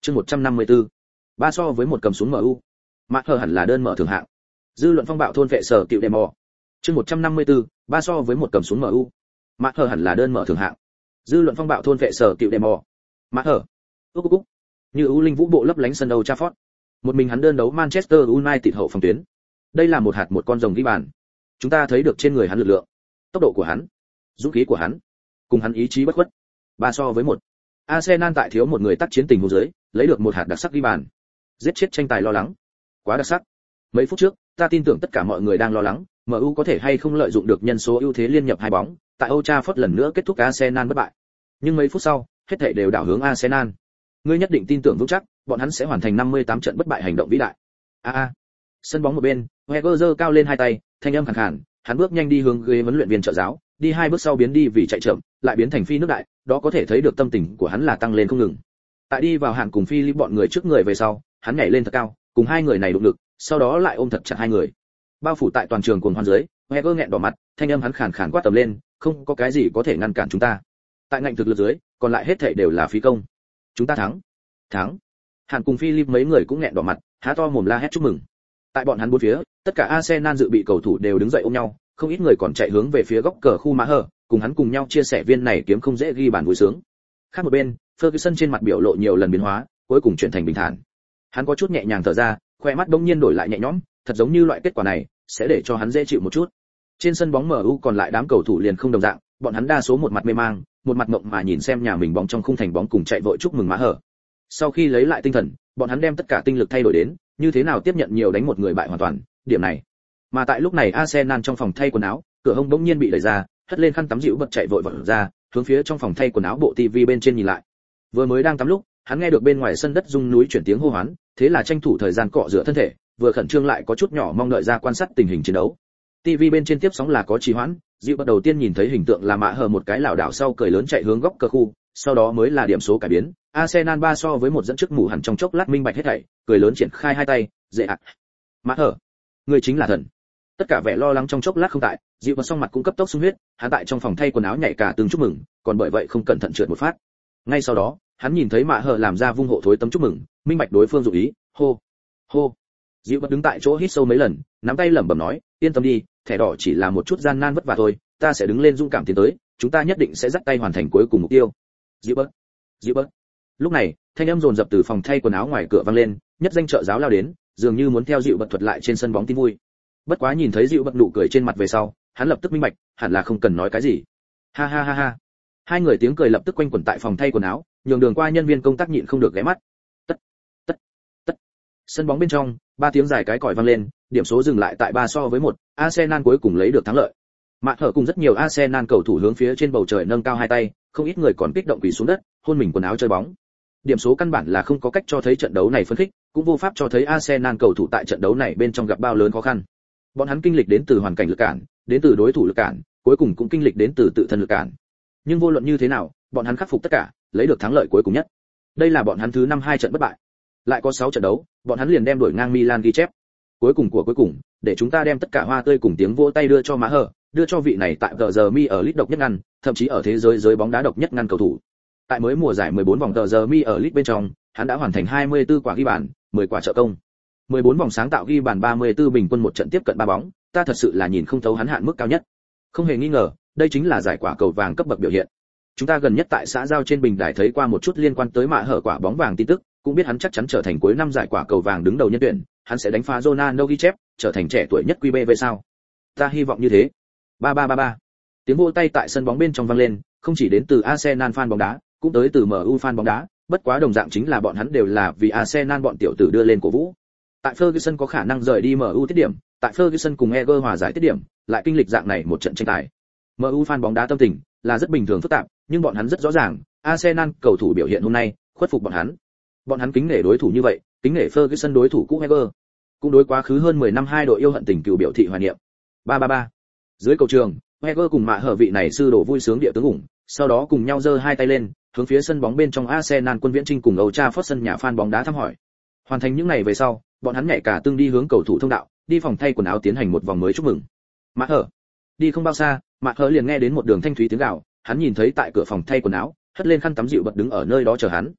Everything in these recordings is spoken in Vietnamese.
Chương 154. Ba so với một cầm súng MU. Mạc hờ hẳn là đơn mở thượng hạng. Dư luận phong bạo thôn vệ sở cựu demo. Chương 154. Ba so với một cầm súng MU. Mạc hờ hẳn là đơn mở thượng hạng. Dư luận phong bạo thôn vệ sở cựu demo. Mạc hờ. Cúc. Như ưu linh vũ bộ lấp lánh sân Old Trafford. Một mình hắn đơn đấu Manchester United hậu phòng tuyến. Đây là một hạt một con rồng ghi bàn. Chúng ta thấy được trên người hắn lực lượng, tốc độ của hắn, dũng khí của hắn, cùng hắn ý chí bất khuất. Ba so với một. Arsenal tại thiếu một người tác chiến tình huống dưới, lấy được một hạt đặc sắc ghi bàn. Giết chết tranh tài lo lắng. Quá đặc sắc. Mấy phút trước, ta tin tưởng tất cả mọi người đang lo lắng, MU có thể hay không lợi dụng được nhân số ưu thế liên nhập hai bóng, tại Old Trafford lần nữa kết thúc Arsenal bất bại. Nhưng mấy phút sau, hết thảy đều đảo hướng Arsenal. Ngươi nhất định tin tưởng vững chắc, bọn hắn sẽ hoàn thành 58 trận bất bại hành động vĩ đại. Sân bóng một bên, Wenger giơ cao lên hai tay, thanh âm khàn khàn, hắn bước nhanh đi hướng ghế huấn luyện viên trợ giáo, đi hai bước sau biến đi vì chạy chậm, lại biến thành phi nước đại, đó có thể thấy được tâm tình của hắn là tăng lên không ngừng. Tại đi vào hàng cùng Philip bọn người trước người về sau, hắn nhảy lên thật cao, cùng hai người này đụng lực, sau đó lại ôm thật chặt hai người. Bao phủ tại toàn trường cuồng hoan dưới, Wenger nghẹn đỏ mặt, thanh âm hắn khàn khàn quát tầm lên, không có cái gì có thể ngăn cản chúng ta. Tại ngạnh thực lực dưới, còn lại hết thảy đều là phí công. Chúng ta thắng. Thắng. Hàn cùng Philip mấy người cũng nghẹn đỏ mặt, há to mồm la hét chúc mừng. Tại bọn hắn bốn phía, tất cả Arsenal dự bị cầu thủ đều đứng dậy ôm nhau, không ít người còn chạy hướng về phía góc cờ khu Mã Hờ, cùng hắn cùng nhau chia sẻ viên này kiếm không dễ ghi bàn vui sướng. Khác một bên, Ferguson trên mặt biểu lộ nhiều lần biến hóa, cuối cùng chuyển thành bình thản. Hắn có chút nhẹ nhàng thở ra, khoe mắt bỗng nhiên đổi lại nhẹ nhõm, thật giống như loại kết quả này sẽ để cho hắn dễ chịu một chút. Trên sân bóng MU còn lại đám cầu thủ liền không đồng dạng, bọn hắn đa số một mặt mê mang, một mặt mộng mà nhìn xem nhà mình bóng trong khung thành bóng cùng chạy vội chúc mừng Mã Hờ. Sau khi lấy lại tinh thần, bọn hắn đem tất cả tinh lực thay đổi đến, như thế nào tiếp nhận nhiều đánh một người bại hoàn toàn, điểm này. Mà tại lúc này Arsenal trong phòng thay quần áo, cửa hông bỗng nhiên bị đẩy ra, hất lên khăn tắm dịu bật chạy vội vọt ra, hướng phía trong phòng thay quần áo bộ TV bên trên nhìn lại. Vừa mới đang tắm lúc, hắn nghe được bên ngoài sân đất rung núi chuyển tiếng hô hoán, thế là tranh thủ thời gian cọ rửa thân thể, vừa khẩn trương lại có chút nhỏ mong đợi ra quan sát tình hình chiến đấu. TV bên trên tiếp sóng là có trì hoãn, dịu bật đầu tiên nhìn thấy hình tượng là Mã Hờ một cái lảo đảo sau cười lớn chạy hướng góc cờ khu, sau đó mới là điểm số cải biến. Arsenal 3 so với một dẫn trước mù hẳn trong chốc lát minh bạch hết thảy, cười lớn triển khai hai tay, dễ ạ. Mã Hờ, người chính là thần. Tất cả vẻ lo lắng trong chốc lát không tại, dịu bật song mặt cũng cấp tốc sung huyết, hắn tại trong phòng thay quần áo nhảy cả từng chúc mừng, còn bởi vậy không cẩn thận trượt một phát. Ngay sau đó, hắn nhìn thấy Mã Hờ làm ra vung hộ thối tấm chúc mừng, minh bạch đối phương dụng ý, hô, hô. Dịu bật đứng tại chỗ hít sâu mấy lần, nắm tay lẩm bẩm nói, yên tâm đi, thẻ đỏ chỉ là một chút gian nan vất vả thôi, ta sẽ đứng lên dũng cảm tiến tới, chúng ta nhất định sẽ dắt tay hoàn thành cuối cùng mục tiêu. Dịu bật. Lúc này, thanh âm dồn dập từ phòng thay quần áo ngoài cửa vang lên, nhất danh trợ giáo lao đến, dường như muốn theo dịu bật thuật lại trên sân bóng tin vui. Bất quá nhìn thấy dịu bật nụ cười trên mặt về sau, hắn lập tức minh bạch, hẳn là không cần nói cái gì. Ha ha ha ha. Hai người tiếng cười lập tức quanh quẩn tại phòng thay quần áo, nhường đường qua nhân viên công tác nhịn không được ghé mắt. Tất. Sân bóng bên trong, ba tiếng dài cái còi vang lên, điểm số dừng lại tại 3 so với 1, Arsenal cuối cùng lấy được thắng lợi. Mạc Hở cùng rất nhiều Arsenal cầu thủ hướng phía trên bầu trời nâng cao hai tay, không ít người còn kích động quỳ xuống đất, hôn mình quần áo chơi bóng. Điểm số căn bản là không có cách cho thấy trận đấu này phấn khích, cũng vô pháp cho thấy Arsenal cầu thủ tại trận đấu này bên trong gặp bao lớn khó khăn. Bọn hắn kinh lịch đến từ hoàn cảnh lực cản, đến từ đối thủ lực cản, cuối cùng cũng kinh lịch đến từ tự thân lực cản. Nhưng vô luận như thế nào, bọn hắn khắc phục tất cả, lấy được thắng lợi cuối cùng nhất. Đây là bọn hắn thứ 2 trận bất bại. Lại có 6 trận đấu, bọn hắn liền đem đuổi ngang Milan ghi chép. Cuối cùng, để chúng ta đem tất cả hoa tươi cùng tiếng vỗ tay đưa cho Mã Hở, đưa cho vị này tại giờ mi ở League độc nhất ngăn, thậm chí ở thế giới giới bóng đá độc nhất ngăn cầu thủ. Tại mới mùa giải 14 vòng giờ mi ở League bên trong, hắn đã hoàn thành 24 quả ghi bàn, 10 quả trợ công. 14 vòng sáng tạo ghi bàn 34 bình quân một trận tiếp cận 3 bóng, ta thật sự là nhìn không thấu hắn hạn mức cao nhất. Không hề nghi ngờ, đây chính là giải quả cầu vàng cấp bậc biểu hiện. Chúng ta gần nhất tại xã giao trên bình đài thấy qua một chút liên quan tới Mã Hở quả bóng vàng tin tức, cũng biết hắn chắc chắn trở thành cuối năm giải quả cầu vàng đứng đầu nhân tuyển, hắn sẽ đánh phá Ronaldo ghi chép, trở thành trẻ tuổi nhất QB về sao? Ta hy vọng như thế. 3333. Tiếng vỗ tay tại sân bóng bên trong vang lên, không chỉ đến từ Arsenal fan bóng đá, cũng tới từ MU fan bóng đá, bất quá đồng dạng chính là bọn hắn đều là vì Arsenal bọn tiểu tử đưa lên cổ vũ. Tại Ferguson có khả năng rời đi MU tiết điểm, tại Ferguson cùng Eger hòa giải tiết điểm, lại kinh lịch dạng này một trận tranh tài. MU fan bóng đá tâm tình là rất bình thường phức tạp, nhưng bọn hắn rất rõ ràng, Arsenal cầu thủ biểu hiện hôm nay, khuất phục bọn hắn. Bọn hắn kính nể đối thủ như vậy, kính nể Ferguson đối thủ cũ Eger, cũng đối quá khứ hơn 10 năm hai đội yêu hận tình cừu biểu thị hoài niệm. 333. Dưới cầu trường, Eger cùng Mã Hở vị này sư đồ vui sướng địa tướng ủng, sau đó cùng nhau giơ hai tay lên, hướng phía sân bóng bên trong Arsenal quân viễn trinh cùng Old Trafford sân nhà fan bóng đá thăm hỏi. Hoàn thành những này về sau, bọn hắn nhảy cả tương đi hướng cầu thủ thông đạo, đi phòng thay quần áo tiến hành một vòng mới chúc mừng. Mã Hở. Đi không bao xa, Mã Hở liền nghe đến một đường thanh thúy tiếng gào, hắn nhìn thấy tại cửa phòng thay quần áo, hất lên khăn tắm dịu bật đứng ở nơi đó chờ hắn.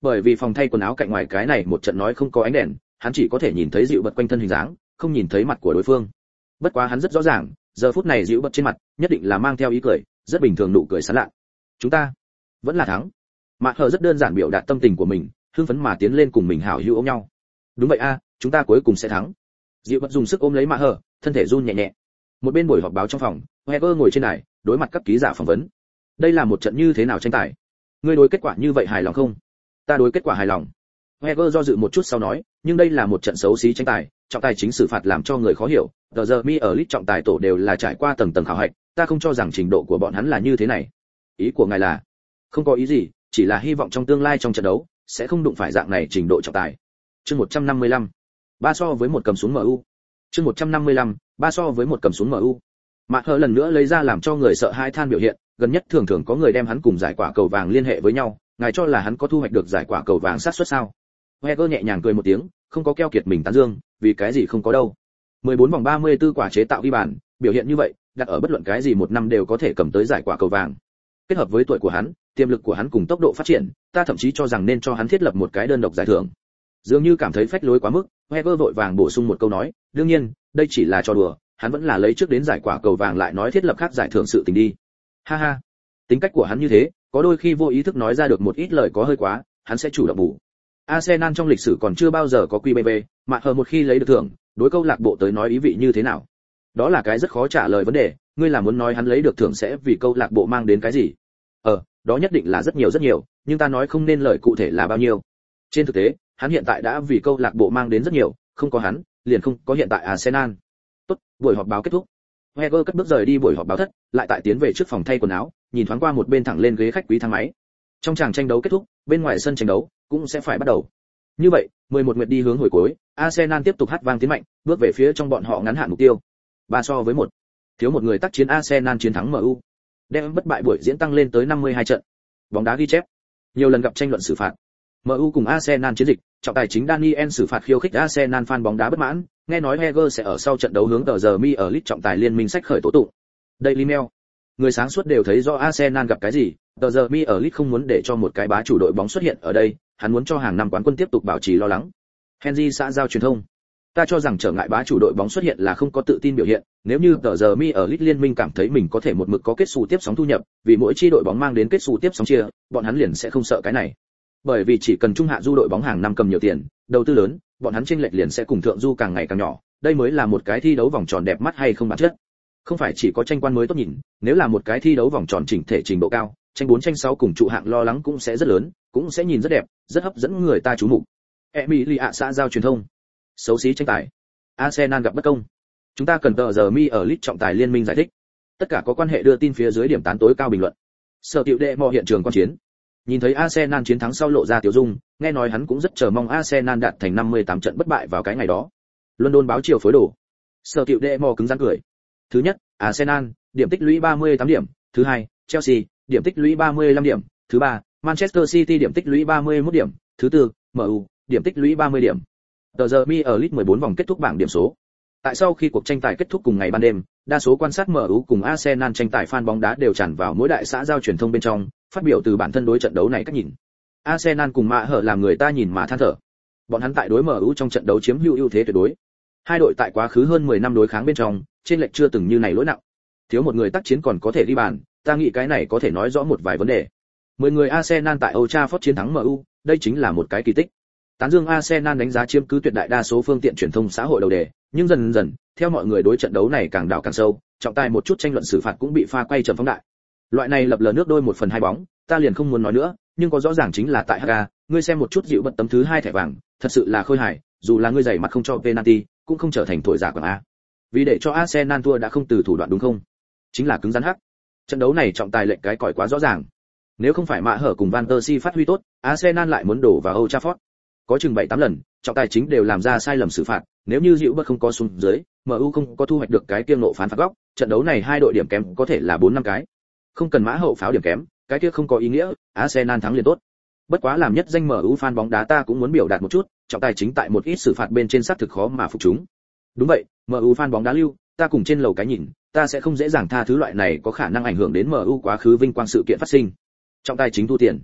Bởi vì phòng thay quần áo cạnh ngoài cái này một trận nói không có ánh đèn, hắn chỉ có thể nhìn thấy dịu bật quanh thân hình dáng, không nhìn thấy mặt của đối phương. Bất quá hắn rất rõ ràng, giờ phút này dịu bật trên mặt nhất định là mang theo ý cười, rất bình thường nụ cười sán lạ. Chúng ta vẫn là thắng. Mạc Hờ rất đơn giản biểu đạt tâm tình của mình, hưng phấn mà tiến lên cùng mình hảo hữu ôm nhau. Đúng vậy a, chúng ta cuối cùng sẽ thắng. Dịu bật dùng sức ôm lấy Mạc Hờ, thân thể run nhẹ nhẹ. Một bên buổi họp báo trong phòng, Heger ngồi trên đài, đối mặt các ký giả phỏng vấn. Đây là một trận như thế nào tranh tài? Ngươi đối kết quả như vậy hài lòng không? Ta đối kết quả hài lòng. Heger do dự một chút sau nói, nhưng đây là một trận xấu xí tranh tài, trọng tài chính xử phạt làm cho người khó hiểu. Giờ mi ở list trọng tài tổ đều là trải qua tầng tầng khảo hạch, ta không cho rằng trình độ của bọn hắn là như thế này. Ý của ngài là? Không có ý gì, chỉ là hy vọng trong tương lai trong trận đấu sẽ không đụng phải dạng này trình độ trọng tài. Chương 155. 3 so với 1 cầm xuống MU. Chương 155. 3 so với 1 cầm xuống MU. Mạc Hờ lần nữa lấy ra làm cho người sợ hãi than biểu hiện, gần nhất thường thường có người đem hắn cùng giải quả cầu vàng liên hệ với nhau, ngài cho là hắn có thu hoạch được giải quả cầu vàng xác suất sao? Heger nhẹ nhàng cười một tiếng, không có keo kiệt mình tán dương, vì cái gì không có đâu. 14 vòng 34 quả chế tạo ghi bàn, biểu hiện như vậy, đặt ở bất luận cái gì một năm đều có thể cầm tới giải quả cầu vàng. Kết hợp với tuổi của hắn, tiềm lực của hắn cùng tốc độ phát triển, ta thậm chí cho rằng nên cho hắn thiết lập một cái đơn độc giải thưởng. Dường như cảm thấy phách lối quá mức, Heger vội vàng bổ sung một câu nói, đương nhiên, đây chỉ là trò đùa, hắn vẫn là lấy trước đến giải quả cầu vàng lại nói thiết lập khác giải thưởng sự tình đi. Ha ha, tính cách của hắn như thế, có đôi khi vô ý thức nói ra được một ít lời có hơi quá, hắn sẽ chủ động bù. Arsenal trong lịch sử còn chưa bao giờ có QBV, mà hờ một khi lấy được thưởng, đối câu lạc bộ tới nói ý vị như thế nào? Đó là cái rất khó trả lời vấn đề, ngươi là muốn nói hắn lấy được thưởng sẽ vì câu lạc bộ mang đến cái gì? Đó nhất định là rất nhiều, nhưng ta nói không nên lời cụ thể là bao nhiêu. Trên thực tế, hắn hiện tại đã vì câu lạc bộ mang đến rất nhiều, không có hắn, liền không có hiện tại Arsenal. Tốt, buổi họp báo kết thúc. Heger cất bước rời đi buổi họp báo thất, lại tại tiến về trước phòng thay quần áo, nhìn thoáng qua một bên thẳng lên ghế khách quý thang máy. Trong tràng tranh đấu kết thúc, bên ngoài sân tranh đấu cũng sẽ phải bắt đầu. Như vậy, 11 nguyệt đi hướng hồi cuối, Arsenal tiếp tục hát vang tiến mạnh, bước về phía trong bọn họ ngắn hạn mục tiêu. 3 so với 1. Thiếu một người tác chiến Arsenal chiến thắng MU. Đem bất bại buổi diễn tăng lên tới 52 trận. Bóng đá ghi chép. Nhiều lần gặp tranh luận xử phạt. MU cùng Arsenal chiến dịch, trọng tài chính Daniel xử phạt khiêu khích Arsenal fan bóng đá bất mãn, nghe nói Heger sẽ ở sau trận đấu hướng giờ mi ở Leeds trọng tài liên minh sách khởi tố tụng. Daily Mail. Người sáng suốt đều thấy rõ Arsenal gặp cái gì, giờ mi ở Leeds không muốn để cho một cái bá chủ đội bóng xuất hiện ở đây, hắn muốn cho hàng năm quán quân tiếp tục bảo trì lo lắng. Henry xã giao truyền thông. Ta cho rằng trở ngại bá chủ đội bóng xuất hiện là không có tự tin biểu hiện, nếu như giờ mi ở Leeds liên minh cảm thấy mình có thể một mực có kết xù tiếp sóng thu nhập, vì mỗi chi đội bóng mang đến kết xù tiếp sóng chia, bọn hắn liền sẽ không sợ cái này. Bởi vì chỉ cần trung hạ du đội bóng hàng năm cầm nhiều tiền, đầu tư lớn, bọn hắn chênh lệch liền sẽ cùng thượng du càng ngày càng nhỏ, đây mới là một cái thi đấu vòng tròn đẹp mắt hay không bản chất. Không phải chỉ có tranh quan mới tốt nhìn, nếu là một cái thi đấu vòng tròn chỉnh thể trình độ cao, tranh 4 tranh 6 cùng trụ hạng lo lắng cũng sẽ rất lớn, cũng sẽ nhìn rất đẹp, rất hấp dẫn người ta chú mục. Emilia xã giao truyền thông. Xấu xí tranh tài. Arsenal gặp bất công. Chúng ta cần giờ mi ở Leeds trọng tài liên minh giải thích. Tất cả có quan hệ đưa tin phía dưới điểm tán tối cao bình luận. Sở Tiệu Đệ mò hiện trường quan chiến. Nhìn thấy Arsenal chiến thắng sau lộ ra tiểu dung, nghe nói hắn cũng rất chờ mong Arsenal đạt thành 58 trận bất bại vào cái ngày đó. London báo chiều phối đồ. Sở Tiệu Đệ mò cứng rắn cười. Thứ nhất, Arsenal, điểm tích lũy 38 điểm, thứ hai, Chelsea, điểm tích lũy 35 điểm, thứ ba, Manchester City điểm tích lũy 31 điểm, thứ tư, MU, điểm tích lũy 30 điểm. Giờ mi ở Leeds 14 vòng kết thúc bảng điểm số. Tại sau khi cuộc tranh tài kết thúc cùng ngày ban đêm, đa số quan sát MU cùng Arsenal tranh tài fan bóng đá đều tràn vào mỗi đại xã giao truyền thông bên trong, phát biểu từ bản thân đối trận đấu này cách nhìn. Arsenal cùng Mạ Hở làm người ta nhìn mà than thở. Bọn hắn tại đối MU trong trận đấu chiếm hữu ưu thế tuyệt đối. Hai đội tại quá khứ hơn 10 năm đối kháng bên trong, trên lệch chưa từng như này lỗi nặng. Thiếu một người tác chiến còn có thể ghi bàn, ta nghĩ cái này có thể nói rõ một vài vấn đề. 10 người Arsenal tại Old Trafford chiến thắng MU, đây chính là một cái kỳ tích. Tán dương Arsenal đánh giá chiếm cứ tuyệt đại đa số phương tiện truyền thông xã hội đầu đề, nhưng dần dần, theo mọi người đối trận đấu này càng đảo càng sâu, trọng tài một chút tranh luận xử phạt cũng bị pha quay trầm phóng đại. Loại này lập lờ nước đôi 1/2 bóng, ta liền không muốn nói nữa, nhưng có rõ ràng chính là tại Haga, ngươi xem một chút dịu bật tấm thứ 2 thẻ vàng, thật sự là khôi hài, dù là ngươi giày mặt không cho penalty, cũng không trở thành thổi giả quảng a. Vì để cho Arsenal thua đã không từ thủ đoạn đúng không? Chính là cứng rắn hắc. Trận đấu này trọng tài lệnh cái còi quá rõ ràng. Nếu không phải Mạ Hở cùng Van der Si phát huy tốt, Arsenal lại muốn đổ vào Old Trafford. Có chừng 7-8 lần, trọng tài chính đều làm ra sai lầm xử phạt, nếu như dịu bật không có xuống dưới, MU không có thu hoạch được cái kia nộ phán phạt góc, trận đấu này hai đội điểm kém có thể là 4-5 cái. Không cần Mã Hậu pháo điểm kém, cái kia không có ý nghĩa, Arsenal thắng liền tốt. Bất quá làm nhất danh MU fan bóng đá ta cũng muốn biểu đạt một chút, trọng tài chính tại một ít xử phạt bên trên xác thực khó mà phục chúng. Đúng vậy, MU fan bóng đá lưu, ta cùng trên lầu cái nhìn, ta sẽ không dễ dàng tha thứ loại này có khả năng ảnh hưởng đến MU quá khứ vinh quang sự kiện phát sinh. Trọng tài chính thu tiền.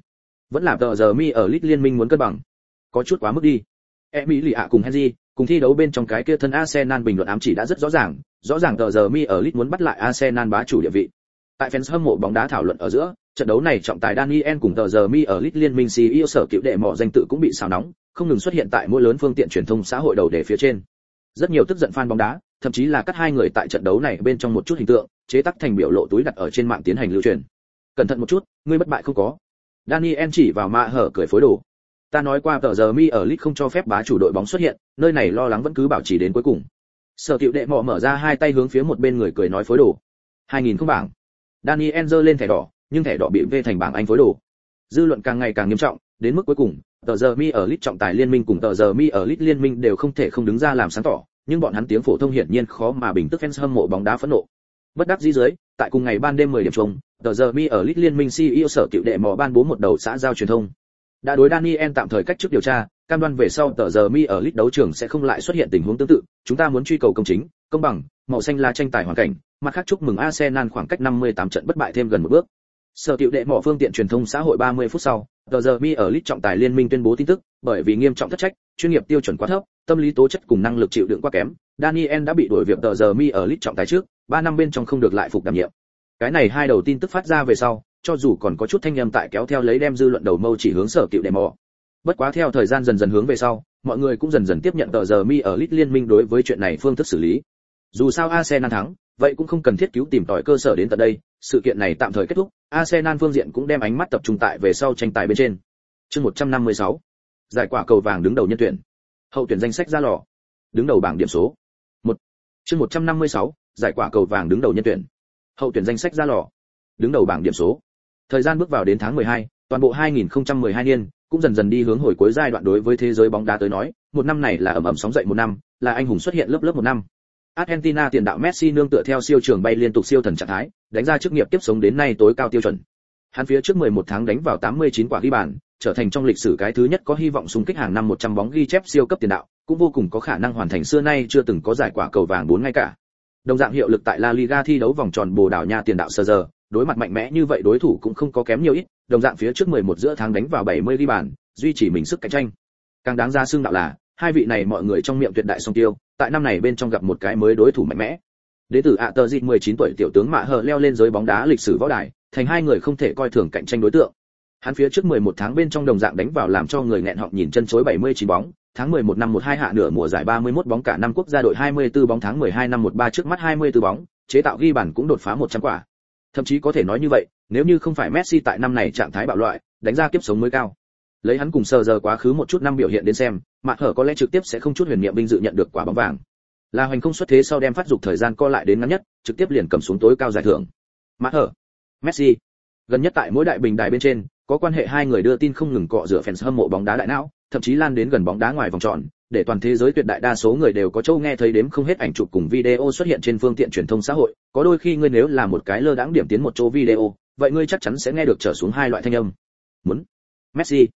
Vẫn là tờ giờ mi ở League liên minh muốn cân bằng. Có chút quá mức đi. Emilia cùng Henry, cùng thi đấu bên trong cái kia thân Arsenal bình luận ám chỉ đã rất rõ ràng tờ giờ mi ở League muốn bắt lại Arsenal bá chủ địa vị. Tại fans hâm mộ bóng đá thảo luận ở giữa, trận đấu này trọng tài Daniel cùng tờ giờ mi ở League liên minh CEO sở cựu đệ mọ danh tự cũng bị xào nóng, không ngừng xuất hiện tại mỗi lớn phương tiện truyền thông xã hội đầu đề phía trên. Rất nhiều tức giận fan bóng đá, thậm chí là cắt hai người tại trận đấu này bên trong một chút hình tượng, chế tác thành biểu lộ túi đặt ở trên mạng tiến hành lưu truyền. Cẩn thận một chút, ngươi bất bại không có. Daniel chỉ vào mạ hở cười phối đồ. Ta nói qua tờ giờ mi ở League không cho phép bá chủ đội bóng xuất hiện, nơi này lo lắng vẫn cứ bảo trì đến cuối cùng. Sở cựu đệ mọ mở ra hai tay hướng phía một bên người cười nói phối đồ. 2000 không bảng. Daniel giơ lên thẻ đỏ, nhưng thẻ đỏ bị vê thành bảng Anh phối đồ. Dư luận càng ngày càng nghiêm trọng, đến mức cuối cùng, tờ giờ mi ở League trọng tài liên minh cùng tờ giờ mi ở League liên minh đều không thể không đứng ra làm sáng tỏ, nhưng bọn hắn tiếng phổ thông hiển nhiên khó mà bình tức fans hâm mộ bóng đá phẫn nộ. Bất đắc dĩ dưới, tại cùng ngày ban đêm 10 điểm chung, tờ giờ mi ở League liên minh CEO sở cựu đệ mò ban bố một đầu xã giao truyền thông. Đã đối Daniel tạm thời cách chức điều tra, cam đoan về sau tờ giờ mi ở League đấu trường sẽ không lại xuất hiện tình huống tương tự, chúng ta muốn truy cầu công chính, công bằng, màu xanh là tranh tài hoàn cảnh, mặt khác chúc mừng Arsenal khoảng cách 58 trận bất bại thêm gần một bước. Sở cựu đệ mỏ phương tiện truyền thông xã hội 30 phút sau, tờ giờ mi ở League trọng tài liên minh tuyên bố tin tức, bởi vì nghiêm trọng thất trách, chuyên nghiệp tiêu chuẩn quá thấp, tâm lý tố chất cùng năng lực chịu đựng quá kém, Daniel đã bị đuổi việc tờ giờ mi ở League trọng tài trước, 3 năm bên trong không được lại phục đảm nhiệm. Cái này hai đầu tin tức phát ra về sau, cho dù còn có chút thanh âm tại kéo theo lấy đem dư luận đầu mâu chỉ hướng sở cựu đệ mỏ. Bất quá theo thời gian dần dần hướng về sau, mọi người cũng dần dần tiếp nhận tờ giờ mi ở League liên minh đối với chuyện này phương thức xử lý. Dù sao Arsenal thắng, vậy cũng không cần thiết cứu tìm tòi cơ sở đến tận đây, sự kiện này tạm thời kết thúc, Arsenal phương diện cũng đem ánh mắt tập trung tại về sau tranh tài bên trên. Chương 156. Giải quả cầu vàng đứng đầu nhân tuyển. Hậu tuyển danh sách ra lò. Đứng đầu bảng điểm số. 1. Chương 156. Giải quả cầu vàng đứng đầu nhân tuyển. Hậu tuyển danh sách ra lò. Đứng đầu bảng điểm số. Thời gian bước vào đến tháng 12, toàn bộ 2012 niên cũng dần dần đi hướng hồi cuối giai đoạn đối với thế giới bóng đá tới nói, một năm này là ầm ầm sóng dậy một năm, là anh hùng xuất hiện lớp một năm. Argentina tiền đạo Messi nương tựa theo siêu trường bay liên tục siêu thần trạng thái, đánh ra chức nghiệp tiếp sống đến nay tối cao tiêu chuẩn. Hắn phía trước 11 tháng đánh vào 89 quả ghi bàn, trở thành trong lịch sử cái thứ nhất có hy vọng xung kích hàng năm 100 bóng ghi chép siêu cấp tiền đạo, cũng vô cùng có khả năng hoàn thành xưa nay chưa từng có giải quả cầu vàng 4 ngay cả. Đồng dạng hiệu lực tại La Liga thi đấu vòng tròn Bồ Đào Nha tiền đạo Sergio, đối mặt mạnh mẽ như vậy đối thủ cũng không có kém nhiều ít, đồng dạng phía trước 11 giữa tháng đánh vào 70 ghi bàn, duy trì mình sức cạnh tranh. Càng đáng ra xưng đạo là, hai vị này mọi người trong miệng tuyệt đại song tiêu, tại năm này bên trong gặp một cái mới đối thủ mạnh mẽ. Đến từ Atletico 19 tuổi tiểu tướng Mạ Hờ leo lên giới bóng đá lịch sử võ đài, thành hai người không thể coi thường cạnh tranh đối tượng. Hắn phía trước 11 tháng bên trong đồng dạng đánh vào làm cho người nghẹn họng nhìn chân chối 79 bóng, tháng 11 năm 12 hạ nửa mùa giải 31 bóng cả năm quốc gia đội 24 bóng tháng 12 năm 13 trước mắt 24 bóng, chế tạo ghi bàn cũng đột phá 100 quả. Thậm chí có thể nói như vậy, nếu như không phải Messi tại năm này trạng thái bạo loại, đánh ra kiếp sống mới cao. Lấy hắn cùng sờ giờ quá khứ một chút năm biểu hiện đến xem, Mạ Hở có lẽ trực tiếp sẽ không chút huyền niệm vinh dự nhận được quả bóng vàng. Là hoành không xuất thế sau đem phát dục thời gian co lại đến ngắn nhất, trực tiếp liền cầm xuống tối cao giải thưởng. Mạ Hở, Messi. Gần nhất tại mỗi đại bình đài bên trên, có quan hệ hai người đưa tin không ngừng cọ rửa fans hâm mộ bóng đá đại não, thậm chí lan đến gần bóng đá ngoài vòng tròn, để toàn thế giới tuyệt đại đa số người đều có châu nghe thấy đếm không hết ảnh chụp cùng video xuất hiện trên phương tiện truyền thông xã hội, có đôi khi ngươi nếu là một cái lơ đãng điểm tiến một chỗ video, vậy ngươi chắc chắn sẽ nghe được trở xuống hai loại thanh âm. Muốn Messi,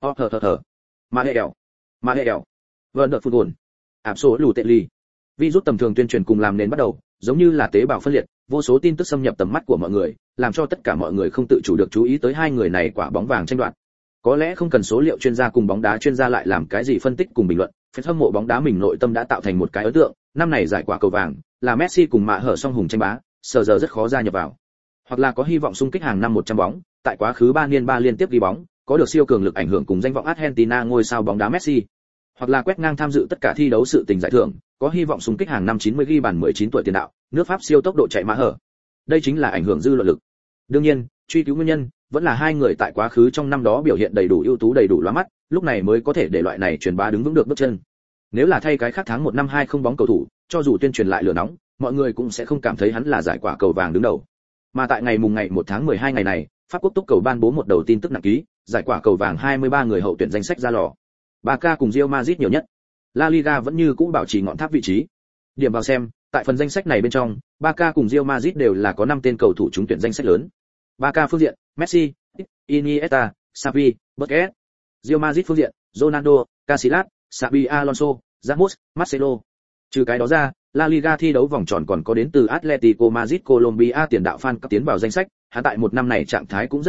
Mael, Werner Football, Absolutely. Virus tầm thường tuyên truyền cùng làm nền bắt đầu, giống như là tế bào phân liệt, vô số tin tức xâm nhập tầm mắt của mọi người, làm cho tất cả mọi người không tự chủ được chú ý tới hai người này quả bóng vàng tranh đoạt. Có lẽ không cần số liệu chuyên gia cùng bóng đá chuyên gia lại làm cái gì phân tích cùng bình luận, fan hâm mộ bóng đá mình nội tâm đã tạo thành một cái ấn tượng, năm này giải quả cầu vàng là Messi cùng Mạ Hở song hùng tranh bá, giờ rất khó gia nhập vào. Hoặc là có hy vọng xung kích hàng năm 100 bóng, tại quá khứ 3 niên 3 liên tiếp ghi bóng, có được siêu cường lực ảnh hưởng cùng danh vọng Argentina ngôi sao bóng đá Messi. Hoặc là quét ngang tham dự tất cả thi đấu sự tình giải thưởng, có hy vọng xung kích hàng năm 90 ghi bàn 19 tuổi tiền đạo, nước Pháp siêu tốc độ chạy Mạ Hở. Đây chính là ảnh hưởng dư luận lực. Đương nhiên, truy cứu nguyên nhân, vẫn là hai người tại quá khứ trong năm đó biểu hiện đầy đủ ưu tú đầy đủ lóa mắt, lúc này mới có thể để loại này truyền bá đứng vững được bước chân. Nếu là thay cái khác tháng 1 năm 2 không bóng cầu thủ, cho dù tuyên truyền lại lửa nóng, mọi người cũng sẽ không cảm thấy hắn là giải quả cầu vàng đứng đầu. Mà tại ngày 1 tháng 12 ngày này, Pháp quốc túc cầu ban bố một đầu tin tức nặng ký, giải quả cầu vàng 23 người hậu tuyển danh sách ra lò. Barca cùng Real Madrid nhiều nhất. La Liga vẫn như cũ bảo trì ngọn tháp vị trí. Điểm vào xem, tại phần danh sách này bên trong, Barca cùng Real Madrid đều là có 5 tên cầu thủ trúng tuyển danh sách lớn. Barca phương diện, Messi, Iniesta, Xavi, Busquets. Real Madrid phương diện, Ronaldo, Casillas, Xabi Alonso, Ramos, Marcelo. Trừ cái đó ra, La Liga thi đấu vòng tròn còn có đến từ Atletico Madrid Colombia tiền đạo Fan cấp tiến vào danh sách, hắn tại một năm này trạng thái cũng rất không tệ,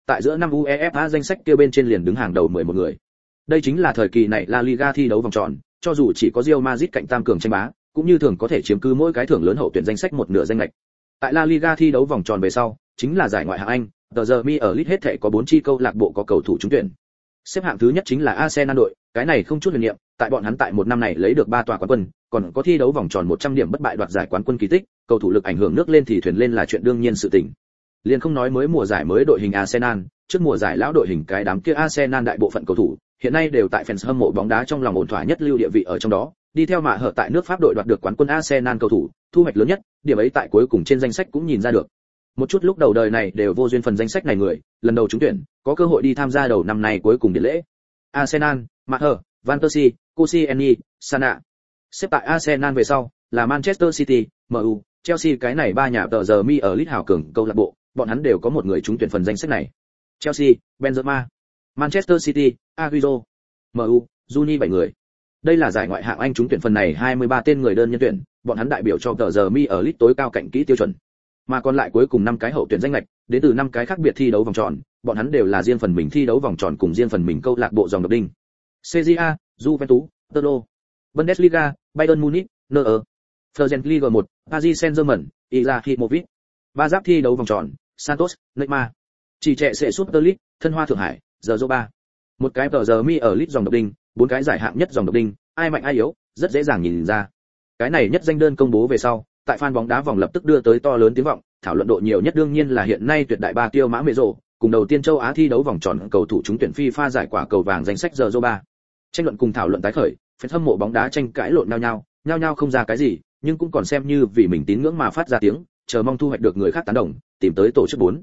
tại giữa năm UEFA danh sách kia bên trên liền đứng hàng đầu 11 người. Đây chính là thời kỳ này La Liga thi đấu vòng tròn, cho dù chỉ có Real Madrid cạnh tam cường tranh bá, cũng như thường có thể chiếm cứ mỗi cái thưởng lớn hậu tuyển danh sách một nửa danh lệch. Tại La Liga thi đấu vòng tròn về sau, chính là giải ngoại hạng Anh, The Premier League hết thảy có 4 chi câu lạc bộ có cầu thủ trúng tuyển. Xếp hạng thứ nhất chính là Arsenal đội, cái này không chút huyền niệm, tại bọn hắn tại một năm này lấy được 3 tòa quán quân, còn có thi đấu vòng tròn 100 điểm bất bại đoạt giải quán quân kỳ tích, cầu thủ lực ảnh hưởng nước lên thì thuyền lên là chuyện đương nhiên sự tình. Liền không nói mới mùa giải mới đội hình Arsenal, trước mùa giải lão đội hình cái đám kia Arsenal đại bộ phận cầu thủ, hiện nay đều tại fans hâm mộ bóng đá trong lòng ổn thỏa nhất lưu địa vị ở trong đó, đi theo mạ hở tại nước Pháp đội đoạt được quán quân Arsenal cầu thủ, thu hoạch lớn nhất, điểm ấy tại cuối cùng trên danh sách cũng nhìn ra được. Một chút lúc đầu đời này đều vô duyên phần danh sách này người, lần đầu trúng tuyển, có cơ hội đi tham gia đầu năm nay cuối cùng điện lễ. Arsenal, mạ hở, Van Persie, Koscielny, Sana. Xếp tại Arsenal về sau là Manchester City, MU, Chelsea, cái này ba nhà tờ giờ mi ở League hào cường câu lạc bộ, bọn hắn đều có một người trúng tuyển phần danh sách này. Chelsea, Benzema, Manchester City, Agüero, MU, Juni 7 người. Đây là giải ngoại hạng Anh trúng tuyển phần này 23 tên người đơn nhân tuyển, bọn hắn đại biểu cho tờ giờ mi ở League tối cao cạnh kỹ tiêu chuẩn. Mà còn lại cuối cùng 5 cái hậu tuyển danh lệch, đến từ 5 cái khác biệt thi đấu vòng tròn, bọn hắn đều là riêng phần mình thi đấu vòng tròn cùng riêng phần mình câu lạc bộ dòng độc đinh. Serie A, Juventus, Torino. Bundesliga, Bayern Munich, NR. Fergen Liga 1, Paris Saint-Germain, Ibrahimovic. Ba giáp thi đấu vòng tròn, Santos, Neymar. Chỉ trẻ sẽ Super League, Thân Hoa Thượng Hải, giờ 3. Một cái tờ giờ mi ở League dòng độc đinh, 4 cái giải hạng nhất dòng độc đinh, ai mạnh ai yếu, rất dễ dàng nhìn ra. Cái này nhất danh đơn công bố về sau, tại fan bóng đá vòng lập tức đưa tới to lớn tiếng vọng, thảo luận độ nhiều nhất đương nhiên là hiện nay tuyệt đại ba tiêu mã mê rồ, cùng đầu tiên châu Á thi đấu vòng tròn cầu thủ trúng tuyển FIFA giải quả cầu vàng danh sách giờ 3. Tranh luận cùng thảo luận tái khởi, fan hâm mộ bóng đá tranh cãi lộn nhau nhau không ra cái gì, nhưng cũng còn xem như vì mình tín ngưỡng mà phát ra tiếng, chờ mong thu hoạch được người khác tán đồng, tìm tới tổ chức 4.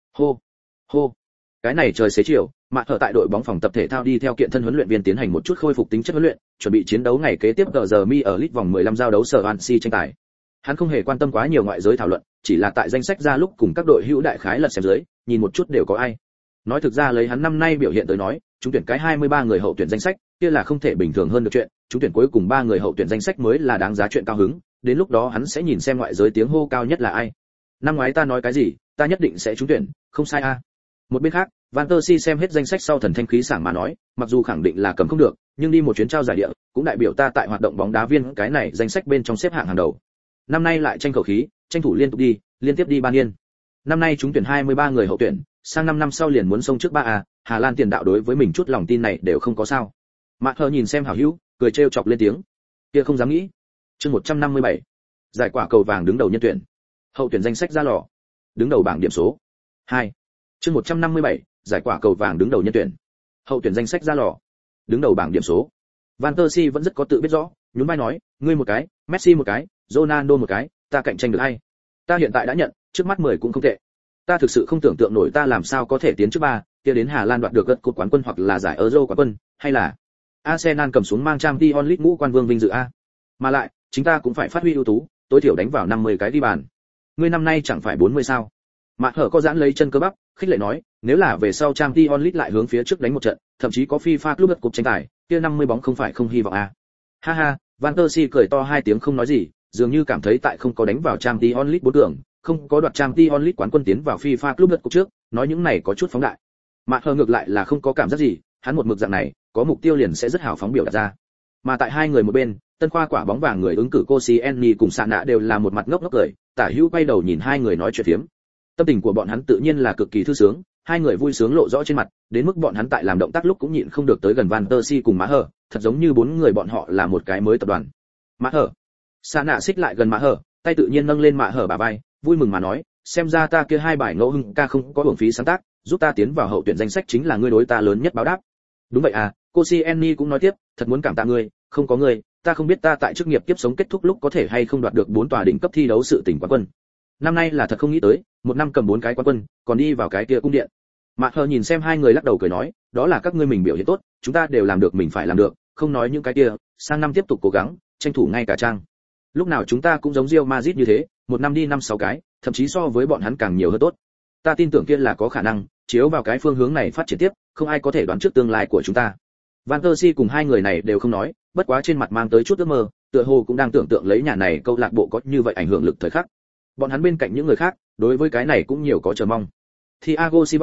Hô. Cái này trời xế chiều, Mạ Thở tại đội bóng phòng tập thể thao đi theo kiện thân huấn luyện viên tiến hành một chút khôi phục tính chất huấn luyện, chuẩn bị chiến đấu ngày kế tiếp tờ giờ mi ở League vòng 15 giao đấu sở Swansea tranh tài. Hắn không hề quan tâm quá nhiều ngoại giới thảo luận, chỉ là tại danh sách ra lúc cùng các đội hữu đại khái lật xem dưới, nhìn một chút đều có ai. Nói thực ra lấy hắn năm nay biểu hiện tới nói, chúng tuyển cái 23 người hậu tuyển danh sách, kia là không thể bình thường hơn được chuyện, chúng tuyển cuối cùng 3 người hậu tuyển danh sách mới là đáng giá chuyện cao hứng, đến lúc đó hắn sẽ nhìn xem ngoại giới tiếng hô cao nhất là ai. Năm ngoái ta nói cái gì, ta nhất định sẽ trúng tuyển, không sai a. Một bên khác, Van Persie xem hết danh sách sau thần thanh khí sảng mà nói, mặc dù khẳng định là cầm không được, nhưng đi một chuyến trao giải địa, cũng đại biểu ta tại hoạt động bóng đá viên cái này danh sách bên trong xếp hạng hàng đầu. Năm nay lại tranh khẩu khí, tranh thủ liên tiếp đi 3 niên. Năm nay chúng tuyển 23 người hậu tuyển, sang 5 năm sau liền muốn xông trước 3A, Hà Lan tiền đạo đối với mình chút lòng tin này đều không có sao. Mạ Thở nhìn xem hảo hữu, cười trêu chọc lên tiếng. Kia không dám nghĩ. Chương 157. Giải quả cầu vàng đứng đầu nhân tuyển. Hậu tuyển danh sách ra lò. Đứng đầu bảng điểm số. 2. Chương 157, giải quả cầu vàng đứng đầu nhân tuyển. Hậu tuyển danh sách ra lò. Đứng đầu bảng điểm số. Van Persie vẫn rất có tự biết rõ, nhún vai nói, ngươi một cái, Messi một cái, Ronaldo một cái, ta cạnh tranh được ai? Ta hiện tại đã nhận, trước mắt 10 cũng không tệ. Ta thực sự không tưởng tượng nổi ta làm sao có thể tiến trước 3, kia đến Hà Lan đoạt được gật cột quán quân hoặc là giải Euro quán quân, hay là Arsenal cầm xuống mang Champions League ngũ quan vương vinh dự a. Mà lại, chúng ta cũng phải phát huy ưu tú, tối thiểu đánh vào 50 cái ghi bàn. Ngươi năm nay chẳng phải 40 sao? Mạ Thở có giãn lấy chân cơ bắp, khích lệ nói, nếu là về sau Champions League lại hướng phía trước đánh một trận, thậm chí có FIFA Club Cup tranh tài, kia 50 bóng không phải không hy vọng a. Ha ha, Van Persie cười to 2 tiếng không nói gì, dường như cảm thấy tại không có đánh vào Champions League 4 cường, không có đoạt Champions League quán quân tiến vào FIFA Club Cup trước, nói những này có chút phóng đại. Mạ Thở ngược lại là không có cảm giác gì, hắn một mực dạng này, có mục tiêu liền sẽ rất hào phóng biểu đạt ra. Mà tại hai người một bên, tân khoa quả bóng vàng người ứng cử Koscielny cùng Sana đều là một mặt ngốc ngốc cười, Tả Hữu quay đầu nhìn hai người nói chuyện phiếm. Tâm tình của bọn hắn tự nhiên là cực kỳ thư sướng, hai người vui sướng lộ rõ trên mặt, đến mức bọn hắn tại làm động tác lúc cũng nhịn không được tới gần Van Persie cùng Mã Hở, thật giống như 4 người bọn họ là một cái mới tập đoàn. Mã Hở, Sana xích lại gần Mã Hở, tay tự nhiên nâng lên Mã Hở bả vai, vui mừng mà nói, xem ra ta kia 2 bài ngẫu hưng ca không có uổng phí sáng tác, giúp ta tiến vào hậu tuyển danh sách chính là ngươi đối ta lớn nhất báo đáp. Đúng vậy à, Koscielny cũng nói tiếp, thật muốn cảm tạ ngươi, không có ngươi, ta không biết ta tại chức nghiệp kiếp sống kết thúc lúc có thể hay không đoạt được 4 tòa đỉnh cấp thi đấu sự tỉnh quán quân. Năm nay là thật không nghĩ tới, một năm cầm 4 cái quán quân, còn đi vào cái kia cung điện. Mạ Thở nhìn xem hai người lắc đầu cười nói, đó là các ngươi mình biểu hiện tốt, chúng ta đều làm được mình phải làm được, không nói những cái kia, sang năm tiếp tục cố gắng, tranh thủ ngay cả trang. Lúc nào chúng ta cũng giống Real Madrid như thế, một năm đi 5-6 cái, thậm chí so với bọn hắn càng nhiều hơn tốt. Ta tin tưởng kia là có khả năng, chiếu vào cái phương hướng này phát triển tiếp, không ai có thể đoán trước tương lai của chúng ta. Van Persie cùng hai người này đều không nói, bất quá trên mặt mang tới chút ước mơ, tựa hồ cũng đang tưởng tượng lấy nhà này câu lạc bộ có như vậy ảnh hưởng lực thời khắc. Bọn hắn bên cạnh những người khác, đối với cái này cũng nhiều có chờ mong. Thiago Silva,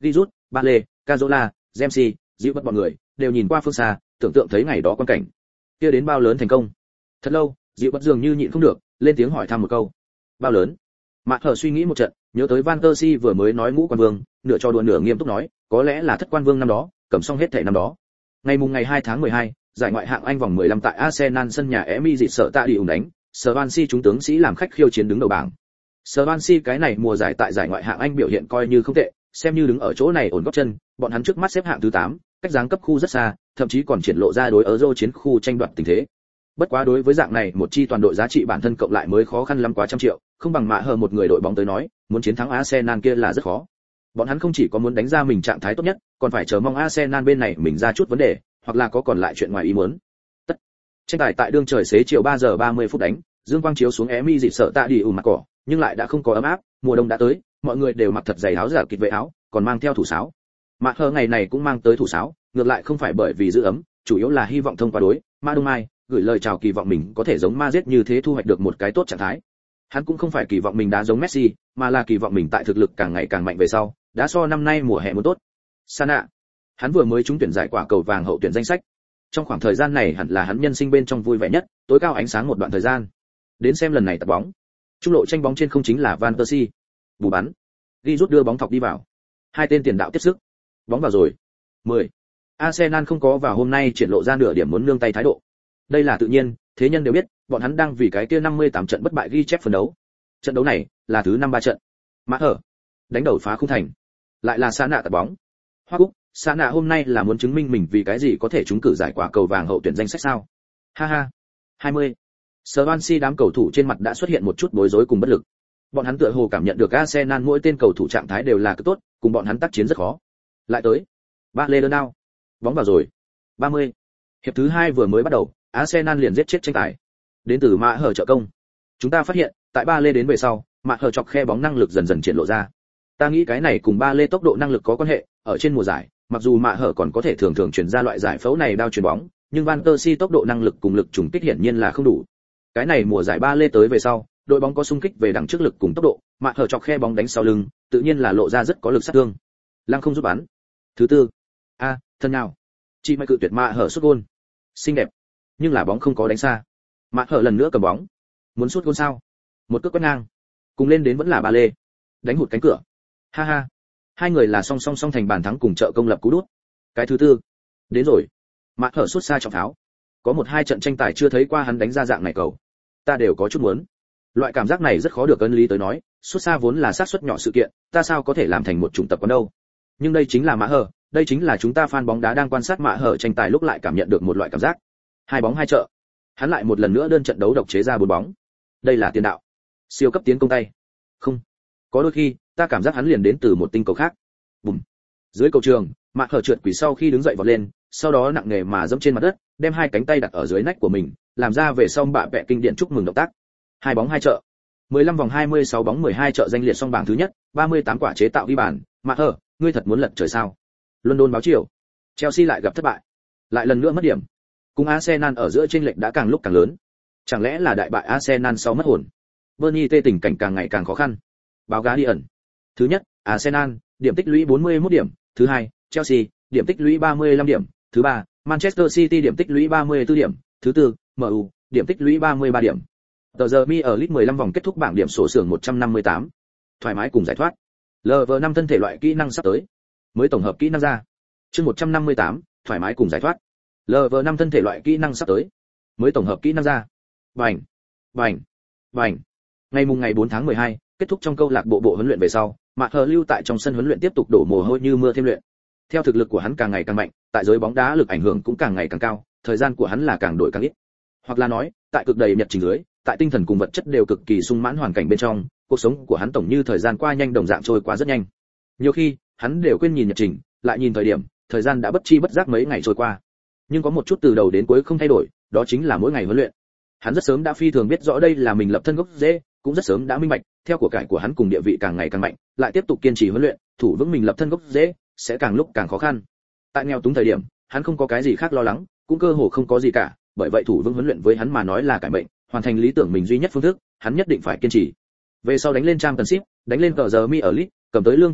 Giroud, Bale, Cazorla, Dempsey, dịu bất bọn người đều nhìn qua phương xa, tưởng tượng thấy ngày đó quan cảnh. Kia đến bao lớn thành công. Thật lâu, dịu bất dường như nhịn không được, lên tiếng hỏi thăm một câu. Bao lớn? Mạc Hở suy nghĩ một trận, nhớ tới Van der Si vừa mới nói ngũ quan vương, nửa cho đùa nửa nghiêm túc nói, có lẽ là thất quan vương năm đó, cầm xong hết thảy năm đó. Ngày 2 tháng 12, giải ngoại hạng Anh vòng 15 tại Arsenal sân nhà Emi dịt sợ tạ đi ủng đánh, Swansea chúng tướng sĩ làm khách khiêu chiến đứng đầu bảng. Swansea cái này mùa giải tại giải ngoại hạng Anh biểu hiện coi như không tệ, xem như đứng ở chỗ này ổn gót chân, bọn hắn trước mắt xếp hạng thứ 8, cách giáng cấp khu rất xa, thậm chí còn triển lộ ra đối Euro chiến khu tranh đoạt tình thế. Bất quá đối với dạng này một chi toàn đội giá trị bản thân cộng lại mới khó khăn lắm quá trăm triệu, không bằng Mạ Hờ một người đội bóng tới nói, muốn chiến thắng Arsenal kia là rất khó. Bọn hắn không chỉ có muốn đánh ra mình trạng thái tốt nhất, còn phải chờ mong Arsenal bên này mình ra chút vấn đề, hoặc là có còn lại chuyện ngoài ý muốn. Tất. Tranh tài tại đương trời xế chiều 3 giờ 30 phút đánh, dương quang chiếu xuống Emi dịp sợ tạ đi ủ mặt cỏ, nhưng lại đã không có ấm áp, mùa đông đã tới, mọi người đều mặc thật dày áo giả kịt vệ áo, còn mang theo thủ sáo. Mạ Hờ ngày này cũng mang tới thủ sáo, ngược lại không phải bởi vì giữ ấm, chủ yếu là hy vọng thông qua đối Ma Đông Mai, gửi lời chào kỳ vọng mình có thể giống Madrid như thế thu hoạch được một cái tốt trạng thái. Hắn cũng không phải kỳ vọng mình đá giống Messi, mà là kỳ vọng mình tại thực lực càng ngày càng mạnh về sau, đã so năm nay mùa hè muốn tốt. Sana, hắn vừa mới trúng tuyển giải quả cầu vàng hậu tuyển danh sách. Trong khoảng thời gian này hẳn là hắn nhân sinh bên trong vui vẻ nhất, tối cao ánh sáng một đoạn thời gian. Đến xem lần này tập bóng. Trung lộ tranh bóng trên không chính là Van der Si. Bù bắn. Ghi rút đưa bóng thọc đi vào. Hai tên tiền đạo tiếp sức. Bóng vào rồi. 10. Arsenal không có vào hôm nay triển lộ ra nửa điểm muốn nương tay thái độ. Đây là tự nhiên, thế nhân đều biết, bọn hắn đang vì cái kia 58 trận bất bại ghi chép phấn đấu. Trận đấu này là thứ 53 trận. Mã Hở đánh đầu phá khung thành. Lại là Sa nạ tập bóng. Hoa Cúc, Sa nạ hôm nay là muốn chứng minh mình vì cái gì có thể trúng cử giải quả cầu vàng hậu tuyển danh sách sao? Ha ha. 20. Swansea đám cầu thủ trên mặt đã xuất hiện một chút bối rối cùng bất lực. Bọn hắn tựa hồ cảm nhận được Arsenal mỗi tên cầu thủ trạng thái đều là cực tốt, cùng bọn hắn tác chiến rất khó. Lại tới. Ba lê đơn đao. Bóng vào rồi. 30. Hiệp thứ 2 vừa mới bắt đầu, Arsenal liền giết chết tranh tài. Đến từ Mã Hở trợ công. Chúng ta phát hiện, tại Ba Lê đến về sau, Mã Hở chọc khe bóng năng lực dần dần triển lộ ra. Ta nghĩ cái này cùng Ba Lê tốc độ năng lực có quan hệ, ở trên mùa giải, mặc dù Mã Hở còn có thể thường thường chuyển ra loại giải phẫu này đao chuyền bóng, nhưng Van der Si tốc độ năng lực cùng lực trùng kích hiển nhiên là không đủ. Cái này mùa giải Ba Lê tới về sau, đội bóng có xung kích về đẳng trước lực cùng tốc độ, Mã Hở chọc khe bóng đánh sau lưng, tự nhiên là lộ ra rất có lực sát thương. Lăng không giúp bắn. Thứ tư. Thân nào. Chị mày cự tuyệt Mã Hở sút gôn. Xinh đẹp, nhưng là bóng không có đánh xa. Mã Hở lần nữa cầm bóng, muốn sút gôn sao? Một cước quét ngang, cùng lên đến vẫn là Ba Lê, đánh hụt cánh cửa. Ha ha, hai người là song song thành bàn thắng cùng trợ công lập cú đút. Cái thứ tư, đến rồi. Mã Hở sút xa trọng tháo. Có 1-2 trận tranh tài chưa thấy qua hắn đánh ra dạng này cầu, ta đều có chút muốn. Loại cảm giác này rất khó được ấn lý tới nói, sút xa vốn là xác suất nhỏ sự kiện, ta sao có thể làm thành một chủng tập quán đâu? Nhưng đây chính là Mã Hở, đây chính là chúng ta fan bóng đá đang quan sát Mã Hở tranh tài lúc lại cảm nhận được một loại cảm giác. Hai bóng hai trợ. Hắn lại một lần nữa đơn trận đấu độc chế ra 4 bóng. Đây là tiền đạo. Siêu cấp tiến công tay. Không. Có đôi khi, ta cảm giác hắn liền đến từ một tinh cầu khác. Bùm. Dưới cầu trường, Mã Hở trượt quỷ sau khi đứng dậy vọt lên, sau đó nặng nề mà dẫm trên mặt đất, đem hai cánh tay đặt ở dưới nách của mình, làm ra về sau bạ vẽ kinh điển chúc mừng động tác. Hai bóng hai trợ. 15 vòng 26 bóng 12 trợ danh liệt song bảng thứ nhất, 38 quả chế tạo ghi bàn. Mã Hở, ngươi thật muốn lật trời sao? London báo chiều. Chelsea lại gặp thất bại. Lại lần nữa mất điểm. Cùng Arsenal ở giữa chênh lệch đã càng lúc càng lớn. Chẳng lẽ là đại bại Arsenal sau mất hồn? Burnley tê tình cảnh càng ngày càng khó khăn. Báo Guardian. Thứ nhất, Arsenal, điểm tích lũy 41 điểm, thứ hai, Chelsea, điểm tích lũy 35 điểm, thứ ba, Manchester City điểm tích lũy 34 điểm, thứ tư, MU, điểm tích lũy 33 điểm. Tờ giờ mi ở League 15 vòng kết thúc bảng điểm sổ sưởng 158. Thoải mái cùng giải thoát. LV5 thân thể loại kỹ năng sắp tới. Mới tổng hợp kỹ năng ra. Chương 158, thoải mái cùng giải thoát. LV5 thân thể loại kỹ năng sắp tới. Mới tổng hợp kỹ năng ra. Bành, bành, bành. Ngày 4 tháng 12, kết thúc trong câu lạc bộ huấn luyện về sau, Mạc Hờ lưu tại trong sân huấn luyện tiếp tục đổ mồ hôi như mưa thêm luyện. Theo thực lực của hắn càng ngày càng mạnh, tại giới bóng đá lực ảnh hưởng cũng càng ngày càng cao, thời gian của hắn là càng đổi càng ít. Hoặc là nói, tại cực đầy nhật trình dưới, tại tinh thần cùng vật chất đều cực kỳ sung mãn hoàn cảnh bên trong, cuộc sống của hắn tổng như thời gian qua nhanh đồng dạng trôi qua rất nhanh. Nhiều khi, hắn đều quên nhìn nhật trình, lại nhìn thời gian đã bất chi bất giác mấy ngày trôi qua. Nhưng có một chút từ đầu đến cuối không thay đổi, đó chính là mỗi ngày huấn luyện. Hắn rất sớm đã phi thường biết rõ đây là mình lập thân gốc rễ, cũng rất sớm đã minh bạch, theo của cải của hắn cùng địa vị càng ngày càng mạnh, lại tiếp tục kiên trì huấn luyện, thủ vững mình lập thân gốc rễ, sẽ càng lúc càng khó khăn. Tại nghèo túng thời điểm, hắn không có cái gì khác lo lắng, cũng cơ hồ không có gì cả, bởi vậy thủ vững huấn luyện với hắn mà nói là cải mệnh, hoàn thành lý tưởng mình duy nhất phương thức, hắn nhất định phải kiên trì. Về sau đánh lên Championship, đánh lên cờ giờ mi ở League, cầm tới lương cao lúc,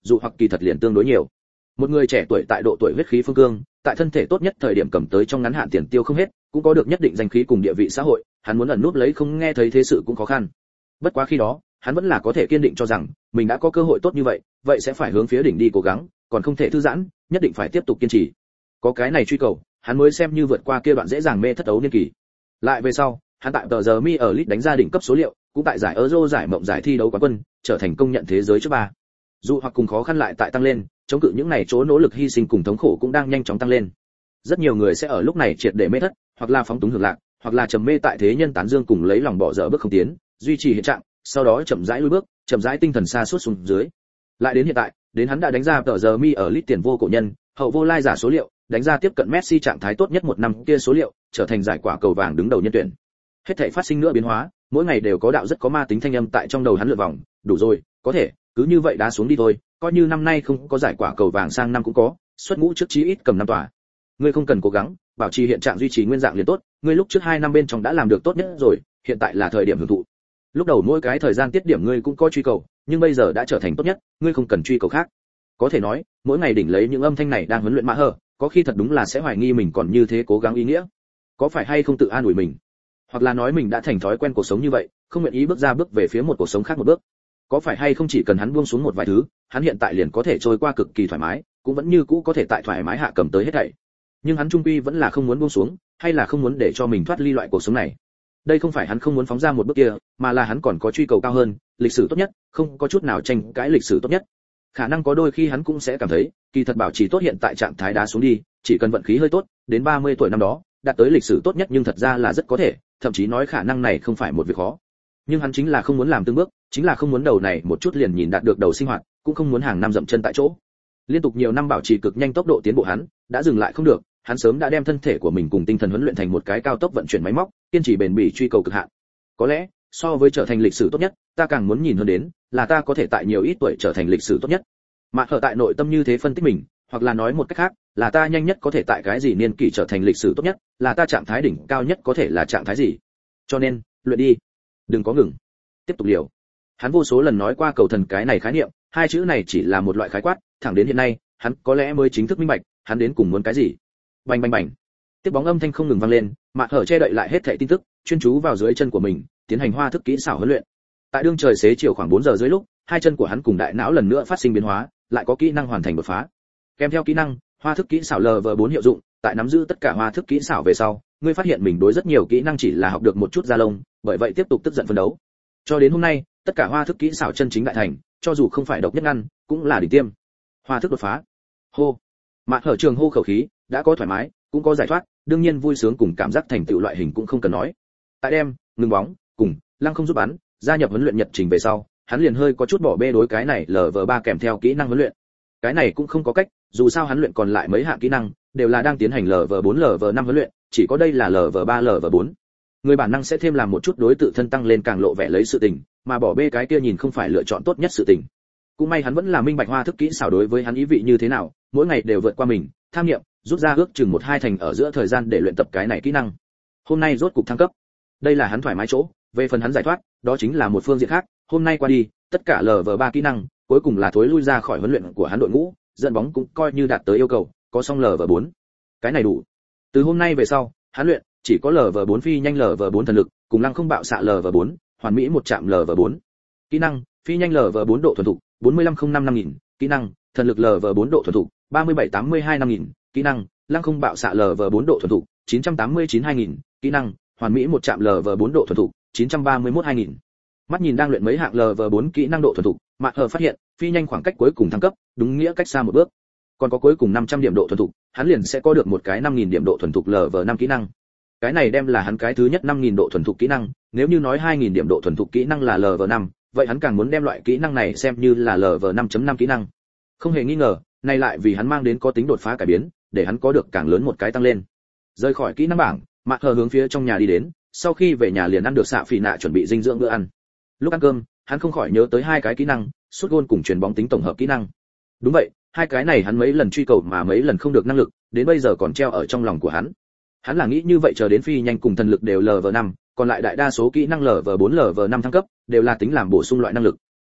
dụ hoặc kỳ thật liền tương đối nhiều. Một người trẻ tuổi tại độ tuổi huyết khí phương cương, tại thân thể tốt nhất thời điểm cầm tới trong ngắn hạn tiền tiêu không hết, cũng có được nhất định danh khí cùng địa vị xã hội, hắn muốn ẩn núp lấy không nghe thấy thế sự cũng khó khăn. Bất quá khi đó, hắn vẫn là có thể kiên định cho rằng mình đã có cơ hội tốt như vậy, vậy sẽ phải hướng phía đỉnh đi cố gắng, còn không thể thư giãn, nhất định phải tiếp tục kiên trì. Có cái này truy cầu, hắn mới xem như vượt qua kia đoạn dễ dàng mê thất ấu niên kỳ. Lại về sau, hắn tại tờ giờ mi ở lit đánh ra đỉnh cấp số liệu, cũng tại giải Euro giải mộng giải thi đấu quán quân, trở thành công nhận thế giới trước ba. Dù hoặc cùng khó khăn lại tại tăng lên, chống cự những này chỗ nỗ lực hy sinh cùng thống khổ cũng đang nhanh chóng tăng lên. Rất nhiều người sẽ ở lúc này triệt để mê thất, hoặc là phóng túng hưởng lạc, hoặc là trầm mê tại thế nhân tán dương cùng lấy lòng bỏ dở bước không tiến, duy trì hiện trạng, sau đó chậm rãi lùi bước, chậm rãi tinh thần sa sút xuống dưới. Lại đến hiện tại, đến hắn đã đánh ra tờ giờ mi ở lit tiền vô cổ nhân, hậu vô lai giả số liệu, đánh ra tiếp cận Messi trạng thái tốt nhất một năm kia số liệu, trở thành giải quả cầu vàng đứng đầu nhân tuyển. Hết thảy phát sinh nữa biến hóa, mỗi ngày đều có đạo rất có ma tính thanh âm tại trong đầu hắn lượn vòng, đủ rồi, có thể, cứ như vậy đá xuống đi thôi, coi như năm nay không có giải quả cầu vàng sang năm cũng có, xuất ngũ trước chí ít cầm năm tòa. Ngươi không cần cố gắng, bảo trì hiện trạng duy trì nguyên dạng liền tốt, ngươi lúc trước 2 năm bên trong đã làm được tốt nhất rồi, hiện tại là thời điểm hưởng thụ. Lúc đầu mỗi cái thời gian tiết điểm ngươi cũng có truy cầu, nhưng bây giờ đã trở thành tốt nhất, ngươi không cần truy cầu khác. Có thể nói, mỗi ngày đỉnh lấy những âm thanh này đang huấn luyện mã hở, có khi thật đúng là sẽ hoài nghi mình còn như thế cố gắng ý nghĩa. Có phải hay không tự an ủi mình? Hoặc là nói mình đã thành thói quen cuộc sống như vậy, không nguyện ý bước ra bước về phía một cuộc sống khác một bước. Có phải hay không chỉ cần hắn buông xuống một vài thứ, hắn hiện tại liền có thể trôi qua cực kỳ thoải mái, cũng vẫn như cũ có thể tại thoải mái hạ cầm tới hết thảy. Nhưng hắn trung quy vẫn là không muốn buông xuống, hay là không muốn để cho mình thoát ly loại cuộc sống này. Đây không phải hắn không muốn phóng ra một bước kia, mà là hắn còn có truy cầu cao hơn, lịch sử tốt nhất, không có chút nào tranh cãi lịch sử tốt nhất. Khả năng có đôi khi hắn cũng sẽ cảm thấy, kỳ thật bảo trì tốt hiện tại trạng thái đá xuống đi, chỉ cần vận khí hơi tốt, đến 30 tuổi năm đó, đạt tới lịch sử tốt nhất nhưng thật ra là rất có thể, thậm chí nói khả năng này không phải một việc khó. Nhưng hắn chính là không muốn làm từng bước, chính là không muốn đầu này một chút liền nhìn đạt được đầu sinh hoạt, cũng không muốn hàng năm dậm chân tại chỗ. Liên tục nhiều năm bảo trì cực nhanh tốc độ tiến bộ hắn, đã dừng lại không được, hắn sớm đã đem thân thể của mình cùng tinh thần huấn luyện thành một cái cao tốc vận chuyển máy móc, kiên trì bền bỉ truy cầu cực hạn. Có lẽ, so với trở thành lịch sử tốt nhất, ta càng muốn nhìn hơn đến, là ta có thể tại nhiều ít tuổi trở thành lịch sử tốt nhất. Mà ở tại nội tâm như thế phân tích mình, hoặc là nói một cách khác, là ta nhanh nhất có thể tại cái gì niên kỷ trở thành lịch sử tốt nhất, là ta trạng thái đỉnh cao nhất có thể là trạng thái gì. Cho nên, luyện đi, đừng có ngừng, tiếp tục liều. Hắn vô số lần nói qua cầu thần cái này khái niệm, hai chữ này chỉ là một loại khái quát, thẳng đến hiện nay, hắn có lẽ mới chính thức minh bạch, hắn đến cùng muốn cái gì. Bành bành bành. Tiếp bóng âm thanh không ngừng vang lên, Mạc Hở che đậy lại hết thảy tin tức, chuyên chú vào dưới chân của mình, tiến hành hoa thức kỹ xảo huấn luyện. Tại đương trời xế chiều khoảng 4 giờ dưới lúc, hai chân của hắn cùng đại não lần nữa phát sinh biến hóa, lại có kỹ năng hoàn thành đột phá. Kèm theo kỹ năng, hoa thức kỹ xảo LV4 hiệu dụng, tại nắm giữ tất cả hoa thức kỹ xảo về sau, ngươi phát hiện mình đối rất nhiều kỹ năng chỉ là học được một chút da lông, bởi vậy tiếp tục tức giận phấn đấu. Cho đến hôm nay, tất cả hoa thức kỹ xảo chân chính đại thành, cho dù không phải độc nhất ngăn, cũng là đỉnh tiêm. Hoa thức đột phá. Hô. Mạc Hở trường hô khẩu khí, đã có thoải mái, cũng có giải thoát, đương nhiên vui sướng cùng cảm giác thành tựu loại hình cũng không cần nói. Tại đem, ngừng bóng, cùng lăng không giúp bắn, gia nhập huấn luyện nhật trình về sau, hắn liền hơi có chút bỏ bê đối cái này LV3 kèm theo kỹ năng huấn luyện. Cái này cũng không có cách, dù sao hắn luyện còn lại mấy hạng kỹ năng, đều là đang tiến hành LV4 LV5 huấn luyện, chỉ có đây là LV3 LV4. Người bản năng sẽ thêm làm một chút đối tự thân tăng lên càng lộ vẻ lấy sự tình, mà bỏ bê cái kia nhìn không phải lựa chọn tốt nhất sự tình. Cũng may hắn vẫn là minh bạch hoa thức kỹ xảo đối với hắn ý vị như thế nào, mỗi ngày đều vượt qua mình, tham nghiệm, rút ra ước chừng 1-2 thành ở giữa thời gian để luyện tập cái này kỹ năng. Hôm nay rốt cục thăng cấp. Đây là hắn thoải mái chỗ, về phần hắn giải thoát, đó chính là một phương diện khác, hôm nay qua đi, tất cả LV3 kỹ năng, cuối cùng là thối lui ra khỏi huấn luyện của hắn đội ngũ, dẫn bóng cũng coi như đạt tới yêu cầu, có xong LV4. Cái này đủ. Từ hôm nay về sau, hắn luyện chỉ có LV4 phi nhanh LV4 thần lực, cùng lăng không bạo xạ LV4, hoàn mỹ một chạm LV4. Kỹ năng, phi nhanh LV4 độ thuần thục, 45055000, kỹ năng, thần lực LV4 độ thuần thục, 37825000, kỹ năng, lăng không bạo xạ LV4 độ thuần thục, 989000, kỹ năng, hoàn mỹ một chạm LV4 độ thuần thục, 931000. Mắt nhìn đang luyện mấy hạng LV4 kỹ năng độ thuần thục, Mạc Hở phát hiện, phi nhanh khoảng cách cuối cùng thăng cấp, đúng nghĩa cách xa một bước. Còn có cuối cùng 500 điểm độ thuần thục, hắn liền sẽ có được một cái 5000 điểm độ thuần thục LV5 kỹ năng. Cái này đem là hắn cái thứ nhất 5000 độ thuần thục kỹ năng, nếu như nói 2000 điểm độ thuần thục kỹ năng là LV5, vậy hắn càng muốn đem loại kỹ năng này xem như là LV5.5 kỹ năng. Không hề nghi ngờ, này lại vì hắn mang đến có tính đột phá cải biến, để hắn có được càng lớn một cái tăng lên. Rời khỏi kỹ năng bảng, Mạc Hở hướng phía trong nhà đi đến, sau khi về nhà liền ăn được xạ phỉ nạ chuẩn bị dinh dưỡng bữa ăn. Lúc ăn cơm, hắn không khỏi nhớ tới hai cái kỹ năng, sút gôn cùng chuyền bóng tính tổng hợp kỹ năng. Đúng vậy, hai cái này hắn mấy lần truy cầu mà mấy lần không được năng lực, đến bây giờ còn treo ở trong lòng của hắn. Hắn là nghĩ như vậy chờ đến phi nhanh cùng thần lực đều LV5, còn lại đại đa số kỹ năng LV4 LV5 thăng cấp đều là tính làm bổ sung loại năng lực.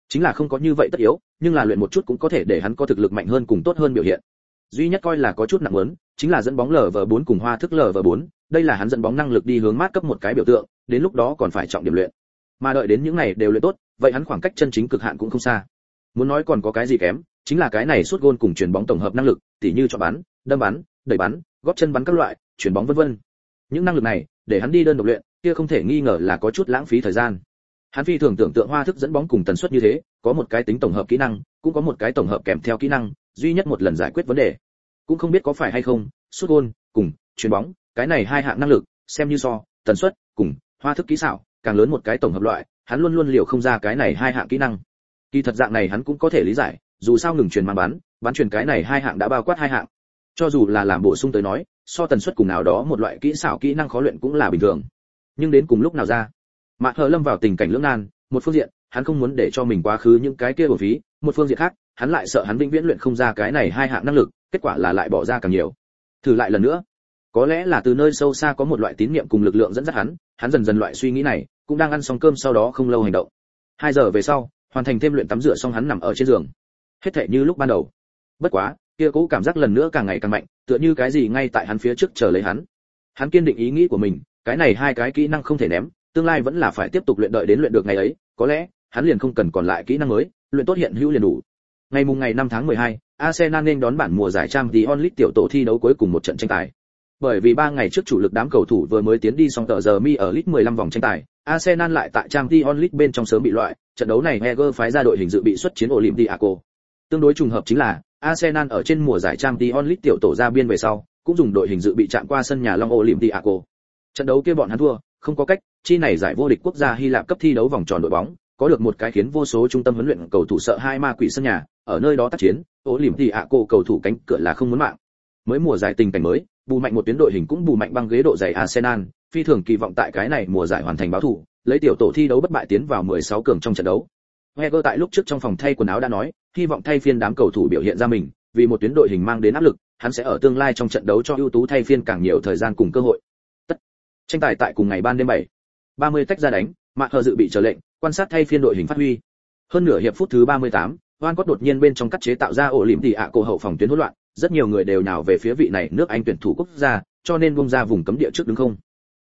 chính là không có như vậy tất yếu, nhưng là luyện một chút cũng có thể để hắn có thực lực mạnh hơn cùng tốt hơn biểu hiện. Duy nhất coi là có chút nặng muốn, chính là dẫn bóng LV4 cùng hoa thức LV4, đây là hắn dẫn bóng năng lực đi hướng mát cấp một cái biểu tượng, đến lúc đó còn phải trọng điểm luyện. Mà đợi đến những này đều luyện tốt, vậy hắn khoảng cách chân chính cực hạn cũng không xa. Muốn nói còn có cái gì kém, chính là cái này sút gôn cùng chuyền bóng tổng hợp năng lực, tỉ như chọn bắn, đâm bắn, đẩy bắn, góp chân bắn các loại, chuyền bóng vân vân. Những năng lực này, để hắn đi đơn độc luyện, kia không thể nghi ngờ là có chút lãng phí thời gian. Hắn phi thường tưởng tượng hoa thức dẫn bóng cùng tần suất như thế, có một cái tính tổng hợp kỹ năng, cũng có một cái tổng hợp kèm theo kỹ năng, duy nhất một lần giải quyết vấn đề. Cũng không biết có phải hay không, sút gôn cùng chuyền bóng, cái này hai hạng năng lực, xem như so, tần suất cùng hoa thức kỹ xảo, càng lớn một cái tổng hợp loại, hắn luôn luôn liều không ra cái này hai hạng kỹ năng. Kỳ thật dạng này hắn cũng có thể lý giải, dù sao ngừng truyền mang bắn truyền cái này hai hạng đã bao quát hai hạng. Cho dù là làm bổ sung tới nói, so tần suất cùng nào đó một loại kỹ xảo kỹ năng khó luyện cũng là bình thường. Nhưng đến cùng lúc nào ra, Mạc Hờ lâm vào tình cảnh lưỡng nan, một phương diện, hắn không muốn để cho mình quá khứ những cái kia bổ phí, một phương diện khác, hắn lại sợ hắn vĩnh viễn luyện không ra cái này hai hạng năng lực, kết quả là lại bỏ ra càng nhiều. Thử lại lần nữa. Có lẽ là từ nơi sâu xa có một loại tín niệm cùng lực lượng dẫn dắt hắn dần dần loại suy nghĩ này, cũng đang ăn xong cơm sau đó không lâu hành động. 2 giờ về sau, hoàn thành thêm luyện tắm rửa xong hắn nằm ở trên giường. Hết thảy như lúc ban đầu. Bất quá, kia cố cảm giác lần nữa càng ngày càng mạnh, tựa như cái gì ngay tại hắn phía trước chờ lấy hắn. Hắn kiên định ý nghĩ của mình, cái này hai cái kỹ năng không thể ném, tương lai vẫn là phải tiếp tục luyện đợi đến luyện được ngày ấy, có lẽ hắn liền không cần còn lại kỹ năng mới, luyện tốt hiện hữu liền đủ. Ngày 5 tháng 12, Arsenal nên đón bản mùa giải Champions League tiểu tổ thi đấu cuối cùng một trận tranh tài. Bởi vì 3 ngày trước chủ lực đám cầu thủ vừa mới tiến đi xong tờ giờ mi ở League 15 vòng tranh tài, Arsenal lại tại Champions League bên trong sớm bị loại, trận đấu này Heger phái ra đội hình dự bị xuất chiến Olympiacos. Tương đối trùng hợp chính là Arsenal ở trên mùa giải Champions League tiểu tổ ra biên về sau, cũng dùng đội hình dự bị chạm qua sân nhà Long Olympiacos. Trận đấu kia bọn hắn thua, không có cách, chi này giải vô địch quốc gia Hy Lạp cấp thi đấu vòng tròn đội bóng, có được một cái khiến vô số trung tâm huấn luyện cầu thủ sợ hai ma quỷ sân nhà, ở nơi đó tác chiến, Olympiacos cầu thủ cánh cửa là không muốn mạng. Mới mùa giải tình cảnh mới, bù mạnh một tuyến đội hình cũng bù mạnh băng ghế độ dày Arsenal, phi thường kỳ vọng tại cái này mùa giải hoàn thành báo thủ, lấy tiểu tổ thi đấu bất bại tiến vào 16 cường trong trận đấu. Wenger tại lúc trước trong phòng thay quần áo đã nói, hy vọng thay phiên đám cầu thủ biểu hiện ra mình, vì một tuyến đội hình mang đến áp lực, hắn sẽ ở tương lai trong trận đấu cho ưu tú thay phiên càng nhiều thời gian cùng cơ hội. Tranh tài tại cùng ngày ban đêm 7:30 tách ra đánh, Mạc Hờ dự bị chờ lệnh, quan sát thay phiên đội hình phát huy. Hơn nửa hiệp phút thứ 38, Van Cott đột nhiên bên trong cắt chế tạo ra ổ lỉm tỉ ạ cổ hậu phòng tuyến hỗn loạn, rất nhiều người đều nhào về phía vị này nước Anh tuyển thủ quốc gia, cho nên bung ra vùng cấm địa trước đứng không.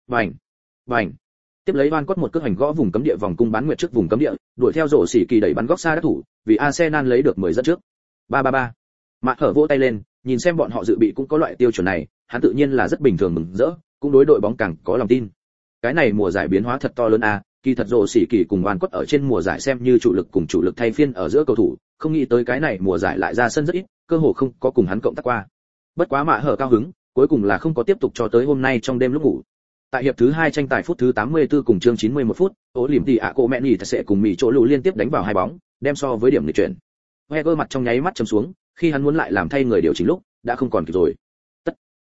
Bành. Tiếp lấy Van Cott một cước hành gõ vùng cấm địa vòng cung bán nguyệt trước vùng cấm địa, đuổi theo rổ xỉ kỳ đẩy bắn góc xa đắc thủ, vì Arsenal lấy được 10 dẫn trước. 3-3-3. Mạc Hờ vỗ tay lên, nhìn xem bọn họ dự bị cũng có loại tiêu chuẩn này, hắn tự nhiên là rất bình thường mừng rỡ, cũng đối đội bóng càng có lòng tin. Cái này mùa giải biến hóa thật to lớn a, kỳ thật rổ xỉ kỳ cùng Van Cott ở trên mùa giải xem như chủ lực cùng chủ lực thay phiên ở giữa cầu thủ, không nghĩ tới cái này mùa giải lại ra sân rất ít, cơ hồ không có cùng hắn cộng tác qua. Bất quá Mạc Hờ cao hứng, cuối cùng là không có tiếp tục cho tới hôm nay trong đêm lúc ngủ. Tại hiệp thứ 2 tranh tài phút thứ 84 cùng chương 91 phút, Olympiacos mẹ nhỉ sẽ cùng Mỹ chỗ lù liên tiếp đánh vào hai bóng, đem so với điểm nghịch chuyển. Wenger mặt trong nháy mắt trầm xuống, khi hắn muốn lại làm thay người điều chỉnh lúc, đã không còn kịp rồi. Tất.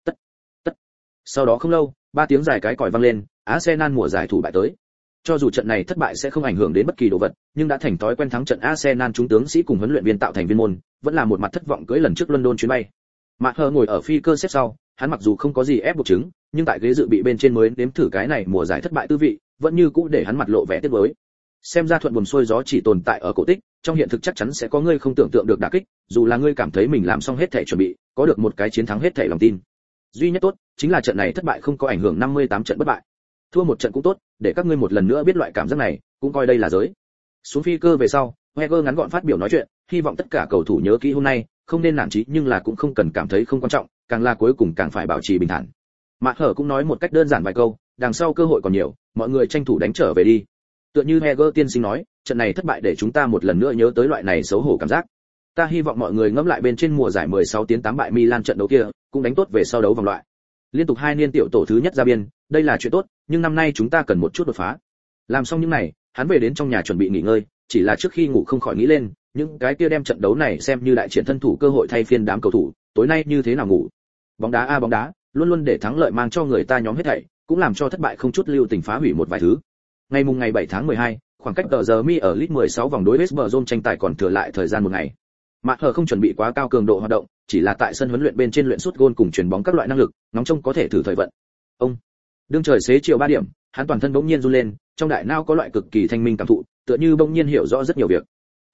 Sau đó không lâu, 3 tiếng giải cái còi vang lên, Arsenal mùa giải thủ bại tới. Cho dù trận này thất bại sẽ không ảnh hưởng đến bất kỳ đồ vật, nhưng đã thành thói quen thắng trận Arsenal chúng tướng sĩ cùng huấn luyện viên tạo thành viên môn, vẫn là một mặt thất vọng cưỡi lần trước London chuyến bay. Mạc Hờ ngồi ở phi cơ xếp sau, hắn mặc dù không có gì ép buộc chứng, nhưng tại ghế dự bị bên trên mới nếm thử cái này mùa giải thất bại tư vị, vẫn như cũ để hắn mặt lộ vẻ tiếc nuối. Xem ra thuận buồm xuôi gió chỉ tồn tại ở cổ tích, trong hiện thực chắc chắn sẽ có ngươi không tưởng tượng được đả kích, dù là ngươi cảm thấy mình làm xong hết thảy chuẩn bị, có được một cái chiến thắng hết thảy lòng tin. Duy nhất tốt, chính là trận này thất bại không có ảnh hưởng 58 trận bất bại. Thua một trận cũng tốt, để các ngươi một lần nữa biết loại cảm giác này, cũng coi đây là giới. Xuống phi cơ về sau, Wenger ngắn gọn phát biểu nói chuyện, hy vọng tất cả cầu thủ nhớ kỹ hôm nay, không nên nản chí nhưng là cũng không cần cảm thấy không quan trọng, càng là cuối cùng càng phải bảo trì bình thản. Mạc Hở cũng nói một cách đơn giản vài câu, đằng sau cơ hội còn nhiều, mọi người tranh thủ đánh trở về đi. Tựa như Wenger tiên sinh nói, trận này thất bại để chúng ta một lần nữa nhớ tới loại này xấu hổ cảm giác. Ta hy vọng mọi người ngẫm lại bên trên mùa giải 16 tiến 8 bại Milan trận đấu kia, cũng đánh tốt về sau đấu vòng loại. Liên tục 2 niên tiểu tổ thứ nhất ra biên, đây là chuyện tốt, nhưng năm nay chúng ta cần một chút đột phá. Làm xong những này, hắn về đến trong nhà chuẩn bị nghỉ ngơi, chỉ là trước khi ngủ không khỏi nghĩ lên, những cái kia đem trận đấu này xem như đại chiến thân thủ cơ hội thay phiên đám cầu thủ, tối nay như thế nào ngủ. Bóng đá, luôn luôn để thắng lợi mang cho người ta nhóm hết thảy, cũng làm cho thất bại không chút lưu tình phá hủy một vài thứ. Ngày 7 tháng 12, khoảng cách tờ giờ mi ở League 16 vòng đối West Brom tranh tài còn thừa lại thời gian một ngày. Mạc Hở không chuẩn bị quá cao cường độ hoạt động, chỉ là tại sân huấn luyện bên trên luyện sút gôn cùng chuyền bóng các loại năng lực, ngóng trông có thể thử thời vận. Đương trời xế chiều 3 điểm, hắn toàn thân bỗng nhiên run lên, trong đại não có loại cực kỳ thanh minh cảm thụ, tựa như bỗng nhiên hiểu rõ rất nhiều việc.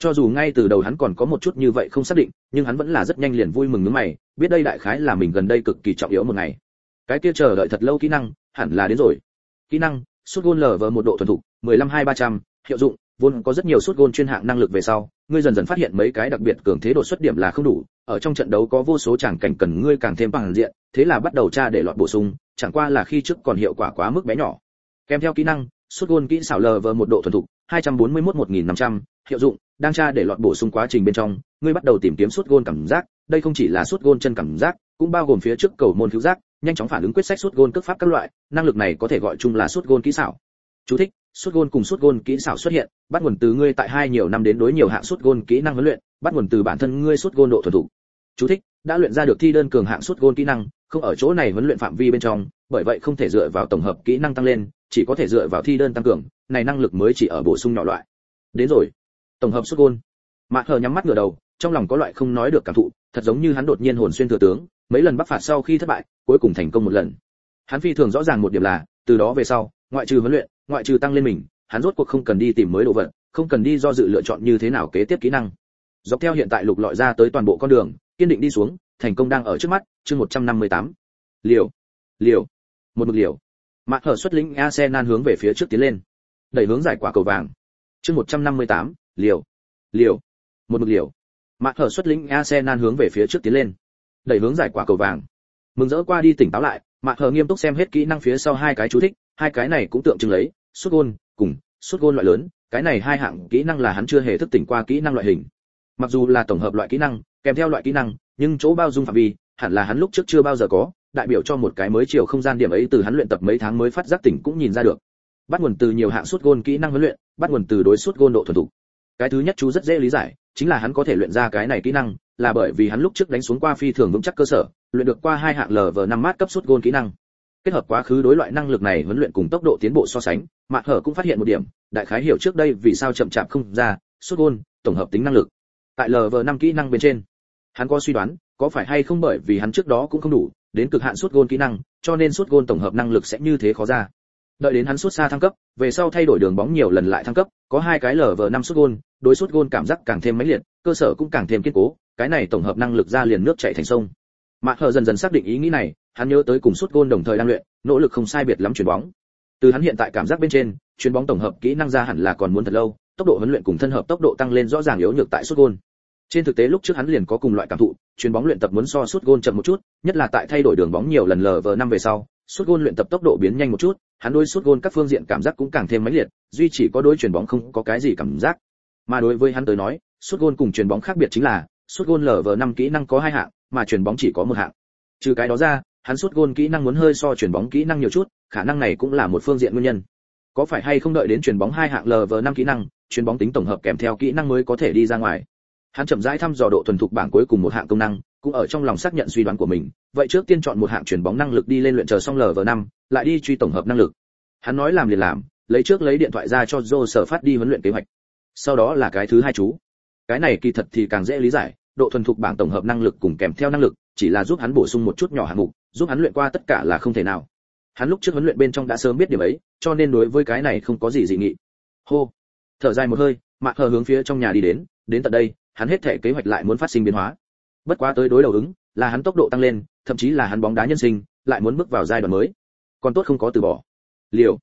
Cho dù ngay từ đầu hắn còn có một chút như vậy không xác định, nhưng hắn vẫn là rất nhanh liền vui mừng nhướng mày, biết đây đại khái là mình gần đây cực kỳ trọng yếu một ngày. Cái kia chờ đợi thật lâu kỹ năng, hẳn là đến rồi. Kỹ năng, sút gôn lở vờ một độ thuần thục, 15-2-300, hiệu dụng, vốn có rất nhiều sút gôn chuyên hạng năng lực về sau, ngươi dần dần phát hiện mấy cái đặc biệt cường thế đột xuất điểm là không đủ, ở trong trận đấu có vô số tràng cảnh cần ngươi càng thêm bằng diện, thế là bắt đầu tra để lọt bổ sung, chẳng qua là khi trước còn hiệu quả quá mức bé nhỏ. Kèm theo kỹ năng, sút gôn kỹ xảo lờ vờ một độ thuần thục, 241-1500, hiệu dụng, đang tra để lọt bổ sung quá trình bên trong, ngươi bắt đầu tìm kiếm sút gôn cảm giác, đây không chỉ là sút gôn chân cảm giác, cũng bao gồm phía trước cầu môn cứu giác, nhanh chóng phản ứng quyết sách sút gôn cước pháp các loại, năng lực này có thể gọi chung là sút gôn kỹ xảo. Chú thích: sút gôn cùng sút gôn kỹ xảo xuất hiện, bắt nguồn từ ngươi tại hai nhiều năm đến đối nhiều hạng sút gôn kỹ năng huấn luyện, bắt nguồn từ bản thân ngươi sút gôn độ thuần thục. Chú thích: đã luyện ra được thi đơn cường hạng sút gôn kỹ năng, không ở chỗ này huấn luyện phạm vi bên trong, bởi vậy không thể dựa vào tổng hợp kỹ năng tăng lên, chỉ có thể dựa vào thi đơn tăng cường, này năng lực mới chỉ ở bổ sung nhỏ loại. Đến rồi, tổng hợp sút gôn. Mạc Hờ nhắm mắt ngửa đầu, trong lòng có loại không nói được cảm thụ, thật giống như hắn đột nhiên hồn xuyên thừa tướng, mấy lần bắc phạt sau khi thất bại, cuối cùng thành công một lần. Hắn phi thường rõ ràng một điểm là, từ đó về sau, ngoại trừ huấn luyện, ngoại trừ tăng lên mình, hắn rốt cuộc không cần đi tìm mới đồ vật, không cần đi do dự lựa chọn như thế nào kế tiếp kỹ năng. Dọc theo hiện tại lục lọi ra tới toàn bộ con đường, kiên định đi xuống, thành công đang ở trước mắt, chương 158. Liều, liều, một mực liều. Mạc Hờ xuất lĩnh Arsenal hướng về phía trước tiến lên, đẩy hướng giải quả cầu vàng. Chương 158, liều, liều, một mực liều. Mạc Hờ xuất lĩnh Arsenal hướng về phía trước tiến lên, đẩy hướng giải quả cầu vàng. Mừng rỡ qua đi tỉnh táo lại, Mạc Hờ nghiêm túc xem hết kỹ năng phía sau hai cái chú thích, hai cái này cũng tượng trưng lấy sút gôn cùng sút gôn loại lớn, cái này hai hạng kỹ năng là hắn chưa hề thức tỉnh qua kỹ năng loại hình. Mặc dù là tổng hợp loại kỹ năng, kèm theo loại kỹ năng, nhưng chỗ bao dung phạm vi, hẳn là hắn lúc trước chưa bao giờ có, đại biểu cho một cái mới chiều không gian điểm ấy từ hắn luyện tập mấy tháng mới phát giác tỉnh cũng nhìn ra được. Bắt nguồn từ nhiều hạng sút gôn kỹ năng huấn luyện, bắt nguồn từ đối sút gôn độ thuần thục. Cái thứ nhất chú rất dễ lý giải, chính là hắn có thể luyện ra cái này kỹ năng, là bởi vì hắn lúc trước đánh xuống qua phi thường vững chắc cơ sở, luyện được qua hai hạng LV5 mát cấp sút gôn kỹ năng. Kết hợp quá khứ đối loại năng lực này huấn luyện cùng tốc độ tiến bộ so sánh, Mạc Hở cũng phát hiện một điểm, đại khái hiểu trước đây vì sao chậm chạp không ra sút gôn tổng hợp tính năng lực. Tại LV5 kỹ năng bên trên, hắn có suy đoán, có phải hay không bởi vì hắn trước đó cũng không đủ, đến cực hạn sút gôn kỹ năng, cho nên sút gôn tổng hợp năng lực sẽ như thế khó ra. Đợi đến hắn sút xa thăng cấp, về sau thay đổi đường bóng nhiều lần lại thăng cấp, có hai cái LV5 sút gôn, đối sút gôn cảm giác càng thêm mãnh liệt, cơ sở cũng càng thêm kiên cố, cái này tổng hợp năng lực ra liền nước chảy thành sông. Mạc Hở dần dần xác định ý nghĩ này, hắn nhớ tới cùng sút gôn đồng thời đang luyện, nỗ lực không sai biệt lắm chuyền bóng. Từ hắn hiện tại cảm giác bên trên, chuyền bóng tổng hợp kỹ năng ra hẳn là còn muốn thật lâu, tốc độ huấn luyện cùng thân hợp tốc độ tăng lên rõ ràng yếu nhược tại sút gôn. Trên thực tế lúc trước hắn liền có cùng loại cảm thụ, chuyền bóng luyện tập muốn so sút gôn chậm một chút, nhất là tại thay đổi đường bóng nhiều lần LV5 về sau, sút gôn luyện tập tốc độ biến nhanh một chút, hắn đối sút gôn các phương diện cảm giác cũng càng thêm mãnh liệt, duy chỉ có đối chuyền bóng không có cái gì cảm giác. Mà đối với hắn tới nói, sút gôn cùng chuyền bóng khác biệt chính là, sút gôn LV5 kỹ năng có hai hạng, mà chuyền bóng chỉ có một hạng. Trừ cái đó ra, hắn sút gôn kỹ năng muốn hơi so chuyền bóng kỹ năng nhiều chút, khả năng này cũng là một phương diện nguyên nhân. Có phải hay không đợi đến chuyền bóng hai hạng LV5 kỹ năng, chuyền bóng tính tổng hợp kèm theo kỹ năng mới có thể đi ra ngoài. Hắn chậm rãi thăm dò độ thuần thục bảng cuối cùng một hạng công năng, cũng ở trong lòng xác nhận suy đoán của mình, vậy trước tiên chọn một hạng chuyền bóng năng lực đi lên luyện chờ xong LV5, lại đi truy tổng hợp năng lực. Hắn nói làm liền làm, lấy điện thoại ra cho Joe sở phát đi huấn luyện kế hoạch. Sau đó là cái thứ hai chú. Cái này kỳ thật thì càng dễ lý giải, độ thuần thục bảng tổng hợp năng lực cùng kèm theo năng lực, chỉ là giúp hắn bổ sung một chút nhỏ hạng mục, giúp hắn luyện qua tất cả là không thể nào. Hắn lúc trước huấn luyện bên trong đã sớm biết điểm ấy, cho nên đối với cái này không có gì dị nghị. Hô, thở dài một hơi, Mạc Hở hướng phía trong nhà đi đến tận đây, hắn hết thể kế hoạch lại muốn phát sinh biến hóa. Bất quá tới đối đầu ứng, là hắn tốc độ tăng lên, thậm chí là hắn bóng đá nhân sinh, lại muốn bước vào giai đoạn mới. Còn tốt không có từ bỏ. Liều,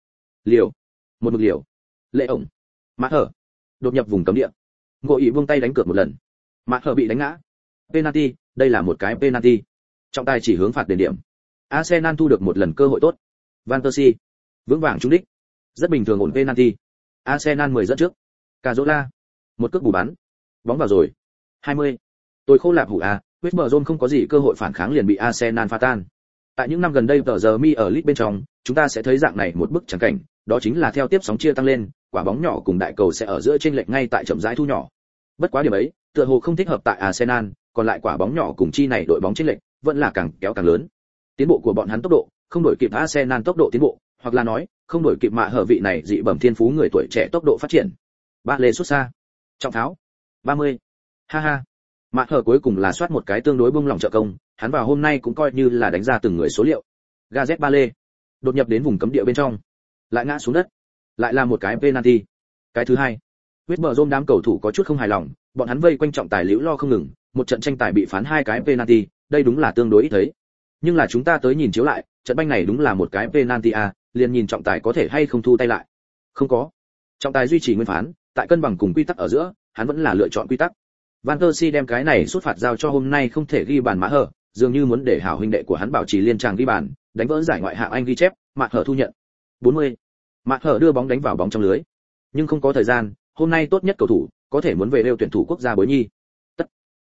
một mực liều. Lệ ổng, Mạc Hở, đột nhập vùng cấm địa. Ngộ ý buông tay đánh cược một lần. Mạc Hở bị đánh ngã. Penalty, đây là một cái penalty. Trọng tài chỉ hướng phạt đền điểm. Arsenal thu được một lần cơ hội tốt. Van Persie, vững vàng trúng đích. Rất bình thường ổn penalty. Arsenal 10 dẫn trước. Cazorla, một cước bù bắn. Bóng vào rồi. 20. Tôi khô lạp hủ à, West Brom không có gì cơ hội phản kháng liền bị Arsenal phá tan. Tại những năm gần đây tờ giờ mi ở League bên trong, chúng ta sẽ thấy dạng này một bức trắng cảnh, đó chính là theo tiếp sóng chia tăng lên, quả bóng nhỏ cùng đại cầu sẽ ở giữa chênh lệch ngay tại chậm rãi thu nhỏ. Bất quá điểm ấy, tựa hồ không thích hợp tại Arsenal, còn lại quả bóng nhỏ cùng chi này đội bóng chênh lệch vẫn là càng kéo càng lớn. Tiến bộ của bọn hắn tốc độ không đổi kịp Arsenal tốc độ tiến bộ, hoặc là nói, không đổi kịp Mạ Hở vị này dị bẩm thiên phú người tuổi trẻ tốc độ phát triển. Ba lê xuất xa. Trọng tháo. 30. Ha ha. Mạ Hở cuối cùng là soát một cái tương đối bung lỏng trợ công, hắn vào hôm nay cũng coi như là đánh ra từng người số liệu. Gazet ba lê đột nhập đến vùng cấm địa bên trong, lại ngã xuống đất, lại là một cái penalty. Cái thứ hai. West Brom đám cầu thủ có chút không hài lòng, bọn hắn vây quanh trọng tài liễu lo không ngừng, một trận tranh tài bị phán 2 cái penalty, đây đúng là tương đối ít thấy. Nhưng là chúng ta tới nhìn chiếu lại, trận banh này đúng là một cái penalty à, liền nhìn trọng tài có thể hay không thu tay lại. Không có. Trọng tài duy trì nguyên phán, tại cân bằng cùng quy tắc ở giữa, hắn vẫn là lựa chọn quy tắc. Van Persie đem cái này sút phạt giao cho hôm nay không thể ghi bàn Mã Hở, dường như muốn để hảo huynh đệ của hắn bảo trì liên tràng ghi bàn, đánh vỡ giải ngoại hạng Anh ghi chép, Mã Hở thu nhận. 40. Mã Hở đưa bóng đánh vào bóng trong lưới. Nhưng không có thời gian, hôm nay tốt nhất cầu thủ, có thể muốn về đeo tuyển thủ quốc gia bối nhi. Tất.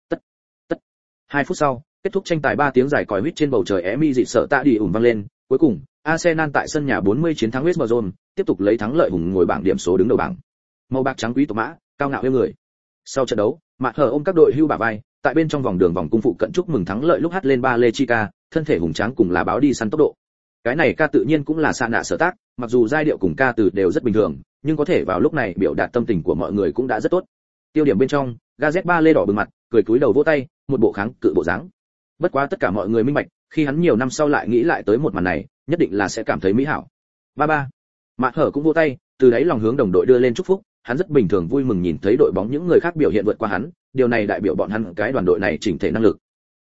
2 phút sau, kết thúc tranh tài 3 tiếng giải còi huýt trên bầu trời Emi dị sợ tạ đi ủng vang lên, cuối cùng, Arsenal tại sân nhà 40 chiến thắng West Brom, tiếp tục lấy thắng lợi hùng ngồi bảng điểm số đứng đầu bảng. Màu bạc trắng quý tộc mã, cao ngạo yêu người. Sau trận đấu, Mã Hở ôm các đội hưu bả vai, tại bên trong vòng đường vòng cung phụ cận chúc mừng thắng lợi lúc hát lên ba lê chi ca, thân thể hùng tráng cùng là báo đi săn tốc độ. Cái này ca tự nhiên cũng là sa nạ sở tác, mặc dù giai điệu cùng ca từ đều rất bình thường, nhưng có thể vào lúc này biểu đạt tâm tình của mọi người cũng đã rất tốt. Tiêu điểm bên trong, Gazet ba lê đỏ bừng mặt, cười cúi đầu vỗ tay, một bộ kháng cự bộ dáng. Bất quá tất cả mọi người minh bạch, khi hắn nhiều năm sau lại nghĩ lại tới một màn này, nhất định là sẽ cảm thấy mỹ hảo. Ba. Mã Hở cũng vỗ tay, từ đáy lòng hướng đồng đội đưa lên chúc phúc, hắn rất bình thường vui mừng nhìn thấy đội bóng những người khác biểu hiện vượt qua hắn, điều này đại biểu bọn hắn cái đoàn đội này chỉnh thể năng lực.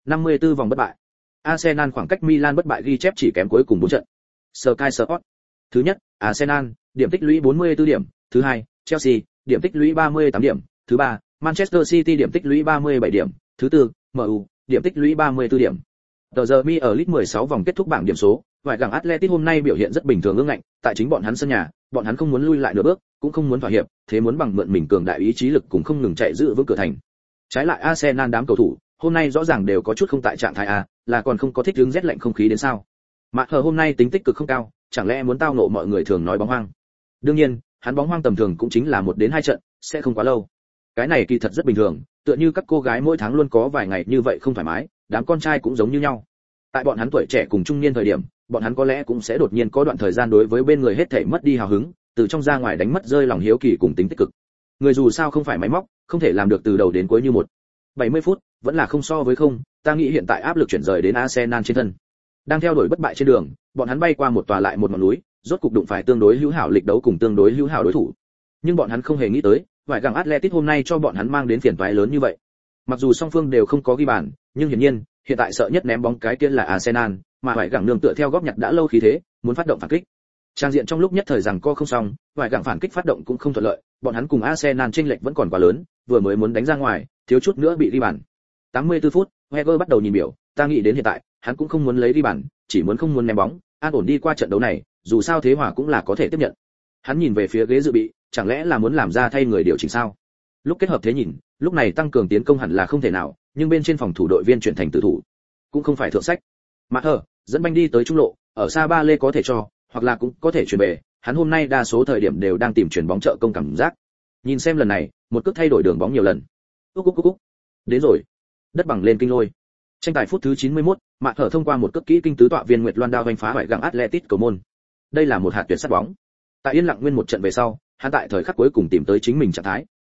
54 vòng bất bại. Arsenal khoảng cách Milan bất bại ghi chép chỉ kém cuối cùng 4 trận. Sky Sport. Thứ nhất, Arsenal, điểm tích lũy 44 điểm, thứ hai, Chelsea, điểm tích lũy 38 điểm, thứ ba, Manchester City điểm tích lũy 37 điểm, thứ tư, MU, điểm tích lũy 34 điểm. Tờ giờ Mi ở League 16 vòng kết thúc bảng điểm số, vài gẳng Atletico hôm nay biểu hiện rất bình thường ương ngạnh, tại chính bọn hắn sân nhà, bọn hắn không muốn lui lại nửa bước, cũng không muốn thỏa hiệp, thế muốn bằng mượn mình cường đại ý chí lực cùng không ngừng chạy giữ vững cửa thành. Trái lại Arsenal đám cầu thủ, hôm nay rõ ràng đều có chút không tại trạng thái a, là còn không có thích ứng rét lạnh không khí đến sao? Mã Hở hôm nay tính tích cực không cao, chẳng lẽ muốn tao ngộ mọi người thường nói bóng hoang. Đương nhiên, hắn bóng hoang tầm thường cũng chính là 1 đến 2 trận, sẽ không quá lâu. Cái này kỳ thật rất bình thường, tựa như các cô gái mỗi tháng luôn có vài ngày như vậy không thoải mái, đám con trai cũng giống như nhau. Tại bọn hắn tuổi trẻ cùng trung niên thời điểm, bọn hắn có lẽ cũng sẽ đột nhiên có đoạn thời gian đối với bên người hết thảy mất đi hào hứng, từ trong ra ngoài đánh mất rơi lòng hiếu kỳ cùng tính tích cực. Người dù sao không phải máy móc, không thể làm được từ đầu đến cuối như một. 70 phút, vẫn là không so với không, ta nghĩ hiện tại áp lực chuyển rời đến Arsenal trên thân. Đang theo đuổi bất bại trên đường, bọn hắn bay qua một tòa lại một ngọn núi, rốt cục đụng phải tương đối hữu hảo lịch đấu cùng tương đối hữu hảo đối thủ. Nhưng bọn hắn không hề nghĩ tới, vài gặng Atletico hôm nay cho bọn hắn mang đến phiền toái lớn như vậy. Mặc dù song phương đều không có ghi bàn, nhưng hiển nhiên, hiện tại sợ nhất ném bóng cái kia là Arsenal, mà vài gặng nương tựa theo góp nhặt đã lâu khí thế, muốn phát động phản kích. Trang diện trong lúc nhất thời rằng co không xong, vài gặng phản kích phát động cũng không thuận lợi, bọn hắn cùng Arsenal chênh lệch vẫn còn quá lớn, vừa mới muốn đánh ra ngoài, thiếu chút nữa bị ghi bàn. 84 phút, Wenger bắt đầu nhìn biểu, ta nghĩ đến hiện tại, hắn cũng không muốn lấy ghi bàn, chỉ muốn không muốn ném bóng, an ổn đi qua trận đấu này, dù sao thế hòa cũng là có thể tiếp nhận. Hắn nhìn về phía ghế dự bị, chẳng lẽ là muốn làm ra thay người điều chỉnh sao? Lúc kết hợp thế nhìn, lúc này tăng cường tiến công hẳn là không thể nào, nhưng bên trên phòng thủ đội viên chuyển thành tự thủ, cũng không phải thượng sách. Mã Hở dẫn banh đi tới trung lộ, ở xa ba lê có thể cho, hoặc là cũng có thể chuyển về, hắn hôm nay đa số thời điểm đều đang tìm chuyển bóng trợ công cảm giác. Nhìn xem lần này, một cước thay đổi đường bóng nhiều lần. Cúc. Đến rồi. Đất bằng lên kinh lôi. Tranh tài phút thứ 91, Mã Hở thông qua một cước kỹ kinh tứ tọa viên Nguyệt Loan đao vành phá hoại gặng Atletico cầu môn. Đây là một hạt tuyệt sát bóng. Tại yên lặng nguyên một trận về sau, hắn tại thời khắc cuối cùng tìm tới chính mình trạng thái.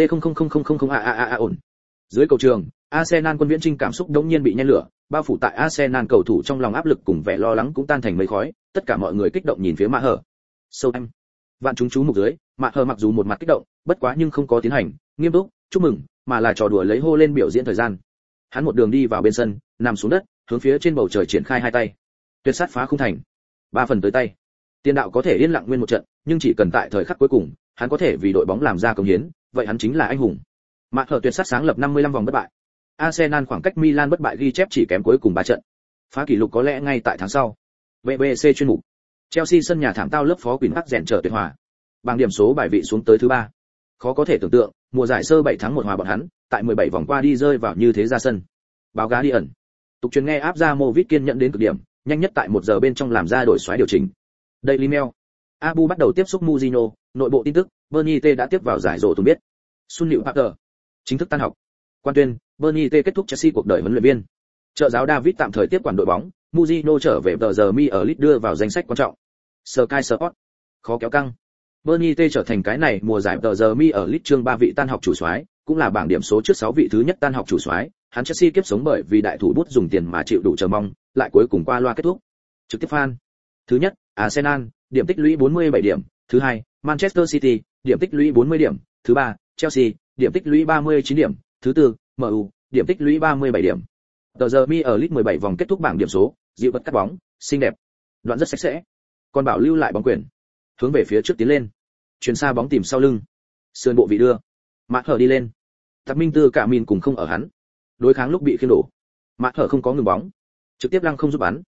J000000 ổn. Dưới cầu trường, Arsenal quân viễn trinh cảm xúc đống nhiên bị nhen lửa, bao phủ tại Arsenal cầu thủ trong lòng áp lực cùng vẻ lo lắng cũng tan thành mây khói, tất cả mọi người kích động nhìn phía Mã Hở. Sâu em. Vạn chúng chú mục dưới, Mã Hở mặc dù một mặt kích động, bất quá nhưng không có tiến hành nghiêm túc chúc mừng, mà là trò đùa lấy hô lên biểu diễn thời gian. Hắn một đường đi vào bên sân, nằm xuống đất, hướng phía trên bầu trời triển khai hai tay. Tuyệt sát phá khung thành. 3 phần tới tay. Tiền đạo có thể yên lặng nguyên một trận, nhưng chỉ cần tại thời khắc cuối cùng, hắn có thể vì đội bóng làm ra công hiến, vậy hắn chính là anh hùng. Mã Hở tuyệt sát sáng lập 55 vòng bất bại. Arsenal khoảng cách Milan bất bại ghi chép chỉ kém cuối cùng 3 trận. Phá kỷ lục có lẽ ngay tại tháng sau. BBC chuyên mục. Chelsea sân nhà thảm tao lớp phó Quỳnh Hắc rèn trở tuyệt hòa. Bảng điểm số bài vị xuống tới thứ 3. Khó có thể tưởng tượng, mùa giải sơ 7 tháng 1 hòa bọn hắn, tại 17 vòng qua đi rơi vào như thế ra sân. Báo giá đi ẩn. Tục truyền nghe áp ra Movit kiên nhận đến cực điểm, nhanh nhất tại 1 giờ bên trong làm ra đổi xoáy điều chỉnh. Daily Mail. Abu bắt đầu tiếp xúc Mourinho, nội bộ tin tức, Bernie T đã tiếp vào giải rổ tôi biết. Sun Liễu Parker. Chính thức tan học. Quan tuyên, Bernie T kết thúc Chelsea cuộc đời huấn luyện viên. Trợ giáo David tạm thời tiếp quản đội bóng, Mourinho trở về tờ giờ Mi ở Leeds đưa vào danh sách quan trọng. Sky Sport. Khó kéo căng. Bernie T trở thành cái này mùa giải tờ giờ Mi ở Leeds chương 3 vị tan học chủ soái, cũng là bảng điểm số trước 6 vị thứ nhất tan học chủ soái. Hắn Chelsea kiếp sống bởi vì đại thủ bút dùng tiền mà chịu đủ chờ mong, lại cuối cùng qua loa kết thúc. Trực tiếp fan. Thứ nhất, Arsenal, điểm tích lũy 47 điểm, thứ hai, Manchester City, điểm tích lũy 40 điểm, thứ ba, Chelsea, điểm tích lũy 39 điểm, thứ tư, MU, điểm tích lũy 37 điểm. Tờ giờ mi ở League 17 vòng kết thúc bảng điểm số, dịu bật cắt bóng, xinh đẹp. Đoạn rất sạch sẽ. Còn bảo lưu lại bóng quyền, hướng về phía trước tiến lên. Chuyền xa bóng tìm sau lưng. Sườn bộ vị đưa. Mạc Hở đi lên. Tạc Minh Tư cả Min cùng không ở hắn. Đối kháng lúc bị khiêng đổ. Mạc Hở không có ngừng bóng, trực tiếp lăng không giúp bắn.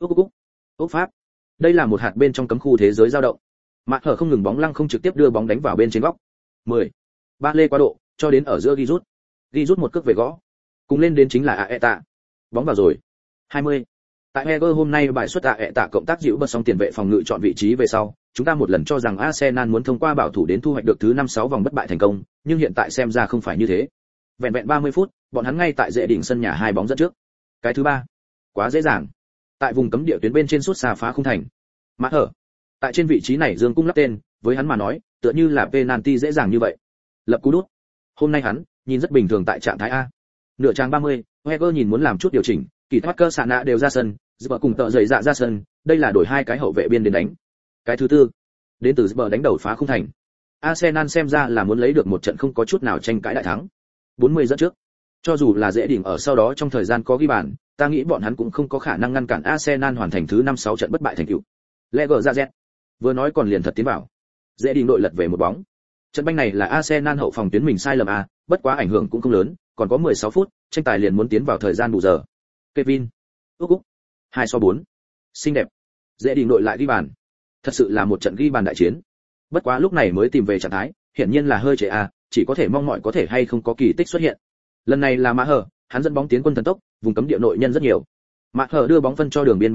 Úc Pháp. Đây là một hạt bên trong cấm khu thế giới dao động. Mạc Hở không ngừng bóng lăng không trực tiếp đưa bóng đánh vào bên trên góc. 10. Ba lê quá độ, cho đến ở giữa ghi rút một cước về gõ. Cùng lên đến chính là Aeta. Bóng vào rồi. 20. Tại Heger hôm nay bài xuất Aeta cộng tác dịu bật xong tiền vệ phòng ngự chọn vị trí về sau, chúng ta một lần cho rằng Arsenal muốn thông qua bảo thủ đến thu hoạch được thứ 5-6 vòng bất bại thành công, nhưng hiện tại xem ra không phải như thế. Vẹn vẹn 30 phút, bọn hắn ngay tại dễ đỉnh sân nhà 2 bóng dẫn trước. Cái thứ ba, quá dễ dàng. Tại vùng cấm địa tuyến bên trên sút xa phá không thành. Mạc Hở. Tại trên vị trí này Dương cung lắp tên, với hắn mà nói, tựa như là penalty dễ dàng như vậy. Lập cú đút. Hôm nay hắn nhìn rất bình thường tại trạng thái A. Nửa trang 30, Heger nhìn muốn làm chút điều chỉnh, Kỳ Thoát Sạ Nạ đều ra sân, Zber cùng tợ dày dạ ra sân, đây là đổi 2 cái hậu vệ biên đến đánh. Cái thứ tư, đến từ Zber đánh đầu phá không thành. Arsenal xem ra là muốn lấy được một trận không có chút nào tranh cãi đại thắng. 40 dẫn trước. Cho dù là dễ đỉnh ở sau đó trong thời gian có ghi bàn, ta nghĩ bọn hắn cũng không có khả năng ngăn cản Arsenal hoàn thành thứ 5-6 trận bất bại thành tựu. Leger ra Z. Vừa nói còn liền thật tiến vào. Dễ đỉnh đội lật về một bóng. Trận banh này là Arsenal hậu phòng tuyến mình sai lầm à, bất quá ảnh hưởng cũng không lớn, còn có 16 phút, tranh tài liền muốn tiến vào thời gian bù giờ. Kevin. Úc. 2-4. Xinh đẹp. Dễ đỉnh đội lại ghi bàn. Thật sự là một trận ghi bàn đại chiến. Bất quá lúc này mới tìm về trạng thái, hiển nhiên là hơi trễ à, chỉ có thể mong mọi có thể hay không có kỳ tích xuất hiện. Lần này là Mã Hở, hắn dẫn bóng tiến quân thần tốc, vùng cấm địa nội nhân rất nhiều. Mã Hở đưa bóng phân cho đường biên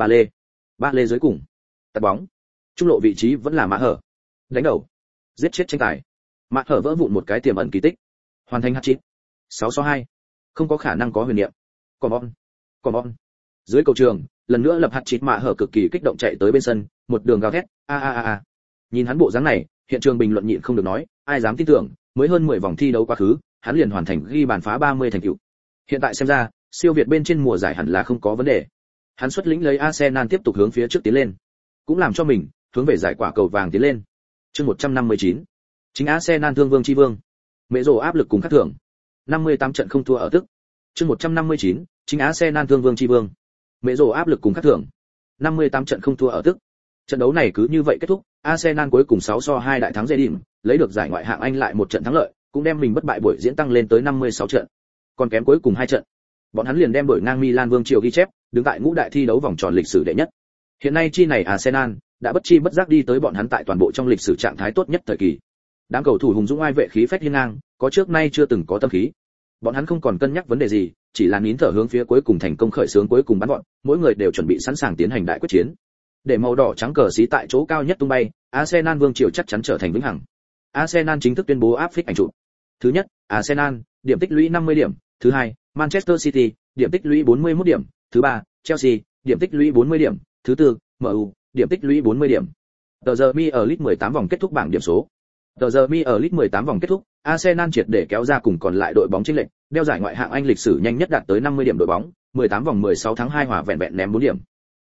Ba Lê dưới cùng. Tạt bóng. Trung lộ vị trí vẫn là Mã Hở. Đánh đầu. Giết chết tranh tài. Mã Hở vỡ vụn một cái tiềm ẩn kỳ tích. Hoàn thành hat-trick. 6-2. Không có khả năng có huyền niệm. Còn on. Dưới cầu trường, lần nữa lập hat-trick Mã Hở cực kỳ kích động chạy tới bên sân, một đường gào thét, a. Nhìn hắn bộ dáng này, hiện trường bình luận nhịn không được nói, ai dám tin tưởng, mới hơn 10 vòng thi đấu quá khứ, hắn liền hoàn thành ghi bàn phá 30 thành tựu. Hiện tại xem ra, siêu việt bên trên mùa giải hẳn là không có vấn đề. Hắn xuất lĩnh lấy Arsenal tiếp tục hướng phía trước tiến lên, cũng làm cho mình hướng về giải quả cầu vàng tiến lên. Chương 159. Chính Arsenal thương vương chi vương. Mẹ rồ áp lực cùng khắc thưởng. 58 trận không thua ở tức. Chương 159. Chính Arsenal thương vương chi vương. Mẹ rồ áp lực cùng khắc thưởng. 58 trận không thua ở tức. Trận đấu này cứ như vậy kết thúc, Arsenal cuối cùng 6-2 đại thắng dễ điểm, lấy được giải ngoại hạng Anh lại một trận thắng lợi, cũng đem mình bất bại buổi diễn tăng lên tới 56 trận. Còn kém cuối cùng 2 trận, bọn hắn liền đem đội ngang Milan vương triều ghi chép, đứng tại ngũ đại thi đấu vòng tròn lịch sử đệ nhất. Hiện nay chi này Arsenal đã bất chi bất giác đi tới bọn hắn tại toàn bộ trong lịch sử trạng thái tốt nhất thời kỳ. Đám cầu thủ hùng dũng oai vệ khí phách hiên ngang, có trước nay chưa từng có tâm khí. Bọn hắn không còn cân nhắc vấn đề gì, chỉ là nín thở hướng phía cuối cùng thành công khởi xướng cuối cùng bắn gọn, mỗi người đều chuẩn bị sẵn sàng tiến hành đại quyết chiến. Để màu đỏ trắng cờ xí tại chỗ cao nhất tung bay, Arsenal vương triều chắc chắn trở thành vĩnh hằng. Arsenal chính thức tuyên bố áp phích ảnh chụp. Thứ nhất, Arsenal, điểm tích lũy 50 điểm, thứ hai, Manchester City, điểm tích lũy 41 điểm, thứ ba, Chelsea, điểm tích lũy 40 điểm, thứ tư, MU, điểm tích lũy 40 điểm. Tờ giờ Mi ở League 18 vòng kết thúc bảng điểm số. Tờ giờ Mi ở League 18 vòng kết thúc, Arsenal triệt để kéo ra cùng còn lại đội bóng chênh lệch, đeo giải ngoại hạng Anh lịch sử nhanh nhất đạt tới 50 điểm đội bóng, 18 vòng 16 tháng 2 hòa vẹn vẹn ném 4 điểm.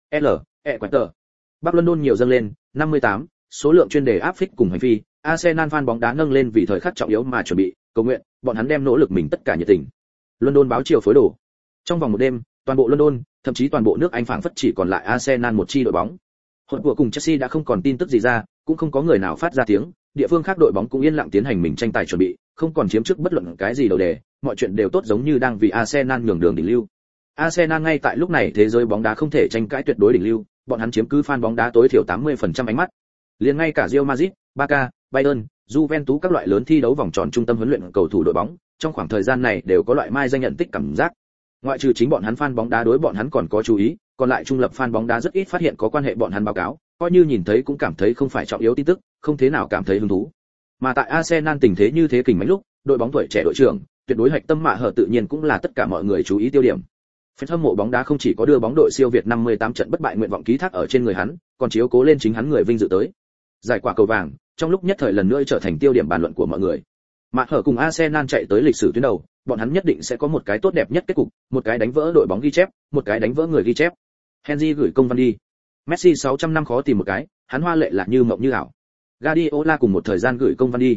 Quater. Bắc London nhiều dâng lên, 58, số lượng chuyên đề áp phích cùng hành phi, Arsenal fan bóng đá nâng lên vì thời khắc trọng yếu mà chuẩn bị, cầu nguyện, bọn hắn đem nỗ lực mình tất cả nhiệt tình. London báo chiều phối đồ. Trong vòng một đêm, toàn bộ London, thậm chí toàn bộ nước Anh phảng phất chỉ còn lại Arsenal một chi đội bóng. Hỗn của cùng Chelsea đã không còn tin tức gì ra, cũng không có người nào phát ra tiếng, địa phương khác đội bóng cũng yên lặng tiến hành mình tranh tài chuẩn bị, không còn chiếm trước bất luận cái gì đầu đề, mọi chuyện đều tốt giống như đang vì Arsenal nhường đường đỉnh lưu. Arsenal ngay tại lúc này thế giới bóng đá không thể tranh cãi tuyệt đối đỉnh lưu, bọn hắn chiếm cứ fan bóng đá tối thiểu 80% ánh mắt. Liền ngay cả Real Madrid, Barca, Bayern, Juventus các loại lớn thi đấu vòng tròn trung tâm huấn luyện cầu thủ đội bóng, trong khoảng thời gian này đều có loại mai danh nhận tích cảm giác. Ngoại trừ chính bọn hắn fan bóng đá đối bọn hắn còn có chú ý, còn lại trung lập fan bóng đá rất ít phát hiện có quan hệ bọn hắn báo cáo, coi như nhìn thấy cũng cảm thấy không phải trọng yếu tin tức, không thế nào cảm thấy hứng thú. Mà tại Arsenal tình thế như thế kình mãnh lúc, đội bóng tuổi trẻ đội trưởng, tuyệt đối hạch tâm Mạ Hở tự nhiên cũng là tất cả mọi người chú ý tiêu điểm. Fan hâm mộ bóng đá không chỉ có đưa bóng đội siêu Việt 58 trận bất bại nguyện vọng ký thác ở trên người hắn, còn chiếu cố lên chính hắn người vinh dự tới. Giải quả cầu vàng, trong lúc nhất thời lần nữa trở thành tiêu điểm bàn luận của mọi người. Mạ Hở cùng Arsenal chạy tới lịch sử tuyến đầu, bọn hắn nhất định sẽ có một cái tốt đẹp nhất kết cục, một cái đánh vỡ đội bóng ghi chép, một cái đánh vỡ người ghi chép. Henry gửi công văn đi. Messi 600 năm khó tìm một cái, hắn hoa lệ là như mộng như ảo. Guardiola cùng một thời gian gửi công văn đi.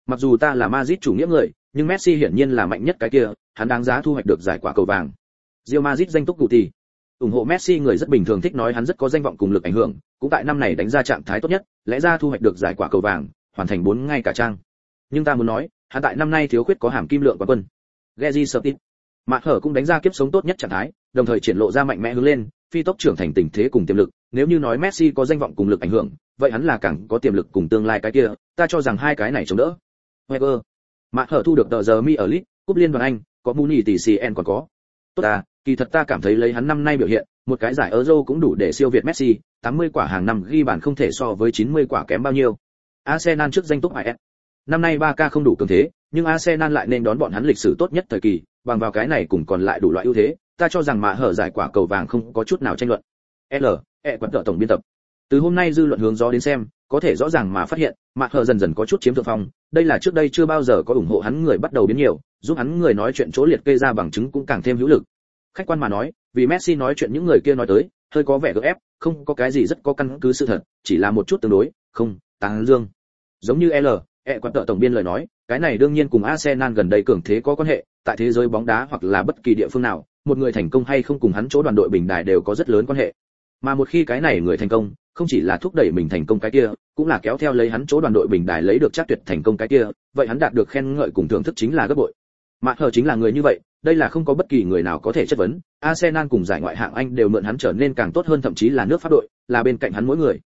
Mặc dù ta là Madrid chủ nghĩa người, nhưng Messi hiển nhiên là mạnh nhất cái kia, hắn đáng giá thu hoạch được giải quả cầu vàng. Real Madrid danh túc cụ tỷ. Ủng hộ Messi người rất bình thường thích nói hắn rất có danh vọng cùng lực ảnh hưởng, cũng tại năm này đánh ra trạng thái tốt nhất, lẽ ra thu hoạch được giải quả cầu vàng, hoàn thành 4 ngay cả trang. Nhưng ta muốn nói, hắn tại năm nay thiếu khuyết có hàm kim lượng quán quân. Gezi Sertin. Mạc Hở cũng đánh ra kiếp sống tốt nhất trạng thái, đồng thời triển lộ ra mạnh mẽ hướng lên, phi tốc trưởng thành tình thế cùng tiềm lực, nếu như nói Messi có danh vọng cùng lực ảnh hưởng, vậy hắn là càng có tiềm lực cùng tương lai cái kia, ta cho rằng hai cái này chống đỡ. Wenger. Mạc Hở thu được tờ giờ Mi ở League, cúp liên đoàn Anh, có Muni tỷ CN còn có. Tốt à, kỳ thật ta cảm thấy lấy hắn năm nay biểu hiện, một cái giải Euro cũng đủ để siêu việt Messi, 80 quả hàng năm ghi bàn không thể so với 90 quả kém bao nhiêu. Arsenal trước danh túc IS. Năm nay Barca không đủ cường thế, nhưng Arsenal lại nên đón bọn hắn lịch sử tốt nhất thời kỳ, bằng vào cái này cùng còn lại đủ loại ưu thế, ta cho rằng Mạc Hở giải quả cầu vàng không có chút nào tranh luận. Quán tợ tổng biên tập. Từ hôm nay dư luận hướng gió đến xem, có thể rõ ràng mà phát hiện, Mạc Hở dần dần có chút chiếm thượng phong, đây là trước đây chưa bao giờ có ủng hộ hắn người bắt đầu biến nhiều, giúp hắn người nói chuyện chỗ liệt kê ra bằng chứng cũng càng thêm hữu lực. Khách quan mà nói, vì Messi nói chuyện những người kia nói tới, hơi có vẻ gượng ép, không có cái gì rất có căn cứ sự thật, chỉ là một chút tương đối, không, tán dương. Giống như Quán tợ tổng biên lời nói, cái này đương nhiên cùng Arsenal gần đây cường thế có quan hệ, tại thế giới bóng đá hoặc là bất kỳ địa phương nào, một người thành công hay không cùng hắn chỗ đoàn đội bình đài đều có rất lớn quan hệ. Mà một khi cái này người thành công, không chỉ là thúc đẩy mình thành công cái kia, cũng là kéo theo lấy hắn chỗ đoàn đội bình đài lấy được chắc tuyệt thành công cái kia, vậy hắn đạt được khen ngợi cùng thưởng thức chính là gấp bội. Mạc Hở chính là người như vậy, đây là không có bất kỳ người nào có thể chất vấn. Arsenal cùng giải ngoại hạng Anh đều mượn hắn trở nên càng tốt hơn, thậm chí là nước Pháp đội, là bên cạnh hắn mỗi người.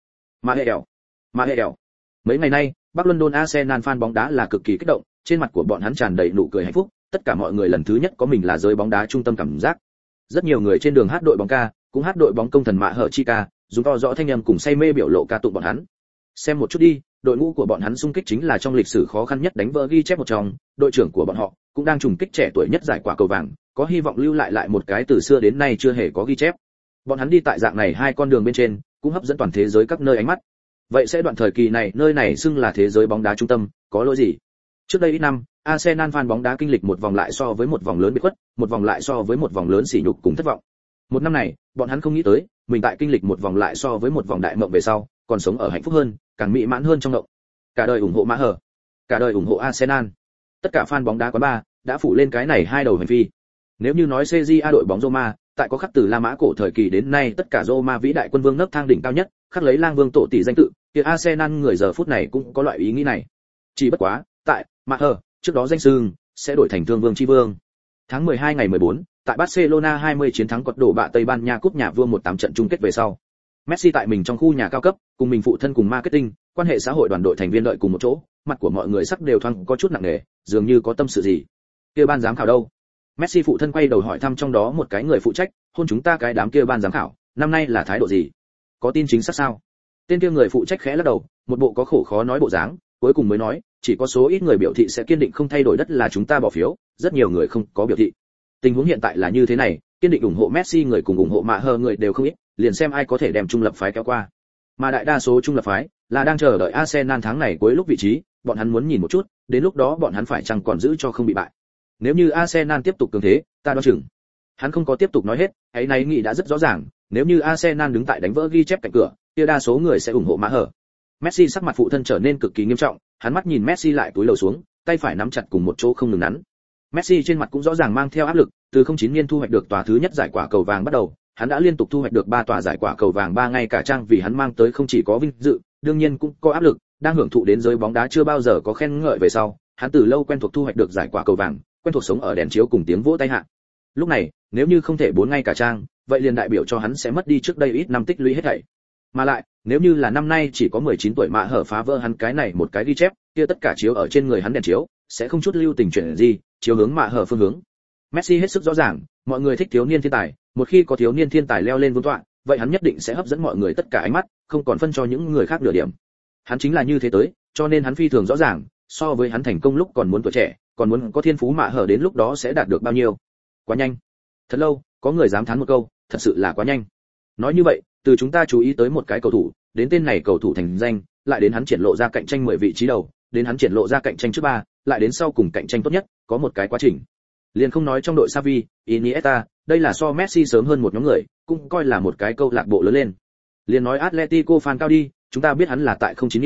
Mael. Mấy ngày nay, Bắc London Arsenal fan bóng đá là cực kỳ kích động, trên mặt của bọn hắn tràn đầy nụ cười hạnh phúc, tất cả mọi người lần thứ nhất có mình là giới bóng đá trung tâm cảm giác. Rất nhiều người trên đường hát đội bóng ca, cũng hát đội bóng công thần Mạc Hở chi ca, dùng to rõ thanh âm cùng say mê biểu lộ ca tụng bọn hắn. Xem một chút đi, đội ngũ của bọn hắn xung kích chính là trong lịch sử khó khăn nhất đánh vỡ ghi chép một trong, đội trưởng của bọn họ cũng đang trùng kích trẻ tuổi nhất giải quả cầu vàng, có hy vọng lưu lại một cái từ xưa đến nay chưa hề có ghi chép. Bọn hắn đi tại dạng này hai con đường bên trên, cũng hấp dẫn toàn thế giới các nơi ánh mắt. Vậy sẽ đoạn thời kỳ này, nơi này xưng là thế giới bóng đá trung tâm, có lỗi gì? Trước đây ít năm, Arsenal fan bóng đá kinh lịch một vòng lại so với một vòng lớn biệt khuất, một vòng lại so với một vòng lớn sỉ nhục cùng thất vọng. Một năm này, bọn hắn không nghĩ tới, mình tại kinh lịch một vòng lại so với một vòng đại mộng về sau, còn sống ở hạnh phúc hơn, càng mỹ mãn hơn trong mộng. Cả đời ủng hộ Mạc Hở, cả đời ủng hộ Arsenal. Tất cả fan bóng đá quán bar đã phủ lên cái này hai đầu hành phi. Nếu như nói CJA đội bóng Roma, tại có khắc từ La Mã cổ thời kỳ đến nay tất cả Roma vĩ đại quân vương nấc thang đỉnh cao nhất, khắc lấy lang vương tổ tỷ danh tự, thì Arsenal người giờ phút này cũng có loại ý nghĩ này. Chỉ bất quá, tại Mạc Hở, trước đó danh xưng sẽ đổi thành Thương Vương chi Vương. Tháng 12 ngày 14, tại Barcelona 20 chiến thắng quật đổ bạ Tây Ban Nha cúp nhà vua 1-8 trận chung kết về sau. Messi tại mình trong khu nhà cao cấp, cùng mình phụ thân cùng marketing, quan hệ xã hội đoàn đội thành viên đợi cùng một chỗ, mặt của mọi người sắc đều thoáng có chút nặng nề, dường như có tâm sự gì. Kia ban giám khảo đâu? Messi phụ thân quay đầu hỏi thăm trong đó một cái người phụ trách, hôn chúng ta cái đám kia ban giám khảo, năm nay là thái độ gì? Có tin chính xác sao? Tên kia người phụ trách khẽ lắc đầu, một bộ có khổ khó nói bộ dáng, cuối cùng mới nói, chỉ có số ít người biểu thị sẽ kiên định không thay đổi đất là chúng ta bỏ phiếu, rất nhiều người không có biểu thị. Tình huống hiện tại là như thế này, kiên định ủng hộ Messi người cùng ủng hộ Mạc Hở người đều không ít, liền xem ai có thể đem trung lập phái kéo qua. Mà đại đa số trung lập phái là đang chờ đợi Arsenal tháng này cuối lúc vị trí, bọn hắn muốn nhìn một chút, đến lúc đó bọn hắn phải chăng còn giữ cho không bị bại. Nếu như Arsenal tiếp tục cường thế, ta đoán chừng. Hắn không có tiếp tục nói hết, ấy này nghĩ đã rất rõ ràng, nếu như Arsenal đứng tại đánh vỡ ghi chép cạnh cửa, kia đa số người sẽ ủng hộ Mạc Hở. Messi sắc mặt phụ thân trở nên cực kỳ nghiêm trọng, hắn mắt nhìn Messi lại cúi đầu xuống, tay phải nắm chặt cùng một chỗ không ngừng nắn. Messi trên mặt cũng rõ ràng mang theo áp lực, từ 09 niên thu hoạch được tòa thứ nhất giải quả cầu vàng bắt đầu, hắn đã liên tục thu hoạch được 3 tòa giải quả cầu vàng 3 ngay cả trang, vì hắn mang tới không chỉ có vinh dự, đương nhiên cũng có áp lực, đang hưởng thụ đến giới bóng đá chưa bao giờ có khen ngợi về sau, hắn từ lâu quen thuộc thu hoạch được giải quả cầu vàng, quen thuộc sống ở đèn chiếu cùng tiếng vỗ tay hạ. Lúc này, nếu như không thể 4 ngay cả trang, vậy liền đại biểu cho hắn sẽ mất đi trước đây ít năm tích lũy hết thảy. Mà lại, nếu như là năm nay chỉ có 19 tuổi Mạc Hở phá vỡ hắn cái này một cái ghi chép, kia tất cả chiếu ở trên người hắn đèn chiếu sẽ không chút lưu tình chuyển gì, chiếu hướng Mạc Hở phương hướng. Messi hết sức rõ ràng, mọi người thích thiếu niên thiên tài, một khi có thiếu niên thiên tài leo lên vương tọa, vậy hắn nhất định sẽ hấp dẫn mọi người tất cả ánh mắt, không còn phân cho những người khác nửa điểm. Hắn chính là như thế tới, cho nên hắn phi thường rõ ràng, so với hắn thành công lúc còn muốn tuổi trẻ, còn muốn có thiên phú Mạc Hở đến lúc đó sẽ đạt được bao nhiêu. Quá nhanh. Thật lâu, có người dám thán một câu, thật sự là quá nhanh. Nói như vậy, từ chúng ta chú ý tới một cái cầu thủ, đến tên này cầu thủ thành danh, lại đến hắn triển lộ ra cạnh tranh 10 vị trí đầu, đến hắn triển lộ ra cạnh tranh trước 3, lại đến sau cùng cạnh tranh tốt nhất, có một cái quá trình. Liền không nói trong đội Xavi, Iniesta, đây là so Messi sớm hơn một nhóm người, cũng coi là một cái câu lạc bộ lớn lên. Liền nói Atletico fan cao đi, chúng ta biết hắn là tại 09 niên,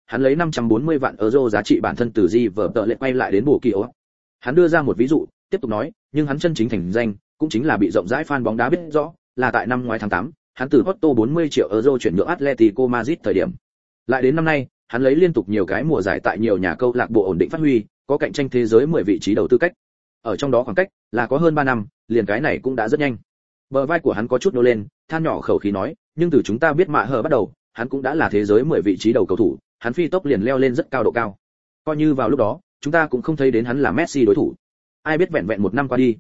hắn lấy 540 vạn euro giá trị bản thân từ River lệ quay lại đến bù kỳ ố. Hắn đưa ra một ví dụ, tiếp tục nói, nhưng hắn chân chính thành danh, cũng chính là bị rộng rãi fan bóng đá biết rõ, là tại năm ngoái tháng 8, hắn từ Porto 40 triệu euro chuyển nhượng Atletico Madrid thời điểm. Lại đến năm nay, hắn lấy liên tục nhiều cái mùa giải tại nhiều nhà câu lạc bộ ổn định phát huy, có cạnh tranh thế giới 10 vị trí đầu tư cách. Ở trong đó khoảng cách là có hơn 3 năm, liền cái này cũng đã rất nhanh. Bờ vai của hắn có chút nô lên, than nhỏ khẩu khí nói, nhưng từ chúng ta biết mạ hở bắt đầu, hắn cũng đã là thế giới 10 vị trí đầu cầu thủ, hắn phi tốc liền leo lên rất cao độ cao. Coi như vào lúc đó, chúng ta cũng không thấy đến hắn là Messi đối thủ. Ai biết vẹn vẹn một năm qua đi,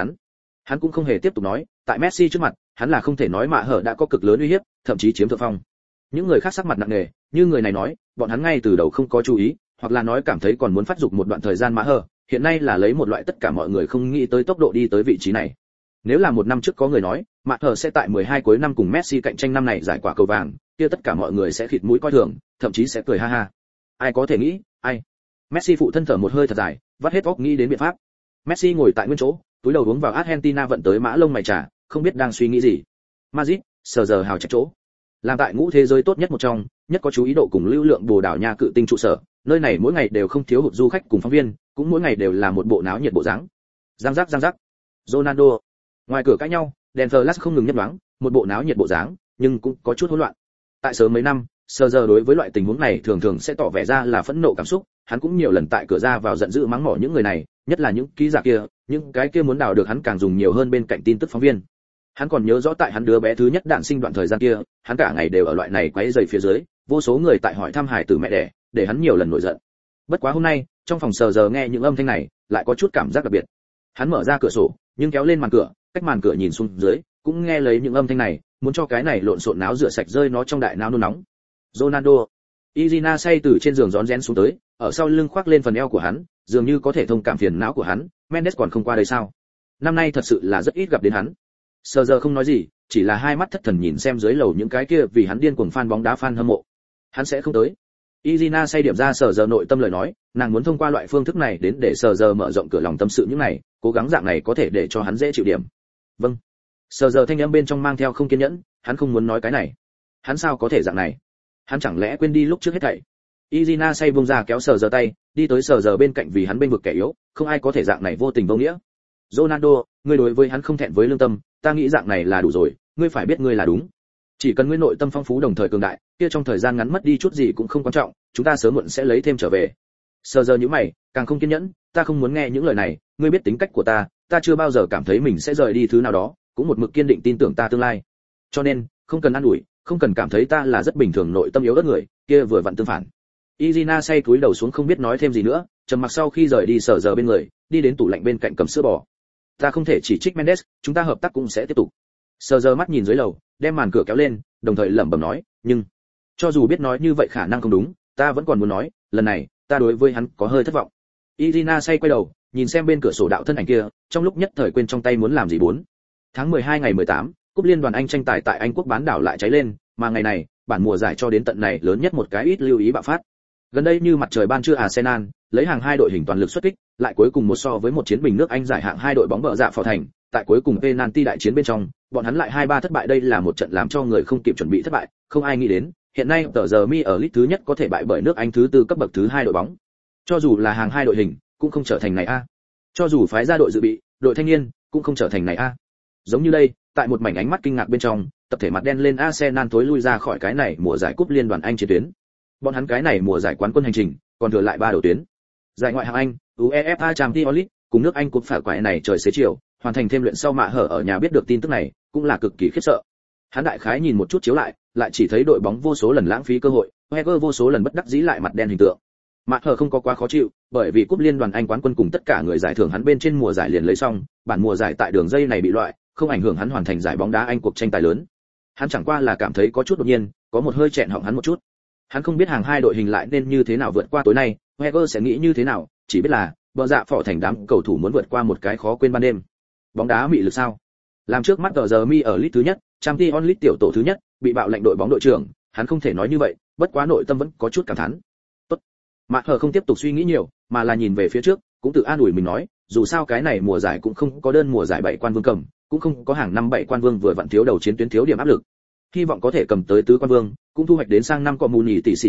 hắn cũng không hề tiếp tục nói, tại Messi trước mặt, hắn là không thể nói mạ hở đã có cực lớn uy hiếp, thậm chí chiếm thượng phong. Những người khác sắc mặt nặng nề, như người này nói, bọn hắn ngay từ đầu không có chú ý, hoặc là nói cảm thấy còn muốn phát dục một đoạn thời gian mạ hở, hiện nay là lấy một loại tất cả mọi người không nghĩ tới tốc độ đi tới vị trí này. Nếu là một năm trước có người nói, mạ hở sẽ tại 12 cuối năm cùng Messi cạnh tranh năm này giải quả cầu vàng, kia tất cả mọi người sẽ khịt mũi coi thường, thậm chí sẽ cười ha ha. Ai có thể nghĩ, ai? Messi phụ thân thở một hơi thật dài, vắt hết óc nghĩ đến biện pháp. Messi ngồi tại nguyên chỗ, túi đầu uống vào Argentina vận tới mã lông mày trà, không biết đang suy nghĩ gì. Madrid, sờ giờ hào chạy chỗ. Làm tại ngũ thế giới tốt nhất một trong, nhất có chú ý độ cùng lưu lượng Bồ Đào Nha cự tinh trụ sở, nơi này mỗi ngày đều không thiếu hụt du khách cùng phóng viên, cũng mỗi ngày đều là một bộ náo nhiệt bộ dáng. Giang giác. Ronaldo. Ngoài cửa cãi nhau, đèn flash không ngừng nhấp nhoáng, một bộ náo nhiệt bộ dáng, nhưng cũng có chút hỗn loạn. Tại sớm mấy năm, sờ giờ đối với loại tình huống này thường thường sẽ tỏ vẻ ra là phẫn nộ cảm xúc, hắn cũng nhiều lần tại cửa ra vào giận dữ mắng mỏ những người này, nhất là những ký giả kia, những cái kia muốn đào được hắn càng dùng nhiều hơn bên cạnh tin tức phóng viên. Hắn còn nhớ rõ tại hắn đứa bé thứ nhất đản sinh đoạn thời gian kia, hắn cả ngày đều ở loại này quấy rầy phía dưới, vô số người tại hỏi thăm hải tử mẹ đẻ, để hắn nhiều lần nổi giận. Bất quá hôm nay, trong phòng sờ giờ nghe những âm thanh này, lại có chút cảm giác đặc biệt. Hắn mở ra cửa sổ, nhưng kéo lên màn cửa, cách màn cửa nhìn xuống dưới, cũng nghe lấy những âm thanh này, muốn cho cái này lộn xộn náo rửa sạch rơi nó trong đại não nôn nóng. Ronaldo. Izina say từ trên giường rón rén xuống tới, ở sau lưng khoác lên phần eo của hắn, dường như có thể thông cảm phiền não của hắn. Mendes còn không qua đây sao? Năm nay thật sự là rất ít gặp đến hắn. Sờ giờ không nói gì, chỉ là hai mắt thất thần nhìn xem dưới lầu những cái kia vì hắn điên cuồng fan bóng đá fan hâm mộ. Hắn sẽ không tới. Izina say điểm ra sờ giờ nội tâm lời nói, nàng muốn thông qua loại phương thức này đến để sờ giờ mở rộng cửa lòng tâm sự những này, cố gắng dạng này có thể để cho hắn dễ chịu điểm. Vâng. Sờ giờ thanh âm bên trong mang theo không kiên nhẫn, hắn không muốn nói cái này. Hắn sao có thể dạng này? Hắn chẳng lẽ quên đi lúc trước hết thảy? Izina say buông ra kéo sờ giờ tay, đi tới sờ giờ bên cạnh vì hắn bên vực kẻ yếu, không ai có thể dạng này vô tình vô nghĩa. Ronaldo, ngươi đối với hắn không thẹn với lương tâm, ta nghĩ dạng này là đủ rồi, ngươi phải biết ngươi là đúng. Chỉ cần ngươi nội tâm phong phú đồng thời cường đại, kia trong thời gian ngắn mất đi chút gì cũng không quan trọng, chúng ta sớm muộn sẽ lấy thêm trở về. Sờ giờ như mày, càng không kiên nhẫn, ta không muốn nghe những lời này, ngươi biết tính cách của ta chưa bao giờ cảm thấy mình sẽ rời đi thứ nào đó, cũng một mực kiên định tin tưởng ta tương lai. Cho nên, không cần ăn ủi, không cần cảm thấy ta là rất bình thường nội tâm yếu ớt người, kia vừa vặn tương phản. Izina say cúi đầu xuống không biết nói thêm gì nữa, trầm mặc sau khi rời đi sờ giờ bên người, đi đến tủ lạnh bên cạnh cầm sữa bò. Ta không thể chỉ trích Mendes, chúng ta hợp tác cũng sẽ tiếp tục. Sờ giờ mắt nhìn dưới lầu, đem màn cửa kéo lên, đồng thời lẩm bẩm nói, nhưng cho dù biết nói như vậy khả năng không đúng, ta vẫn còn muốn nói, lần này, ta đối với hắn có hơi thất vọng. Irina say quay đầu, nhìn xem bên cửa sổ đạo thân ảnh kia, trong lúc nhất thời quên trong tay muốn làm gì bốn. Tháng 12 ngày 18, cúp liên đoàn Anh tranh tài tại Anh quốc bán đảo lại cháy lên, mà ngày này, bản mùa giải cho đến tận này lớn nhất một cái ít lưu ý bạo phát. Gần đây như mặt trời ban trưa Arsenal, lấy hàng hai đội hình toàn lực xuất kích, lại cuối cùng một so với một chiến bình nước Anh giải hạng hai đội bóng bợ dạ phò thành, tại cuối cùng penalty đại chiến bên trong, bọn hắn lại 2-3 thất bại, đây là một trận làm cho người không kịp chuẩn bị thất bại, không ai nghĩ đến, hiện nay tờ giờ mi ở League thứ nhất có thể bại bởi nước Anh thứ tư cấp bậc thứ hai đội bóng. Cho dù là hàng hai đội hình, cũng không trở thành này a. Cho dù phái ra đội dự bị, đội thanh niên, cũng không trở thành này a. Giống như đây, tại một mảnh ánh mắt kinh ngạc bên trong, tập thể mặt đen lên Arsenal tối lui ra khỏi cái này mùa giải cúp liên đoàn Anh chiến tuyến. Bọn hắn cái này mùa giải quán quân hành trình, còn thừa lại 3 đầu tuyến. Giải ngoại hạng Anh, UEFA Champions League, cùng nước Anh cúp phải quải này trời xế chiều, hoàn thành thêm luyện sau mạ hở ở nhà biết được tin tức này, cũng là cực kỳ khiếp sợ. Hắn đại khái nhìn một chút chiếu lại chỉ thấy đội bóng vô số lần lãng phí cơ hội, Wenger vô số lần bất đắc dĩ lại mặt đen hình tượng. Mạ hở không có quá khó chịu, bởi vì cúp liên đoàn Anh quán quân cùng tất cả người giải thưởng hắn bên trên mùa giải liền lấy xong, bản mùa giải tại đường dây này bị loại, không ảnh hưởng hắn hoàn thành giải bóng đá Anh cuộc tranh tài lớn. Hắn chẳng qua là cảm thấy có chút đột nhiên, có một hơi chẹn họng hắn một chút. Hắn không biết hàng hai đội hình lại nên như thế nào vượt qua tối nay, Wenger sẽ nghĩ như thế nào, chỉ biết là bờ dạ phỏ thành đám cầu thủ muốn vượt qua một cái khó quên ban đêm. Bóng đá mị lực sao? Làm trước mắt giờ mi ở League thứ nhất, Champions League tiểu tổ thứ nhất, bị bạo lệnh đội bóng đội trưởng, hắn không thể nói như vậy, bất quá nội tâm vẫn có chút cảm thán. Tốt. Mạc Hở không tiếp tục suy nghĩ nhiều, mà là nhìn về phía trước, cũng tự an ủi mình nói, dù sao cái này mùa giải cũng không có đơn mùa giải 7 quan vương cầm, cũng không có hàng năm 7 quan vương vừa vặn thiếu đầu chiến tuyến thiếu điểm áp lực. Hy vọng có thể cầm tới tứ quan vương, cũng thu hoạch đến sang năm có mù nhì tỷ CN,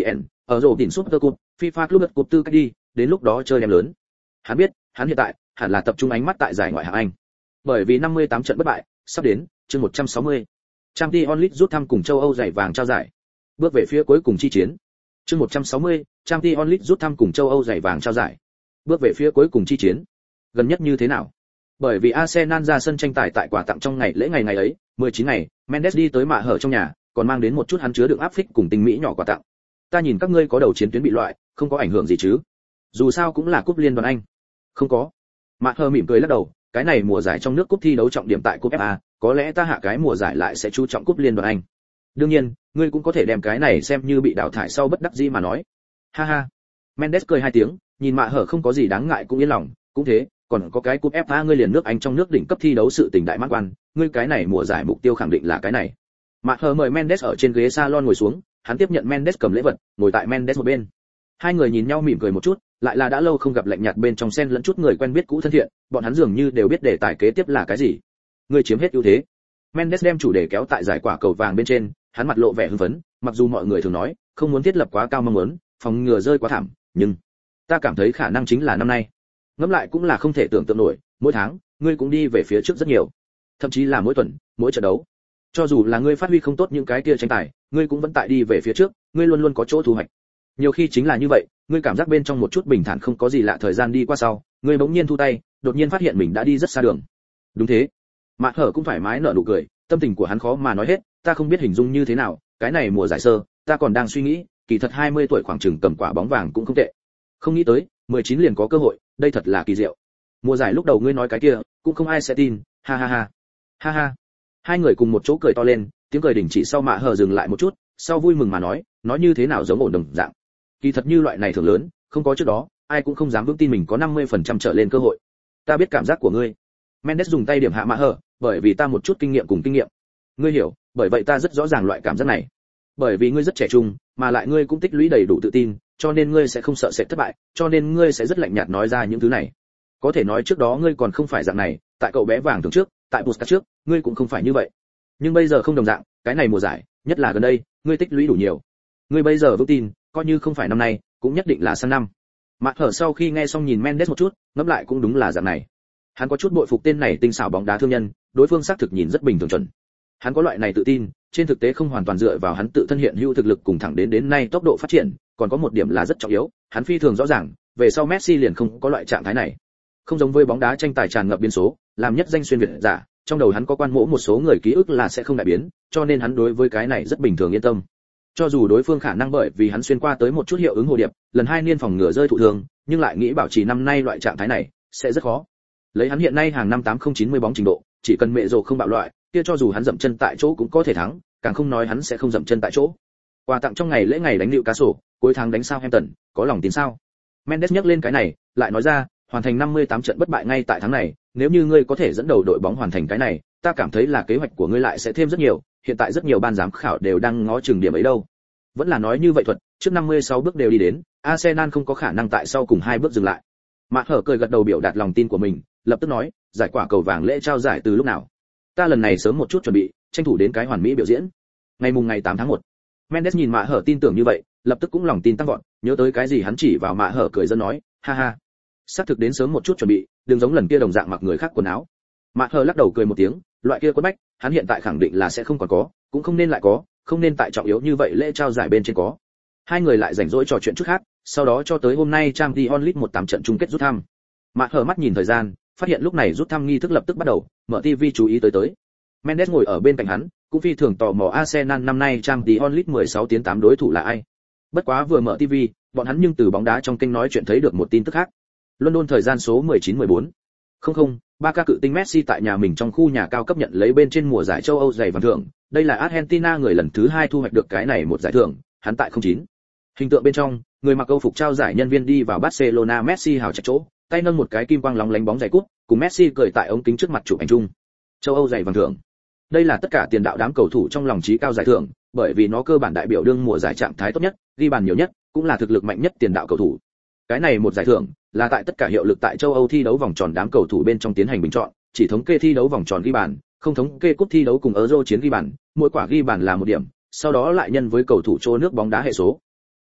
Ở rổ đỉnh Super Cup, FIFA Club Cup tư cách đi, đến lúc đó chơi đem lớn. Hắn biết, hắn hiện tại hẳn là tập trung ánh mắt tại giải ngoại hạng Anh. Bởi vì 58 trận bất bại, sắp đến, chương 160. Champions League rút thăm cùng châu Âu giải vàng trao giải. Bước về phía cuối cùng chi chiến. Chương 160, Champions League rút thăm cùng châu Âu giải vàng trao giải. Bước về phía cuối cùng chi chiến. Gần nhất như thế nào? Bởi vì Arsenal ra sân tranh tài tại quà tặng trong ngày lễ ngày ấy, 19 ngày, Mendes đi tới mạ hở trong nhà, còn mang đến một chút hắn chứa đựng áp phích cùng tinh mỹ nhỏ quà tặng. Ta nhìn các ngươi có đầu chiến tuyến bị loại, không có ảnh hưởng gì chứ? Dù sao cũng là cúp liên đoàn Anh. Không có. Mạ hở mỉm cười lắc đầu, cái này mùa giải trong nước cúp thi đấu trọng điểm tại cúp FA, có lẽ ta hạ cái mùa giải lại sẽ chú trọng cúp liên đoàn Anh. Đương nhiên, ngươi cũng có thể đem cái này xem như bị đào thải sau bất đắc dĩ mà nói. Ha ha. Mendes cười hai tiếng, nhìn mạ hở không có gì đáng ngại cũng yên lòng, cũng thế, còn có cái cúp FA ngươi liền nước Anh trong nước đỉnh cấp thi đấu sự tình đại mãn quan, ngươi cái này mùa giải mục tiêu khẳng định là cái này. Mạ hở mời Mendes ở trên ghế salon ngồi xuống, hắn tiếp nhận Mendes cầm lễ vật, ngồi tại Mendes một bên. Hai người nhìn nhau mỉm cười một chút, lại là đã lâu không gặp lạnh nhạt bên trong xen lẫn chút người quen biết cũ thân thiện, bọn hắn dường như đều biết đề tài kế tiếp là cái gì. Ngươi chiếm hết ưu thế. Mendes đem chủ đề kéo tại giải quả cầu vàng bên trên, hắn mặt lộ vẻ hưng phấn, mặc dù mọi người thường nói, không muốn thiết lập quá cao mong muốn, phòng ngừa rơi quá thảm, nhưng ta cảm thấy khả năng chính là năm nay. Ngẫm lại cũng là không thể tưởng tượng nổi, mỗi tháng, ngươi cũng đi về phía trước rất nhiều. Thậm chí là mỗi tuần, mỗi trận đấu. Cho dù là ngươi phát huy không tốt những cái kia tranh tài, ngươi cũng vẫn tại đi về phía trước, ngươi luôn luôn có chỗ thu hoạch. Nhiều khi chính là như vậy, ngươi cảm giác bên trong một chút bình thản không có gì lạ, thời gian đi qua sau, ngươi bỗng nhiên thu tay, đột nhiên phát hiện mình đã đi rất xa đường. Đúng thế. Mạc Hở cũng thoải mái nở nụ cười, tâm tình của hắn khó mà nói hết, ta không biết hình dung như thế nào, cái này mùa giải sơ, ta còn đang suy nghĩ, kỳ thật 20 tuổi khoảng chừng cầm quả bóng vàng cũng không tệ. Không nghĩ tới, 19 liền có cơ hội, đây thật là kỳ diệu. Mùa giải lúc đầu ngươi nói cái kia, cũng không ai sẽ tin, ha ha ha. Ha ha. Hai người cùng một chỗ cười to lên, tiếng cười đình chỉ sau Mạ Hở dừng lại một chút, sau vui mừng mà nói như thế nào giống ổn đồng dạng. Kỳ thật như loại này thường lớn, không có trước đó, ai cũng không dám vững tin mình có 50% trở lên cơ hội. Ta biết cảm giác của ngươi. Mendes dùng tay điểm hạ Mạ Hở, bởi vì ta một chút kinh nghiệm cùng kinh nghiệm. Ngươi hiểu, bởi vậy ta rất rõ ràng loại cảm giác này. Bởi vì ngươi rất trẻ trung, mà lại ngươi cũng tích lũy đầy đủ tự tin, cho nên ngươi sẽ không sợ sẽ thất bại, cho nên ngươi sẽ rất lạnh nhạt nói ra những thứ này. Có thể nói trước đó ngươi còn không phải dạng này, tại cậu bé vàng thường trước, tại Puskas trước, ngươi cũng không phải như vậy. Nhưng bây giờ không đồng dạng, cái này mùa giải, nhất là gần đây, ngươi tích lũy đủ nhiều. Ngươi bây giờ vững tin, coi như không phải năm nay, cũng nhất định là sang năm. Mạc Hở sau khi nghe xong nhìn Mendes một chút, ngẫm lại cũng đúng là dạng này. Hắn có chút bội phục tên này tinh xảo bóng đá thương nhân, đối phương xác thực nhìn rất bình thường chuẩn. Hắn có loại này tự tin, trên thực tế không hoàn toàn dựa vào hắn tự thân hiện hữu thực lực cùng thẳng đến nay tốc độ phát triển, còn có một điểm là rất trọng yếu, hắn phi thường rõ ràng, về sau Messi liền không có loại trạng thái này. Không giống với bóng đá tranh tài tràn ngập biến số, làm nhất danh xuyên việt giả, trong đầu hắn có quan mỗ một số người ký ức là sẽ không đại biến, cho nên hắn đối với cái này rất bình thường yên tâm. Cho dù đối phương khả năng bởi vì hắn xuyên qua tới một chút hiệu ứng hồ điệp, lần hai niên phòng ngừa rơi thụ thương, nhưng lại nghĩ bảo trì năm nay loại trạng thái này sẽ rất khó. Lấy hắn hiện nay hàng năm 80-90 bóng trình độ, chỉ cần mẹ rồ không bạo loại, kia cho dù hắn dậm chân tại chỗ cũng có thể thắng, càng không nói hắn sẽ không dậm chân tại chỗ. Quà tặng trong ngày lễ ngày đánh Newcastle, cuối tháng đánh Southampton, có lòng tin sao? Mendes nhắc lên cái này, lại nói ra, hoàn thành 58 trận bất bại ngay tại tháng này, nếu như ngươi có thể dẫn đầu đội bóng hoàn thành cái này, ta cảm thấy là kế hoạch của ngươi lại sẽ thêm rất nhiều, hiện tại rất nhiều ban giám khảo đều đang ngó chừng điểm ấy đâu. Vẫn là nói như vậy thuật, trước 56 bước đều đi đến, Arsenal không có khả năng tại sau cùng 2 bước dừng lại. Mạc Hở cười gật đầu biểu đạt lòng tin của mình, lập tức nói, giải quả cầu vàng lễ trao giải từ lúc nào? Ta lần này sớm một chút chuẩn bị, tranh thủ đến cái hoàn mỹ biểu diễn. Ngày 8 tháng 1. Mendes nhìn Mạc Hở tin tưởng như vậy, lập tức cũng lòng tin tăng vọt, nhớ tới cái gì hắn chỉ vào Mạc Hở cười dân nói, ha ha. Sắp thực đến sớm một chút chuẩn bị, đừng giống lần kia đồng dạng mặc người khác quần áo. Mạc Hở lắc đầu cười một tiếng, loại kia quất bách, hắn hiện tại khẳng định là sẽ không còn có, cũng không nên lại có, không nên tại trọng yếu như vậy lễ trao giải bên trên có. Hai người lại rảnh rỗi trò chuyện chút khác, sau đó cho tới hôm nay Champions League 18 trận chung kết rút thăm. Mạc Hở mắt nhìn thời gian, phát hiện lúc này rút thăm nghi thức lập tức bắt đầu, mở TV chú ý tới. Mendes ngồi ở bên cạnh hắn, cũng phi thường tò mò Arsenal năm nay Champions League 16 tiến 8 đối thủ là ai. Bất quá vừa mở TV, bọn hắn nhưng từ bóng đá trong kênh nói chuyện thấy được một tin tức khác. London thời gian số 19-14. 00, Barca cự tinh Messi tại nhà mình trong khu nhà cao cấp nhận lấy bên trên mùa giải châu Âu giày vàng thưởng, đây là Argentina người lần thứ 2 thu hoạch được cái này một giải thưởng, hắn tại 09. Hình tượng bên trong, người mặc câu phục trao giải nhân viên đi vào Barcelona Messi hào chặt chỗ, tay nâng một cái kim quang lóng lánh bóng giày cúp, cùng Messi cười tại ống kính trước mặt chụp ảnh chung. Châu Âu giày vàng thưởng. Đây là tất cả tiền đạo đám cầu thủ trong lòng trí cao giải thưởng, bởi vì nó cơ bản đại biểu đương mùa giải trạng thái tốt nhất, ghi bàn nhiều nhất, cũng là thực lực mạnh nhất tiền đạo cầu thủ. Cái này một giải thưởng là tại tất cả hiệu lực tại châu Âu thi đấu vòng tròn đám cầu thủ bên trong tiến hành bình chọn, chỉ thống kê thi đấu vòng tròn ghi bàn, không thống kê cúp thi đấu cùng Euro chiến ghi bàn, mỗi quả ghi bàn là 1 điểm, sau đó lại nhân với cầu thủ chỗ nước bóng đá hệ số.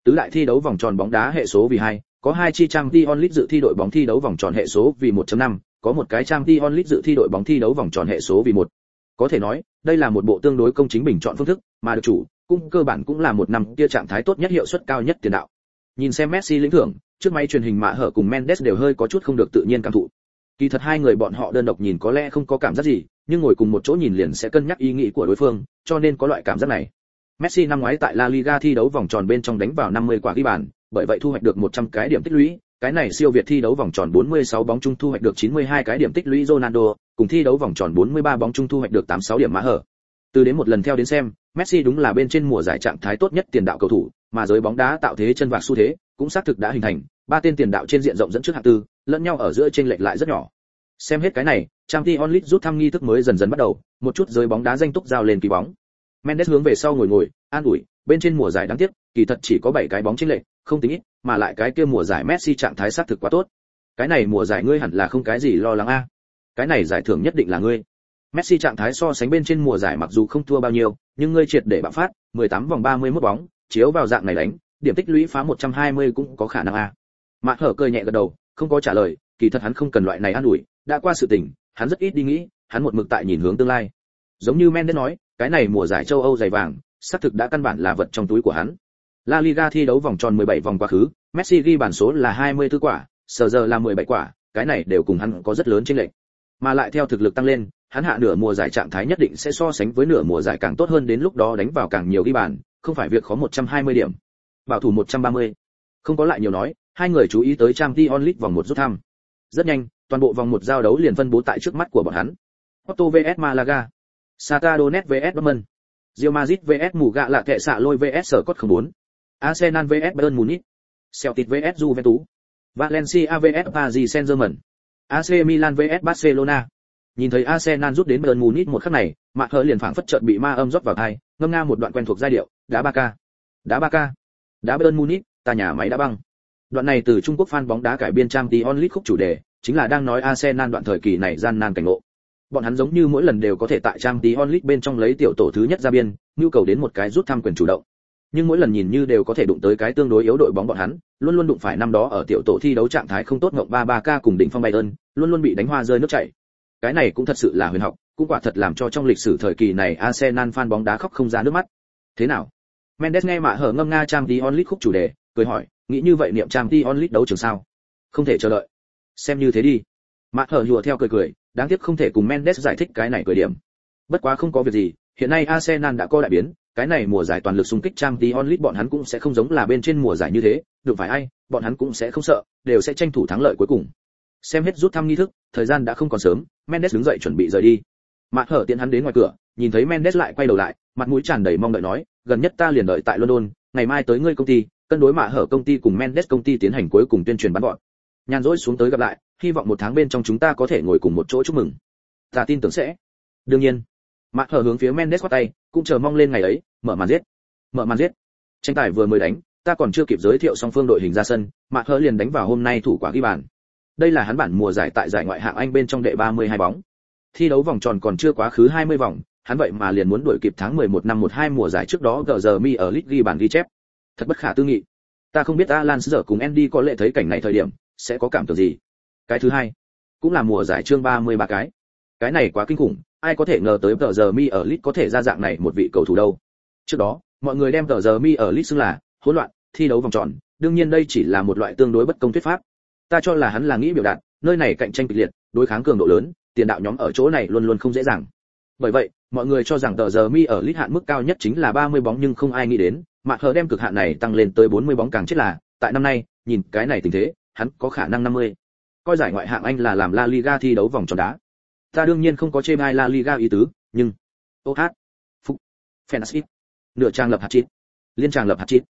Tứ đại thi đấu vòng tròn bóng đá hệ số vì 2, có 2 chi Champions League dự thi đội bóng thi đấu vòng tròn hệ số vì 1.5, có một cái Champions League dự thi đội bóng thi đấu vòng tròn hệ số vì 1. Có thể nói, đây là một bộ tương đối công chính bình chọn phương thức, mà được chủ, cũng cơ bản cũng là một năm kia trạng thái tốt nhất hiệu suất cao nhất tiền đạo. Nhìn xem Messi lĩnh thưởng, trước máy truyền hình Mạ Hở cùng Mendes đều hơi có chút không được tự nhiên cảm thụ. Kỳ thật hai người bọn họ đơn độc nhìn có lẽ không có cảm giác gì, nhưng ngồi cùng một chỗ nhìn liền sẽ cân nhắc ý nghĩ của đối phương, cho nên có loại cảm giác này. Messi năm ngoái tại La Liga thi đấu vòng tròn bên trong đánh vào 50 quả ghi bàn, bởi vậy thu hoạch được 100 cái điểm tích lũy, cái này siêu việt thi đấu vòng tròn 46 bóng chung thu hoạch được 92 cái điểm tích lũy Ronaldo, cùng thi đấu vòng tròn 43 bóng chung thu hoạch được 86 điểm Mạ Hở. Từ đến một lần theo đến xem, Messi đúng là bên trên mùa giải trạng thái tốt nhất tiền đạo cầu thủ, mà giới bóng đá tạo thế chân vạc xu thế, cũng xác thực đã hình thành, ba tên tiền đạo trên diện rộng dẫn trước hạng tư, lẫn nhau ở giữa chênh lệch lại rất nhỏ. Xem hết cái này, Champions League rút thăm nghi thức mới dần dần bắt đầu, một chút giới bóng đá danh túc giao lên kỳ bóng. Mendes hướng về sau ngồi, an ủi, bên trên mùa giải đáng tiếc, kỳ thật chỉ có 7 cái bóng chênh lệch, không tính ít, mà lại cái kia mùa giải Messi trạng thái xác thực quá tốt. Cái này mùa giải ngươi hẳn là không cái gì lo lắng a. Cái này giải thưởng nhất định là ngươi. Messi trạng thái so sánh bên trên mùa giải mặc dù không thua bao nhiêu, nhưng ngươi triệt để bạo phát, 18 vòng 31 bóng, chiếu vào dạng này đánh, điểm tích lũy phá 120 cũng có khả năng a. Mạ Hở cười nhẹ gật đầu, không có trả lời, kỳ thật hắn không cần loại này an ủi, đã qua sự tình, hắn rất ít đi nghĩ, hắn một mực tại nhìn hướng tương lai. Giống như Mendes nói, cái này mùa giải châu Âu giày vàng, xác thực đã căn bản là vật trong túi của hắn. La Liga thi đấu vòng tròn 17 vòng quá khứ, Messi ghi bàn số là 24 quả, sở giờ là 17 quả, cái này đều cùng hắn có rất lớn chênh lệch. Mà lại theo thực lực tăng lên, hắn hạ nửa mùa giải trạng thái nhất định sẽ so sánh với nửa mùa giải càng tốt hơn, đến lúc đó đánh vào càng nhiều ghi bàn, không phải việc khó 120 điểm. Bảo thủ 130. Không có lại nhiều nói, hai người chú ý tới Champions League vòng 1 rút thăm. Rất nhanh, toàn bộ vòng 1 giao đấu liền phân bố tại trước mắt của bọn hắn. Porto vs Malaga, Shakhtar Donetsk vs Dortmund, Real Madrid vs Muga lạ kệ xạ lôi vs Scott 04, Arsenal vs Bayern Munich, Celtic vs Juventus, Valencia vs Paris Saint-Germain, AC Milan vs Barcelona. Nhìn thấy Arsenal rút đến Bayern Munich một khắc này, Mạ Hở liền phảng phất chợt bị ma âm rót vào tai, ngâm nga một đoạn quen thuộc giai điệu, đá Barca, đá Barca, đá Bayern Munich, ta nhà máy đã băng. Đoạn này từ Trung Quốc fan bóng đá cải biên Champions League khúc chủ đề, chính là đang nói Arsenal đoạn thời kỳ này gian nan cảnh ngộ. Bọn hắn giống như mỗi lần đều có thể tại Champions League bên trong lấy tiểu tổ thứ nhất ra biên, nhu cầu đến một cái rút thăm quyền chủ động. Nhưng mỗi lần nhìn như đều có thể đụng tới cái tương đối yếu đội bóng bọn hắn, luôn luôn đụng phải năm đó ở tiểu tổ thi đấu trạng thái không tốt ngộng 3-3K cùng đỉnh phong Bayern, luôn luôn bị đánh hoa rơi nước chảy. Cái này cũng thật sự là huyền học, cũng quả thật làm cho trong lịch sử thời kỳ này Arsenal fan bóng đá khóc không ra nước mắt. Thế nào? Mendes nghe Mạ Hở ngâm nga Champions League khúc chủ đề, cười hỏi, nghĩ như vậy niệm Champions League đấu trường sao? Không thể chờ đợi. Xem như thế đi. Mạ Hở hùa theo cười, đáng tiếc không thể cùng Mendes giải thích cái này cười điểm. Bất quá không có việc gì, hiện nay Arsenal đã có đại biến, cái này mùa giải toàn lực xung kích Champions League bọn hắn cũng sẽ không giống là bên trên mùa giải như thế, được phải ai, bọn hắn cũng sẽ không sợ, đều sẽ tranh thủ thắng lợi cuối cùng. Xem hết rút thăm nghi thức, thời gian đã không còn sớm, Mendes đứng dậy chuẩn bị rời đi. Mạ Hở tiễn hắn đến ngoài cửa, nhìn thấy Mendes lại quay đầu lại, mặt mũi tràn đầy mong đợi nói, gần nhất ta liền đợi tại London, ngày mai tới ngươi công ty, cân đối Mạ Hở công ty cùng Mendes công ty tiến hành cuối cùng tuyên truyền bán gọn. Nhàn rỗi xuống tới gặp lại, hy vọng một tháng bên trong chúng ta có thể ngồi cùng một chỗ chúc mừng. Ta tin tưởng sẽ. Đương nhiên. Mạ Hở hướng phía Mendes quát tay, cũng chờ mong lên ngày ấy, mở màn giết. Mở màn giết. Tranh tài vừa mới đánh, ta còn chưa kịp giới thiệu song phương đội hình ra sân, Mạ Hở liền đánh vào hôm nay thủ quả ghi bàn. Đây là hắn bản mùa giải tại giải ngoại hạng Anh bên trong đệ 32 bóng. Thi đấu vòng tròn còn chưa quá khứ 20 vòng, hắn vậy mà liền muốn đuổi kịp tháng 11 năm 12 mùa giải trước đó giờ mi ở League ghi bàn ghi chép. Thật bất khả tư nghị. Ta không biết Alan Shearer cùng Andy có lệ thấy cảnh này thời điểm sẽ có cảm tưởng gì. Cái thứ hai, cũng là mùa giải chương 33 cái. Cái này quá kinh khủng, ai có thể ngờ tới giờ mi ở League có thể ra dạng này một vị cầu thủ đâu. Trước đó, mọi người đem giờ mi ở League xưng là hỗn loạn, thi đấu vòng tròn, đương nhiên đây chỉ là một loại tương đối bất công thuyết pháp. Ta cho là hắn là nghĩ biểu đạt, nơi này cạnh tranh kịch liệt, đối kháng cường độ lớn, tiền đạo nhóm ở chỗ này luôn luôn không dễ dàng. Bởi vậy, mọi người cho rằng giờ mi ở League hạn mức cao nhất chính là 30 bóng, nhưng không ai nghĩ đến, Mạ Hở đem cực hạn này tăng lên tới 40 bóng, càng chết là, tại năm nay, nhìn cái này tình thế, hắn có khả năng 50. Coi giải ngoại hạng Anh là làm La Liga thi đấu vòng tròn đá. Ta đương nhiên không có chê bai La Liga ý tứ, nhưng OH, Phúc, Fantasy, nửa trang lập hat-trick, liên trang lập hat-trick.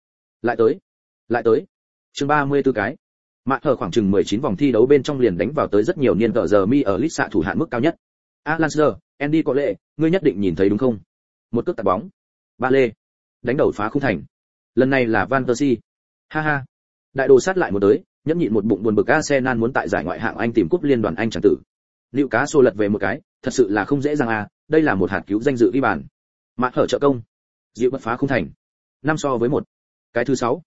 Lại tới. Chương 34 cái. Mạ Hở khoảng chừng 19 vòng thi đấu bên trong liền đánh vào tới rất nhiều niên giờ mi ở League xạ thủ hạn mức cao nhất. Alan Shearer, Andy có lệ, ngươi nhất định nhìn thấy đúng không? Một cước tạt bóng. Ba lê. Đánh đầu phá khung thành. Lần này là Van Persie. Ha ha. Đại đồ sát lại một tới, nhẫn nhịn một bụng buồn bực Arsenal muốn tại giải ngoại hạng Anh tìm cúp liên đoàn Anh chẳng tử. Liệu cá xô lật về một cái, thật sự là không dễ dàng à, đây là một hạt cứu danh dự ghi bàn. Mạ Hở trợ công. Dịu bất phá khung thành. 5 so với 1. Cái thứ 6.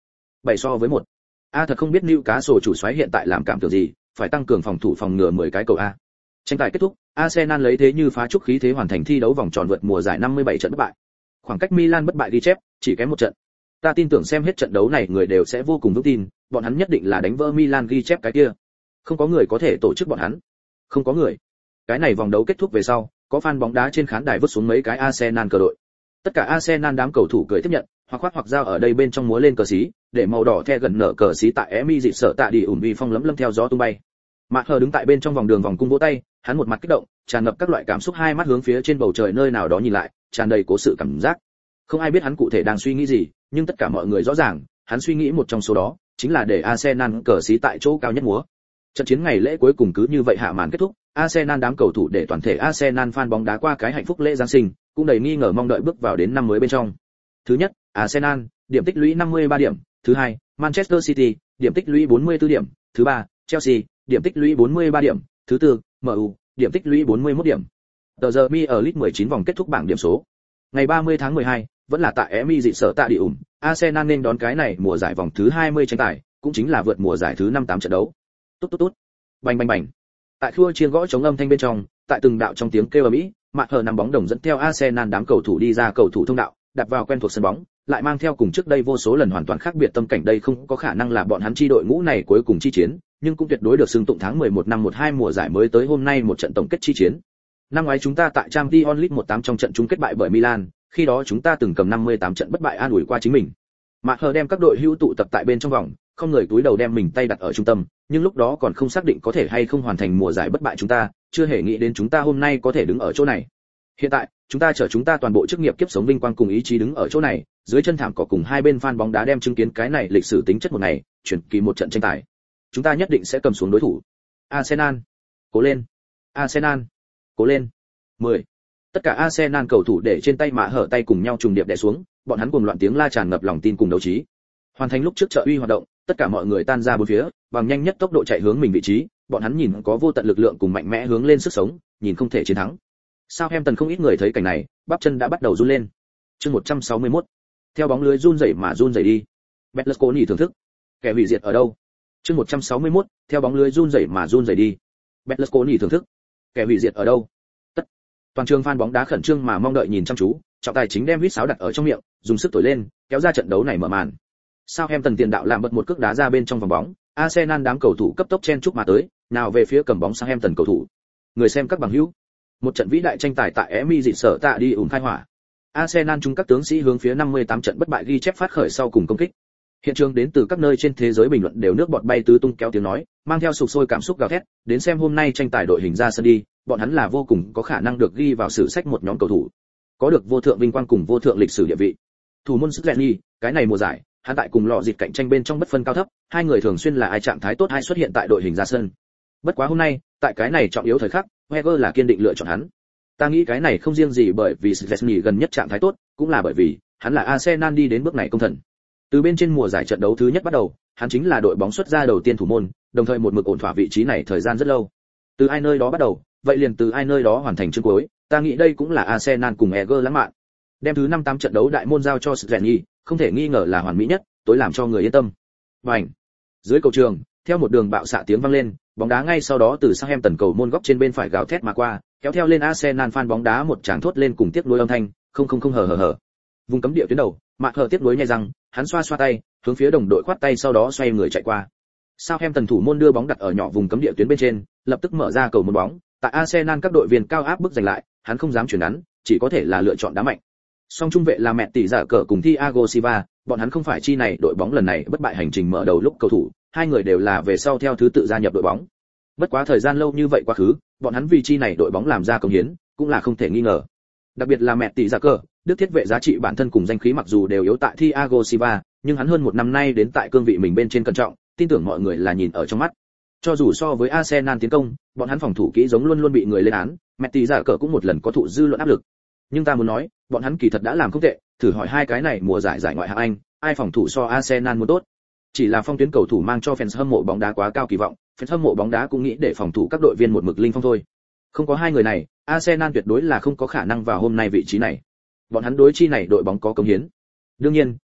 7-1. Thật không biết Newcastle chủ soái hiện tại làm cảm tưởng gì, phải tăng cường phòng thủ phòng ngừa 10 cái cầu a. Tranh tài kết thúc, Arsenal lấy thế như phá trúc khí thế hoàn thành thi đấu vòng tròn vượt mùa giải 57 trận bất bại. Khoảng cách Milan bất bại ghi chép, chỉ kém một trận. Ta tin tưởng xem hết trận đấu này người đều sẽ vô cùng vững tin, bọn hắn nhất định là đánh vỡ Milan ghi chép cái kia. Không có người có thể tổ chức bọn hắn. Không có người. Cái này vòng đấu kết thúc về sau, có fan bóng đá trên khán đài vứt xuống mấy cái Arsenal cờ đội. Tất cả Arsenal đám cầu thủ cười tiếp nhận, hoặc khoác hoặc dao ở đây bên trong múa lên cờ xí, để màu đỏ the gần nở cờ xí tại Emirates sở tạ đi ủn vi phong lấm lâm theo gió tung bay. Mạc Hờ đứng tại bên trong vòng đường vòng cung vỗ tay, hắn một mặt kích động, tràn ngập các loại cảm xúc, hai mắt hướng phía trên bầu trời nơi nào đó nhìn lại, tràn đầy cố sự cảm giác. Không ai biết hắn cụ thể đang suy nghĩ gì, nhưng tất cả mọi người rõ ràng, hắn suy nghĩ một trong số đó, chính là để Arsenal cờ xí tại chỗ cao nhất múa. Trận chiến ngày lễ cuối cùng cứ như vậy hạ màn kết thúc, Arsenal đám cầu thủ để toàn thể Arsenal fan bóng đá qua cái hạnh phúc lễ Giáng sinh, cũng đầy nghi ngờ mong đợi bước vào đến năm mới bên trong. Thứ nhất, Arsenal, điểm tích lũy 53 điểm, thứ hai, Manchester City, điểm tích lũy 44 điểm, thứ ba, Chelsea, điểm tích lũy 43 điểm, thứ tư, MU, điểm tích lũy 41 điểm. Tờ giờ Mi ở League 19 vòng kết thúc bảng điểm số. Ngày 30 tháng 12, vẫn là tại Emirates sở tạ đi ủn, Arsenal nên đón cái này mùa giải vòng thứ 20 tranh tài, cũng chính là vượt mùa giải thứ 58 trận đấu. Tút tút tút. Bành bành bành. Tại khua chiêng gõ chống âm thanh bên trong, tại từng đạo trong tiếng kêu ầm ĩ, Mạc Hờ nằm bóng đồng dẫn theo Arsenal đám cầu thủ đi ra cầu thủ thông đạo, đặt vào quen thuộc sân bóng, lại mang theo cùng trước đây vô số lần hoàn toàn khác biệt tâm cảnh. Đây không có khả năng là bọn hắn chi đội ngũ này cuối cùng chi chiến, nhưng cũng tuyệt đối được xưng tụng tháng 11 năm 12 mùa giải mới tới hôm nay một trận tổng kết chi chiến. Năm ngoái chúng ta tại Champions League 18 trong trận chung kết bại bởi Milan, khi đó chúng ta từng cầm 58 trận bất bại an ủi qua chính mình. Mạc Hờ đem các đội hữu tụ tập tại bên trong vòng, không người túi đầu đem mình tay đặt ở trung tâm, nhưng lúc đó còn không xác định có thể hay không hoàn thành mùa giải bất bại chúng ta, chưa hề nghĩ đến chúng ta hôm nay có thể đứng ở chỗ này. Hiện tại, chúng ta chở chúng ta toàn bộ chức nghiệp kiếp sống vinh quang cùng ý chí đứng ở chỗ này, dưới chân thảm cỏ cùng hai bên fan bóng đá đem chứng kiến cái này lịch sử tính chất một ngày, chuyển kỳ một trận tranh tài. Chúng ta nhất định sẽ cầm xuống đối thủ. Arsenal, cố lên. Arsenal, cố lên. 10. Tất cả Arsenal cầu thủ để trên tay Mạ Hở tay cùng nhau trùng điệp đè xuống, bọn hắn cuồng loạn tiếng la tràn ngập lòng tin cùng đấu trí. Hoàn thành lúc trước trợ uy hoạt động, tất cả mọi người tan ra bốn phía, bằng nhanh nhất tốc độ chạy hướng mình vị trí, bọn hắn nhìn có vô tận lực lượng cùng mạnh mẽ hướng lên sức sống, nhìn không thể chiến thắng. Southampton không ít người thấy cảnh này, bắp chân đã bắt đầu run lên. Chương 161. Theo bóng lưới run rẩy mà run rẩy đi. Berlusconi thưởng thức. Kẻ hủy diệt ở đâu? Chương 161. Theo bóng lưới run rẩy mà run rẩy đi. Berlusconi thưởng thức. Kẻ hủy diệt ở đâu? Tất. Toàn trường fan bóng đá khẩn trương mà mong đợi nhìn chăm chú, trọng tài chính đem huýt sáo đặt ở trong miệng, dùng sức thổi lên, kéo ra trận đấu này mở màn. Southampton tiền đạo làm bật một cước đá ra bên trong vòng bóng, Arsenal đám cầu thủ cấp tốc chen chúc mà tới, nào về phía cầm bóng Southampton cầu thủ. Người xem các bằng hữu, một trận vĩ đại tranh tài tại Emirates sở tạ đi ủn khai hỏa. Arsenal chung các tướng sĩ hướng phía 58 trận bất bại ghi chép phát khởi sau cùng công kích. Hiện trường đến từ các nơi trên thế giới bình luận đều nước bọt bay tứ tung kéo tiếng nói, mang theo sục sôi cảm xúc gào thét, đến xem hôm nay tranh tài đội hình ra sân đi, bọn hắn là vô cùng có khả năng được ghi vào sử sách một nhóm cầu thủ, có được vô thượng vinh quang cùng vô thượng lịch sử địa vị. Thủ môn Szczesny, cái này mùa giải, hắn tại cùng lọ dịt cạnh tranh bên trong bất phân cao thấp, hai người thường xuyên là ai trạng thái tốt ai xuất hiện tại đội hình ra sân. Bất quá hôm nay, tại cái này trọng yếu thời khắc, Wenger là kiên định lựa chọn hắn. Ta nghĩ cái này không riêng gì bởi vì Szczesny gần nhất trạng thái tốt, cũng là bởi vì hắn là Arsenal đi đến bước này công thần. Từ bên trên mùa giải trận đấu thứ nhất bắt đầu, hắn chính là đội bóng xuất ra đầu tiên thủ môn, đồng thời một mực ổn thỏa vị trí này thời gian rất lâu. Từ ai nơi đó bắt đầu, vậy liền từ ai nơi đó hoàn thành chương cuối, ta nghĩ đây cũng là Arsenal cùng Wenger lãng mạn. Đem thứ 58 trận đấu đại môn giao cho Szczesny, không thể nghi ngờ là hoàn mỹ nhất, tối làm cho người yên tâm. Bành! Dưới cầu trường, theo một đường bạo xạ tiếng vang lên, bóng đá ngay sau đó từ Southampton cầu môn góc trên bên phải gào thét mà qua, kéo theo lên Arsenal fan bóng đá một tràng thốt lên cùng tiếc nuối âm thanh, không hờ. Vùng cấm địa tuyến đầu, Mạc Hờ tiếc nuối nhai răng, hắn xoa xoa tay, hướng phía đồng đội khoát tay sau đó xoay người chạy qua. Southampton thủ môn đưa bóng đặt ở nhỏ vùng cấm địa tuyến bên trên, lập tức mở ra cầu môn bóng, tại Arsenal các đội viên cao áp bức giành lại, hắn không dám chuyển ngắn, chỉ có thể là lựa chọn đá mạnh. Song trung vệ là mẹ tỷ giả cờ cùng Thiago Silva, bọn hắn không phải chi này đội bóng lần này bất bại hành trình mở đầu lúc cầu thủ, hai người đều là về sau theo thứ tự gia nhập đội bóng. Bất quá thời gian lâu như vậy quá khứ, bọn hắn vì chi này đội bóng làm ra công hiến, cũng là không thể nghi ngờ. Đặc biệt là mẹ tỷ giả cờ, đức thiết vệ giá trị bản thân cùng danh khí mặc dù đều yếu tại Thiago Silva, nhưng hắn hơn một năm nay đến tại cương vị mình bên trên cẩn trọng, tin tưởng mọi người là nhìn ở trong mắt. Cho dù so với Arsenal tiến công, bọn hắn phòng thủ kỹ giống luôn luôn bị người lên án, mẹ tỷ giả cờ cũng một lần có thụ dư luận áp lực. Nhưng ta muốn nói, bọn hắn kỳ thật đã làm không tệ, thử hỏi hai cái này mùa giải ngoại hạng Anh, ai phòng thủ so Arsenal muốn tốt? Chỉ là phong tuyến cầu thủ mang cho fans hâm mộ bóng đá quá cao kỳ vọng, fans hâm mộ bóng đá cũng nghĩ để phòng thủ các đội viên một mực linh phong thôi. Không có hai người này, Arsenal tuyệt đối là không có khả năng vào hôm nay vị trí này. Bọn hắn đối chi này đội bóng có cống hiến. Đương nhiên,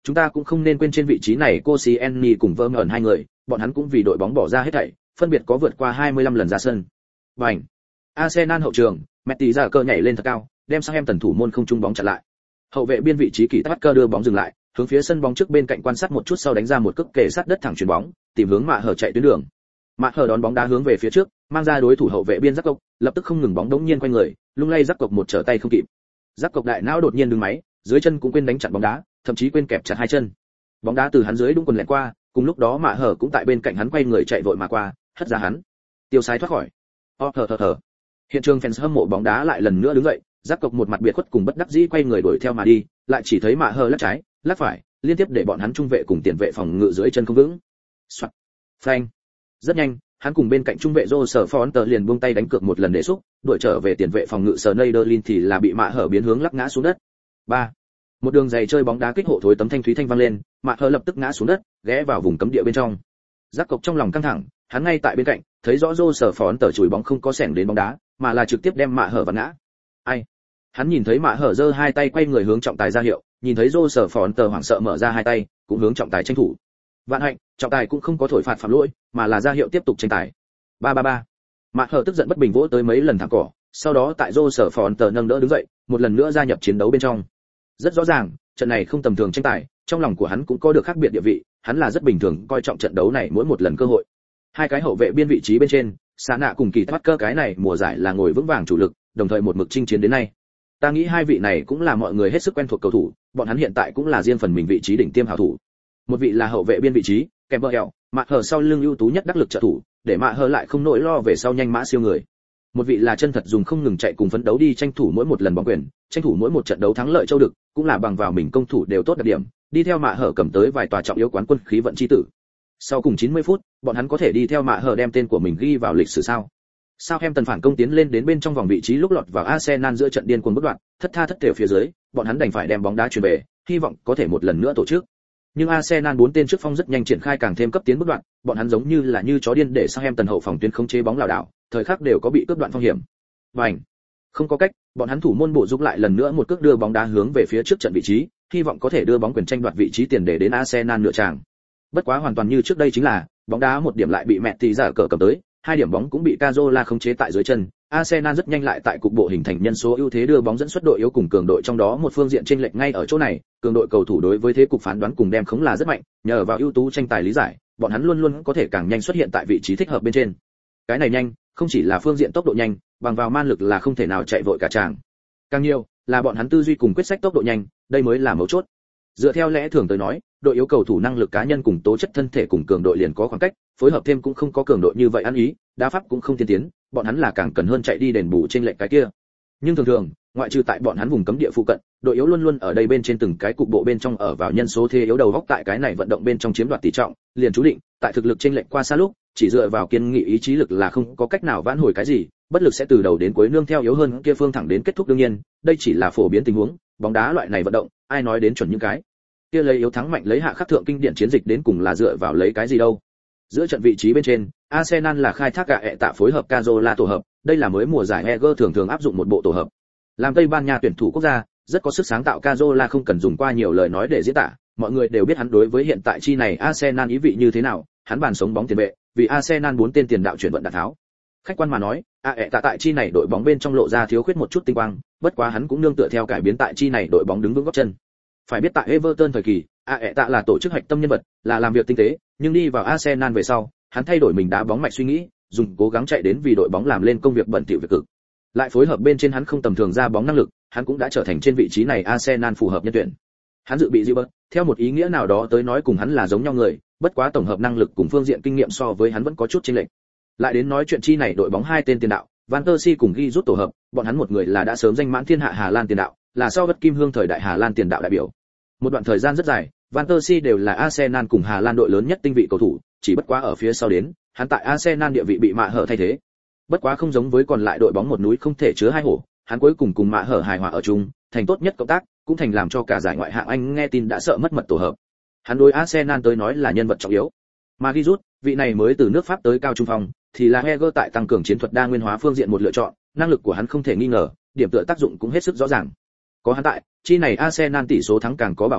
chúng ta cũng không nên quên trên vị trí này Koscielny cùng Vermaelen hai người, bọn hắn cũng vì đội bóng bỏ ra hết thảy, phân biệt có vượt qua 25 lần ra sân. Bành! Arsenal hậu trường, Messi ra cơ nhảy lên thật cao, đem Southampton thủ môn không trung bóng chặn lại. Hậu vệ biên vị trí Kỳ Tắc đưa bóng dừng lại, hướng phía sân bóng trước bên cạnh quan sát một chút sau đánh ra một cước kề sát đất thẳng chuyền bóng, tìm hướng Mạ Hở chạy tuyến đường. Mạ Hở đón bóng đá hướng về phía trước, mang ra đối thủ hậu vệ biên Jacob, lập tức không ngừng bóng đống nhiên quay người, lung lay Jacob một trở tay không kịp. Jacob đại não đột nhiên đứng máy, dưới chân cũng quên đánh chặn bóng đá, thậm chí quên kẹp chặt hai chân. Bóng đá từ hắn dưới đúng quần lẹn qua, cùng lúc đó Mạ Hở cũng tại bên cạnh hắn quay người chạy vội mà qua, hất ra hắn. Tiêu sái thoát khỏi. Thở. Hiện trường fans hâm mộ bóng đá lại lần nữa đứng dậy, Jacob một mặt biệt khuất cùng bất đắc dĩ quay người đuổi theo mà đi, lại chỉ thấy Mạ Hở lắc trái, lắc phải, liên tiếp để bọn hắn trung vệ cùng tiền vệ phòng ngự dưới chân không vững. Soạt. Phanh. Rất nhanh, hắn cùng bên cạnh trung vệ Joe Fonter liền buông tay đánh cược một lần để xúc, đuổi trở về tiền vệ phòng ngự Sneijderlin thì là bị Mạ Hở biến hướng lắc ngã xuống đất. 3. Một đường dày chơi bóng đá kích hộ thối tấm thanh thúy thanh vang lên, Mạ Hở lập tức ngã xuống đất, ghé vào vùng cấm địa bên trong. Jacob trong lòng căng thẳng, hắn ngay tại bên cạnh, thấy rõ Joe Fonter chùi bóng không có xẻng đến bóng đá, mà là trực tiếp đem Mạ Hở vặn ngã. Ai? Hắn nhìn thấy Mạ Hở giơ hai tay quay người hướng trọng tài ra hiệu, nhìn thấy Joe Fonter hoảng sợ mở ra hai tay, cũng hướng trọng tài tranh thủ. Vạn hạnh, trọng tài cũng không có thổi phạt phạm lỗi, mà là ra hiệu tiếp tục tranh tài. 3-3-3. Mạ Hở tức giận bất bình vỗ tới mấy lần thẳng cỏ, sau đó tại Joe Fonter nâng đỡ đứng dậy, một lần nữa gia nhập chiến đấu bên trong. Rất rõ ràng, trận này không tầm thường tranh tài, trong lòng của hắn cũng có được khác biệt địa vị, hắn là rất bình thường coi trọng trận đấu này mỗi một lần cơ hội. Hai cái hậu vệ biên vị trí bên trên, Sa Nạ cùng Kỳ Thoát Cơ cái này mùa giải là ngồi vững vàng chủ lực, đồng thời một mực chinh chiến đến nay. Ta nghĩ hai vị này cũng là mọi người hết sức quen thuộc cầu thủ, bọn hắn hiện tại cũng là riêng phần mình vị trí đỉnh tiêm hảo thủ. Một vị là hậu vệ biên vị trí, Campbell, Mạ Hở sau lưng ưu tú nhất đắc lực trợ thủ, để Mạ Hở lại không nỗi lo về sau nhanh mã siêu người. Một vị là chân thật dùng không ngừng chạy cùng phấn đấu đi tranh thủ mỗi một lần bóng quyền, tranh thủ mỗi một trận đấu thắng lợi châu đực, cũng là bằng vào mình công thủ đều tốt đặc điểm, đi theo Mạ Hở cầm tới vài tòa trọng yếu quán quân khí vận chi tử. Sau cùng 90 phút, bọn hắn có thể đi theo Mạ Hở đem tên của mình ghi vào lịch sử sao? Southampton phản công tiến lên đến bên trong vòng vị trí lúc lọt vào Arsenal giữa trận điên cuồng bất đoạn, thất tha thất thểu phía dưới, bọn hắn đành phải đem bóng đá chuyển về, hy vọng có thể một lần nữa tổ chức. Nhưng Arsenal 4 tên trước phong rất nhanh triển khai càng thêm cấp tiến bất đoạn, bọn hắn giống như là như chó điên để Southampton hậu phòng tuyến khống chế bóng lảo đảo, thời khắc đều có bị cướp đoạn phong hiểm. Bành! Không có cách, bọn hắn thủ môn bổ giúp lại lần nữa một cước đưa bóng đá hướng về phía trước trận vị trí, hy vọng có thể đưa bóng quyền tranh đoạt vị trí tiền để đến Arsenal nửa tràng. Bất quá hoàn toàn như trước đây chính là, bóng đá một điểm lại bị Messi giả cờ cầm tới, hai điểm bóng cũng bị Cazorla khống chế tại dưới chân. Arsenal rất nhanh lại tại cục bộ hình thành nhân số ưu thế đưa bóng dẫn xuất đội yếu cùng cường đội trong đó một phương diện chênh lệch ngay ở chỗ này, cường đội cầu thủ đối với thế cục phán đoán cùng đem khống là rất mạnh, nhờ vào ưu tú tranh tài lý giải, bọn hắn luôn luôn có thể càng nhanh xuất hiện tại vị trí thích hợp bên trên. Cái này nhanh, không chỉ là phương diện tốc độ nhanh, bằng vào man lực là không thể nào chạy vội cả tràng. Càng nhiều là bọn hắn tư duy cùng quyết sách tốc độ nhanh, đây mới là mấu chốt. Dựa theo lẽ thường tới nói, đội yếu cầu thủ năng lực cá nhân cùng tố chất thân thể cùng cường đội liền có khoảng cách, phối hợp thêm cũng không có cường đội như vậy ăn ý, đá pháp cũng không tiên tiến, bọn hắn là càng cần hơn chạy đi đền bù trên lệch cái kia. Nhưng thường thường, ngoại trừ tại bọn hắn vùng cấm địa phụ cận, đội yếu luôn luôn ở đây bên trên từng cái cục bộ bên trong ở vào nhân số thế yếu đầu góc tại cái này vận động bên trong chiếm đoạt tỷ trọng, liền chú định, tại thực lực trên lệch qua xa lúc, chỉ dựa vào kiên nghị ý chí lực là không có cách nào vãn hồi cái gì, bất lực sẽ từ đầu đến cuối nương theo yếu hơn kia phương thẳng đến kết thúc đương nhiên, đây chỉ là phổ biến tình huống, bóng đá loại này vận động, ai nói đến chuẩn những cái kia lấy yếu thắng mạnh lấy hạ khắc thượng kinh điển chiến dịch đến cùng là dựa vào lấy cái gì đâu. Giữa trận vị trí bên trên, Arsenal là khai thác cả tạ phối hợp Cazorla tổ hợp, đây là mới mùa giải Eger thường thường áp dụng một bộ tổ hợp. Làm Tây Ban Nha tuyển thủ quốc gia, rất có sức sáng tạo Cazorla không cần dùng qua nhiều lời nói để diễn tả, mọi người đều biết hắn đối với hiện tại chi này Arsenal ý vị như thế nào, hắn bàn sống bóng tiền vệ, vì Arsenal 4 tên tiền đạo chuyển vận đạt tháo. Khách quan mà nói, tạ tại chi này đội bóng bên trong lộ ra thiếu khuyết một chút tinh quang, bất quá hắn cũng nương tựa theo cải biến tại chi này đội bóng đứng vững gót chân. Phải biết tại Everton thời kỳ, tạ là tổ chức hạch tâm nhân vật, là làm việc tinh tế, nhưng đi vào Arsenal về sau, hắn thay đổi mình đá bóng mạch suy nghĩ, dùng cố gắng chạy đến vì đội bóng làm lên công việc bẩn thỉu việc cực. Lại phối hợp bên trên hắn không tầm thường ra bóng năng lực, hắn cũng đã trở thành trên vị trí này Arsenal phù hợp nhân tuyển. Hắn dự bị Gilbert, theo một ý nghĩa nào đó tới nói cùng hắn là giống nhau người, bất quá tổng hợp năng lực cùng phương diện kinh nghiệm so với hắn vẫn có chút chênh lệch. Lại đến nói chuyện chi này đội bóng hai tên tiền đạo, Van Persie cùng ghi rút tổ hợp, bọn hắn một người là đã sớm danh mãn thiên hạ Hà Lan tiền đạo, là sau bất kim hương thời đại Hà Lan tiền đạo đại biểu. Một đoạn thời gian rất dài, Van Persie đều là Arsenal cùng Hà Lan đội lớn nhất tinh vị cầu thủ, chỉ bất quá ở phía sau đến, hắn tại Arsenal địa vị bị Mạ Hở thay thế. Bất quá không giống với còn lại đội bóng một núi không thể chứa hai hổ, hắn cuối cùng cùng Mạ Hở hài hòa ở chung, thành tốt nhất cộng tác, cũng thành làm cho cả giải ngoại hạng Anh nghe tin đã sợ mất mật tổ hợp. Hắn đối Arsenal tới nói là nhân vật trọng yếu. Mà Giroud, vị này mới từ nước Pháp tới cao trung phong, thì là Heger tại tăng cường chiến thuật đa nguyên hóa phương diện một lựa chọn, năng lực của hắn không thể nghi ngờ, điểm tựa tác dụng cũng hết sức rõ ràng. Có hắn tại, chi này Arsenal tỷ số thắng càng có bảo hộ,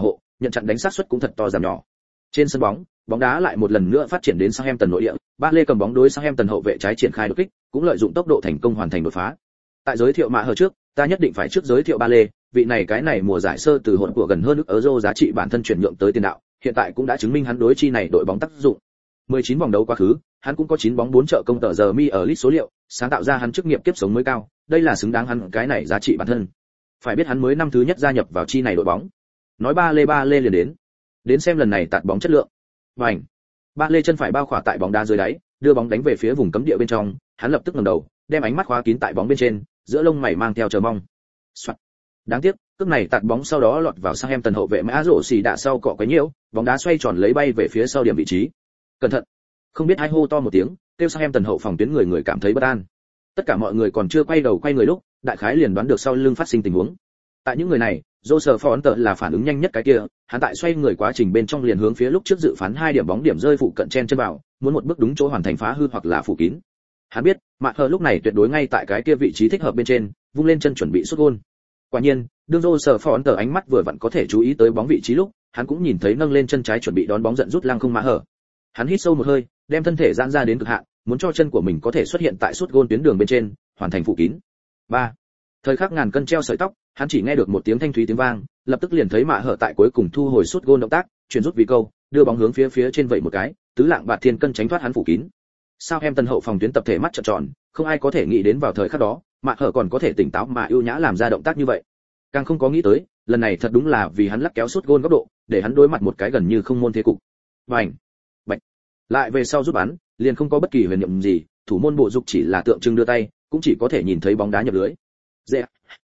nhận chặn đánh sát suất cũng thật to giảm nhỏ. Trên sân bóng, bóng đá lại một lần nữa phát triển đến Southampton nội địa, Ba Lê cầm bóng đối Southampton hậu vệ trái triển khai đột kích, cũng lợi dụng tốc độ thành công hoàn thành đột phá. Tại giới thiệu Mạ Hờ trước, ta nhất định phải trước giới thiệu Ba Lê, vị này cái này mùa giải sơ từ hỗn của gần hơn ức euro giá trị bản thân chuyển nhượng tới tiền đạo, hiện tại cũng đã chứng minh hắn đối chi này đội bóng tác dụng. 19 vòng đấu quá khứ, hắn cũng có 9 bóng 4 trợ công tờ giờ mi ở League số liệu, sáng tạo ra hắn chức nghiệp kiếp sống mới cao, đây là xứng đáng hắn cái này giá trị bản thân. Phải biết hắn mới năm thứ nhất gia nhập vào chi này đội bóng. Nói Ba Lê liền đến xem lần này tạt bóng chất lượng. Bành. Ba Lê chân phải bao khỏa tại bóng đá dưới đáy, đưa bóng đánh về phía vùng cấm địa bên trong, hắn lập tức ngẩng đầu, đem ánh mắt khóa kín tại bóng bên trên, giữa lông mày mang theo chờ mong. Soạt. Đáng tiếc, cước này tạt bóng sau đó lọt vào Southampton hậu vệ Mã Rổ xì đạ sau cọ quấy nhiễu, bóng đá xoay tròn lấy bay về phía sau điểm vị trí. Cẩn thận. Không biết ai hô to một tiếng, kêu Southampton hậu phòng tuyến người cảm thấy bất an. Tất cả mọi người còn chưa quay người lúc, đại khái liền đoán được sau lưng phát sinh tình huống. Tại những người này, Joseph Fonte là phản ứng nhanh nhất cái kia, hắn tại xoay người quá trình bên trong liền hướng phía lúc trước dự phán 2 điểm bóng điểm rơi phụ cận chen chân vào, muốn một bước đúng chỗ hoàn thành phá hư hoặc là phủ kín. Hắn biết, Mạ Hờ lúc này tuyệt đối ngay tại cái kia vị trí thích hợp bên trên, vung lên chân chuẩn bị sút gol. Quả nhiên, đương Joseph Fonte ánh mắt vừa vặn có thể chú ý tới bóng vị trí lúc, hắn cũng nhìn thấy nâng lên chân trái chuẩn bị đón bóng giận rút lăng không Mạ Hờ. Hắn hít sâu một hơi, đem thân thể giãn ra đến cực hạn, muốn cho chân của mình có thể xuất hiện tại sút gol tuyến đường bên trên, hoàn thành phủ kín. 3. Thời khắc ngàn cân treo sợi tóc, hắn chỉ nghe được một tiếng thanh thúy tiếng vang, lập tức liền thấy Mạ Hờ tại cuối cùng thu hồi sút gol động tác, chuyển rút vì câu, đưa bóng hướng phía trên vậy một cái, tứ lạng bạt thiên cân tránh thoát hắn phủ kín. Southampton hậu phòng tuyến tập thể mắt trợn tròn, không ai có thể nghĩ đến vào thời khắc đó, Mạ Hờ còn có thể tỉnh táo mà ưu nhã làm ra động tác như vậy. Càng không có nghĩ tới, lần này thật đúng là vì hắn lắc kéo sút gol góc độ, để hắn đối mặt một cái gần như không môn thế cục. Bành, bạch. Lại về sau rút bắn, liền không có bất kỳ huyền niệm gì, thủ môn bộ dục chỉ là tượng trưng đưa tay, cũng chỉ có thể nhìn thấy bóng đá nhập lưới. Dễ.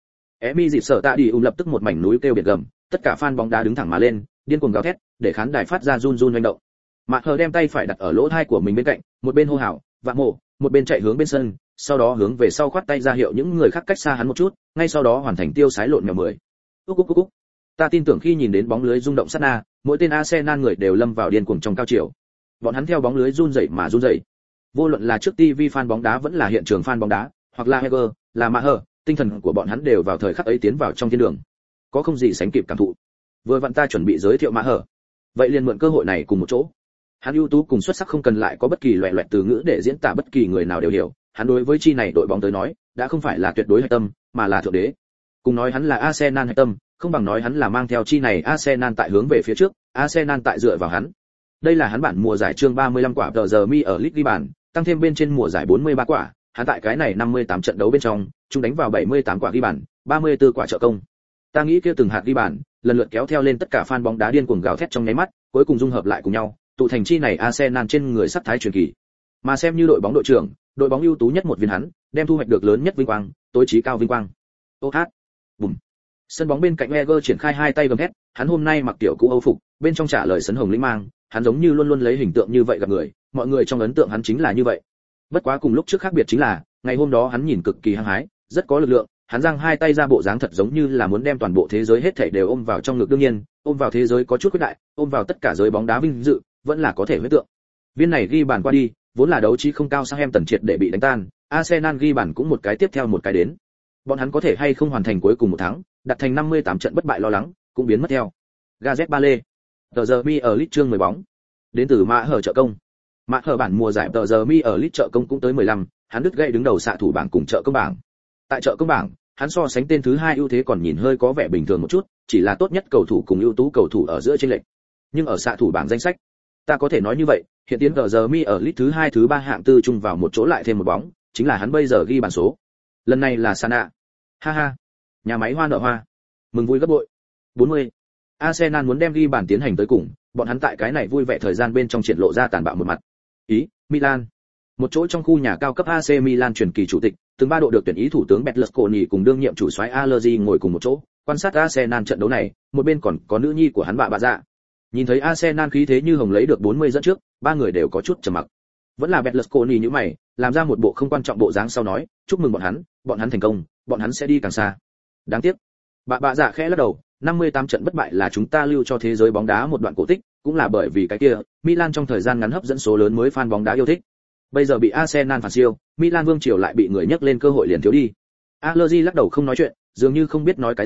Emi dịp sở tạ đi lập tức một mảnh núi kêu biệt gầm, tất cả fan bóng đá đứng thẳng mà lên, điên cuồng gào thét, để khán đài phát ra run hoành động. Mạ Hờ đem tay phải đặt ở lỗ tai của mình bên cạnh, một bên hô hào, "Vạn mộ", một bên chạy hướng bên sân, sau đó hướng về sau khoát tay ra hiệu những người khác cách xa hắn một chút, ngay sau đó hoàn thành tiêu sái lộn mèo 10. Cúc. Ta tin tưởng khi nhìn đến bóng lưới rung động sát na, mỗi tên Arsenal người đều lâm vào điên cuồng trong cao chiều. Bọn hắn theo bóng lưới run rẩy mà run rẩy. Vô luận là trước TV fan bóng đá vẫn là hiện trường fan bóng đá, hoặc là Heger, là Mạ Hờ, tinh thần của bọn hắn đều vào thời khắc ấy tiến vào trong thiên đường. Có không gì sánh kịp cảm thụ. Vừa vặn ta chuẩn bị giới thiệu Mạ Hờ, vậy liền mượn cơ hội này cùng một chỗ. Hắn ưu tú cùng xuất sắc không cần lại có bất kỳ loẻ loẹt từ ngữ để diễn tả bất kỳ người nào đều hiểu, hắn đối với chi này đội bóng tới nói, đã không phải là tuyệt đối hạch tâm, mà là thượng đế. Cùng nói hắn là Arsenal hạch tâm, không bằng nói hắn là mang theo chi này Arsenal tại hướng về phía trước, Arsenal tại dựa vào hắn. Đây là hắn bản mùa giải chương 35 quả tờ giờ mi ở League ghi bàn, tăng thêm bên trên mùa giải 43 quả, hắn tại cái này 58 trận đấu bên trong, chúng đánh vào 78 quả ghi bàn, 34 quả trợ công. Ta nghĩ kia từng hạt ghi bàn, lần lượt kéo theo lên tất cả fan bóng đá điên cuồng gào thét trong nháy mắt, cuối cùng dung hợp lại cùng nhau, tụ thành chi này Arsenal trên người sắc thái truyền kỳ. Mà xem như đội bóng đội trưởng, đội bóng ưu tú nhất một viên hắn, đem thu hoạch được lớn nhất vinh quang, tối chí cao vinh quang. Ô hát. Bùm. Sân bóng bên cạnh Wenger triển khai hai tay gầm thét, hắn hôm nay mặc tiểu cũ Âu phục, bên trong trả lời sấn hồng lĩnh mang, hắn giống như luôn luôn lấy hình tượng như vậy gặp người, mọi người trong ấn tượng hắn chính là như vậy. Bất quá cùng lúc trước khác biệt chính là, ngày hôm đó hắn nhìn cực kỳ hăng hái, rất có lực lượng, hắn giang hai tay ra bộ dáng thật giống như là muốn đem toàn bộ thế giới hết thảy đều ôm vào trong ngực, đương nhiên, ôm vào thế giới có chút khuyết đại, ôm vào tất cả giới bóng đá vinh dự, vẫn là có thể huyết tượng. Viên này ghi bàn qua đi, vốn là đấu trí không cao Southampton triệt để bị đánh tan, Arsenal ghi bàn cũng một cái tiếp theo một cái đến. Bọn hắn có thể hay không hoàn thành cuối cùng một thắng, đặt thành 58 trận bất bại lo lắng, cũng biến mất theo. Gazette Bale. Tờ giờ mi ở League chương 10 bóng. Đến từ Mạ Hờ trợ công. Mạ Hờ bản mùa giải tờ giờ mi ở League trợ công cũng tới 15, hắn đứt gãy đứng đầu xạ thủ bảng cùng trợ công bảng. Tại trợ công bảng, hắn so sánh tên thứ 2 ưu thế còn nhìn hơi có vẻ bình thường một chút, chỉ là tốt nhất cầu thủ cùng ưu tú cầu thủ ở giữa chênh lệch. Nhưng ở xạ thủ bảng danh sách, ta có thể nói như vậy, hiện tiến tờ giờ mi ở League thứ 2 thứ 3 hạng tư chung vào một chỗ lại thêm một bóng, chính là hắn bây giờ ghi bàn số. Lần này là Sana. Ha ha. Nhà máy hoa nở hoa. Mừng vui gấp bội. 40. Arsenal muốn đem ghi bàn tiến hành tới cùng, bọn hắn tại cái này vui vẻ thời gian bên trong triển lộ ra tàn bạo một mặt. Ý, Milan. Một chỗ trong khu nhà cao cấp AC Milan truyền kỳ chủ tịch, từng 3 độ được tuyển ý thủ tướng Berlusconi cùng đương nhiệm chủ soái Allegri ngồi cùng một chỗ, quan sát Arsenal trận đấu này, một bên còn có nữ nhi của hắn bà dạ. Nhìn thấy Arsenal khí thế như hồng lấy được 40 dẫn trước, ba người đều có chút trầm mặc. Vẫn là Berlusconi như mày, làm ra một bộ không quan trọng bộ dáng sau nói, chúc mừng bọn hắn thành công, bọn hắn sẽ đi càng xa. Đáng tiếc. Bà dạ khẽ lắc đầu, 58 trận bất bại là chúng ta lưu cho thế giới bóng đá một đoạn cổ tích, cũng là bởi vì cái kia, Milan trong thời gian ngắn hấp dẫn số lớn mới fan bóng đá yêu thích. Bây giờ bị Arsenal phản siêu, Milan vương triều lại bị người nhắc lên cơ hội liền thiếu đi. Allegri lắc đầu không nói chuyện, dường như không biết nói cái gì,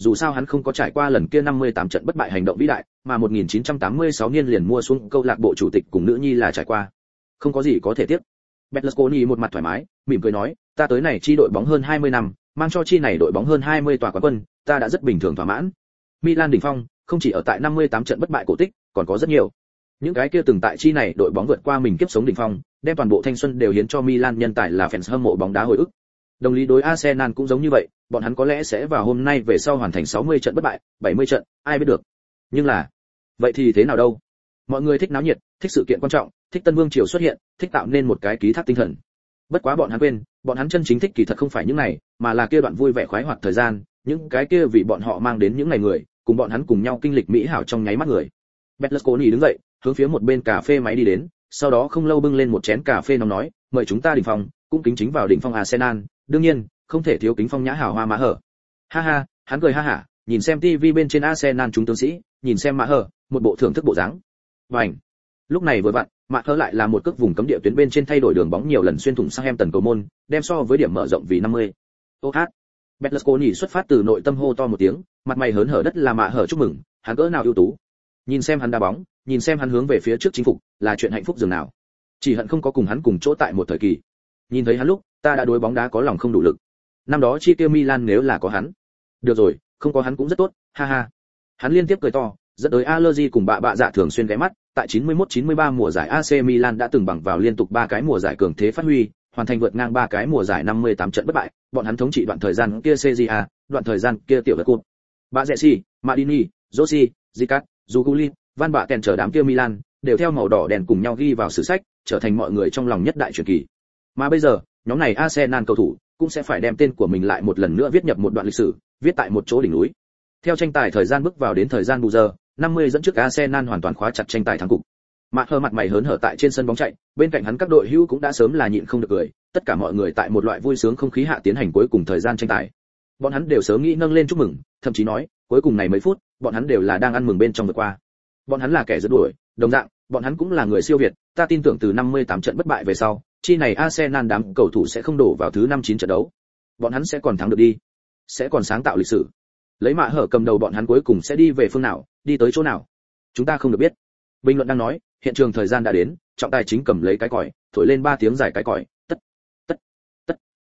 dù sao hắn không có trải qua lần kia 58 trận bất bại hành động vĩ đại, mà 1986 niên liền mua xuống câu lạc bộ chủ tịch cùng nữ nhi là trải qua. Không có gì có thể tiếc. Berlusconi một mặt thoải mái, mỉm cười nói, ta tới này chi đội bóng hơn 20 năm, mang cho chi này đội bóng hơn 20 tòa quán quân, ta đã rất bình thường thỏa mãn. Milan đỉnh phong, không chỉ ở tại 58 trận bất bại cổ tích, còn có rất nhiều. Những cái kia từng tại chi này đội bóng vượt qua mình kiếp sống đỉnh phong, đem toàn bộ thanh xuân đều hiến cho Milan nhân tài là fans hâm mộ bóng đá hồi ức. Đồng lý đối Arsenal cũng giống như vậy, bọn hắn có lẽ sẽ vào hôm nay về sau hoàn thành 60 trận bất bại, 70 trận, ai biết được. Nhưng là, vậy thì thế nào đâu? Mọi người thích náo nhiệt, thích sự kiện quan trọng, thích Tân Vương triều xuất hiện, thích tạo nên một cái ký thác tinh thần. Bất quá bọn hắn quên, bọn hắn chân chính thích kỳ thật không phải những này, mà là kia đoạn vui vẻ khoái hoạt thời gian, những cái kia vì bọn họ mang đến những ngày người, cùng bọn hắn cùng nhau kinh lịch mỹ hảo trong nháy mắt người. Berlusconi đứng dậy, hướng phía một bên cà phê máy đi đến, sau đó không lâu bưng lên một chén cà phê nóng nói, mời chúng ta đỉnh phong, cũng kính chính vào đỉnh phong Arsenal, đương nhiên, không thể thiếu kính phong nhã hảo hoa mã hở. Ha ha, hắn cười ha hả, nhìn xem TV bên trên Arsenal chúng tướng sĩ, nhìn xem mã hở, một bộ thưởng thức bộ dáng. Vành. Lúc này vừa vặn, mã hở lại là một cước vùng cấm địa tuyến bên trên thay đổi đường bóng nhiều lần xuyên thủng Southampton cầu môn, đem so với điểm mở rộng vì 50. OH. Berlusconi xuất phát từ nội tâm hô to một tiếng, mặt mày hớn hở đất là mã hở chúc mừng, hắn cỡ nào ưu tú. Nhìn xem hắn đá bóng, nhìn xem hắn hướng về phía trước chính phục, là chuyện hạnh phúc dường nào. Chỉ hận không có cùng hắn cùng chỗ tại một thời kỳ. Nhìn thấy hắn lúc, ta đã đối bóng đá có lòng không đủ lực. Năm đó chi tiêu Milan nếu là có hắn. Được rồi, không có hắn cũng rất tốt, ha ha. Hắn liên tiếp cười to, dẫn tới Allegri cùng bạ dạ thường xuyên ghé mắt, tại 91-93 mùa giải AC Milan đã từng bằng vào liên tục 3 cái mùa giải cường thế phát huy, hoàn thành vượt ngang 3 cái mùa giải 58 trận bất bại, bọn hắn thống trị đoạn thời gian kia CJA, đoạn thời gian kia tiểu vật cột. Bazesi, Madini, Rossi, Zicat, Zuguli, Van Bạ kèn chờ đám kia Milan, đều theo màu đỏ đèn cùng nhau ghi vào sử sách, trở thành mọi người trong lòng nhất đại truyền kỳ. Mà bây giờ, nhóm này Arsenal cầu thủ cũng sẽ phải đem tên của mình lại một lần nữa viết nhập một đoạn lịch sử, viết tại một chỗ đỉnh núi. Theo tranh tài thời gian bước vào đến thời gian bù giờ, 50 dẫn trước Arsenal hoàn toàn khóa chặt tranh tài thắng cục. Mặt hờ mặt mày hớn hở tại trên sân bóng chạy, bên cạnh hắn các đội hữu cũng đã sớm là nhịn không được cười, tất cả mọi người tại một loại vui sướng không khí hạ tiến hành cuối cùng thời gian tranh tài. Bọn hắn đều sớm nghĩ nâng lên chúc mừng, thậm chí nói, cuối cùng này mấy phút, bọn hắn đều là đang ăn mừng bên trong vượt qua. Bọn hắn là kẻ rượt đuổi, đồng dạng, bọn hắn cũng là người siêu việt, ta tin tưởng từ 58 trận bất bại về sau, chi này Arsenal đám cầu thủ sẽ không đổ vào thứ 59 trận đấu. Bọn hắn sẽ còn thắng được đi, sẽ còn sáng tạo lịch sử. Lấy mạ hở cầm đầu bọn hắn cuối cùng sẽ đi về phương nào, đi tới chỗ nào, chúng ta không được biết. Bình luận đang nói, hiện trường thời gian đã đến, trọng tài chính cầm lấy cái còi, thổi lên 3 tiếng dài cái còi, tất, tất, tất.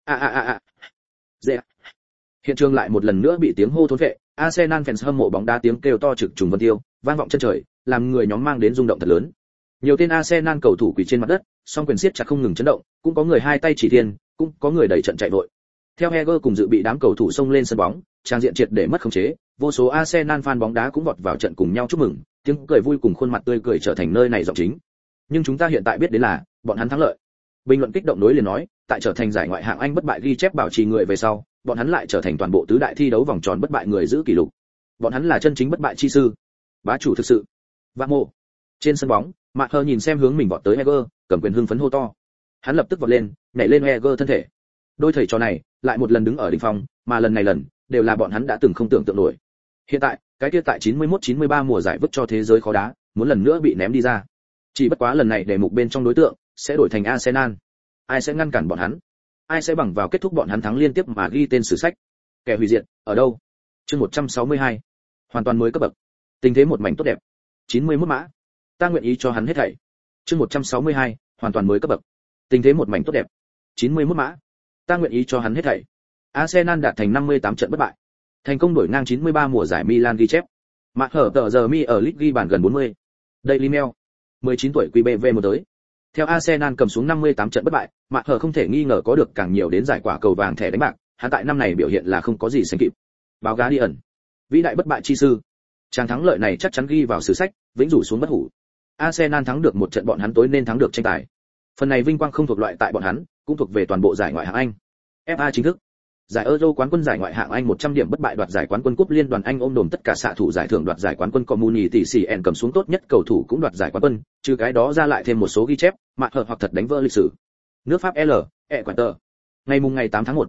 Dễ. Hiện trường lại một lần nữa bị tiếng hô thốn vệ, Arsenal fans hâm mộ bóng đá tiếng kêu to trực trùng vân tiêu, vang vọng chân trời, làm người nhóm mang đến rung động thật lớn. Nhiều tên Arsenal cầu thủ quỳ trên mặt đất, song quyền siết chặt không ngừng chấn động, cũng có người hai tay chỉ thiên, cũng có người đẩy trận chạy vội. Theo Heger cùng dự bị đám cầu thủ xông lên sân bóng, trang diện triệt để mất khống chế, vô số Arsenal fan bóng đá cũng vọt vào trận cùng nhau chúc mừng, tiếng cười vui cùng khuôn mặt tươi cười trở thành nơi này giọng chính. Nhưng chúng ta hiện tại biết đến là, bọn hắn thắng lợi. Bình luận kích động nối liền nói, tại trở thành giải ngoại hạng Anh bất bại ghi chép bảo trì người về sau, bọn hắn lại trở thành toàn bộ tứ đại thi đấu vòng tròn bất bại người giữ kỷ lục. Bọn hắn là chân chính bất bại chi sư, bá chủ thực sự. Vạ mộ. Trên sân bóng, Mạc Hơ nhìn xem hướng mình vọt tới Heger, cầm quyền hưng phấn hô to. Hắn lập tức vọt lên, nhảy lên Heger thân thể. Đôi thầy trò này lại một lần đứng ở đỉnh phong, mà lần này đều là bọn hắn đã từng không tưởng tượng nổi. Hiện tại, cái kia tại 91-93 mùa giải vứt cho thế giới khó đá, muốn lần nữa bị ném đi ra. Chỉ bất quá lần này đề mục bên trong đối tượng sẽ đổi thành Arsenal. Ai sẽ ngăn cản bọn hắn? Ai sẽ bằng vào kết thúc bọn hắn thắng liên tiếp mà ghi tên sử sách? Kẻ hủy diệt ở đâu? Chương 162. Hoàn toàn mới cấp bậc. Tình thế một mảnh tốt đẹp. 91 mã. Ta nguyện ý cho hắn hết thảy. Chương 162. Hoàn toàn mới cấp bậc. Tình thế một mảnh tốt đẹp. 91 mã. Ta nguyện ý cho hắn hết thảy. Arsenal đạt thành 58 trận bất bại. Thành công đổi ngang 93 mùa giải Milan ghi chép. Mạc hở tờ giờ mi ở League ghi bàn gần 40. Daily Mail. 19 tuổi QBV một tới. Theo Arsenal cầm xuống 58 trận bất bại, Mạc hở không thể nghi ngờ có được càng nhiều đến giải quả cầu vàng thẻ đánh bạc, hắn tại năm này biểu hiện là không có gì sánh kịp. Báo Guardian. Vĩ đại bất bại chi sư. Tràng thắng lợi này chắc chắn ghi vào sử sách, vĩnh rủ xuống bất hủ. Arsenal thắng được một trận bọn hắn tối nên thắng được tranh tài. Phần này vinh quang không thuộc loại tại bọn hắn, cũng thuộc về toàn bộ giải ngoại hạng Anh. FA chính thức. Giải Euro quán quân giải ngoại hạng Anh 100 điểm bất bại đoạt giải quán quân cúp liên đoàn Anh ôm đồm tất cả xạ thủ giải thưởng đoạt giải quán quân Community CN cầm xuống tốt nhất cầu thủ cũng đoạt giải quán quân, trừ cái đó ra lại thêm một số ghi chép, mạc hợp hoặc thật đánh vỡ lịch sử. Nước Pháp L, Equator. Ngày 8 tháng 1,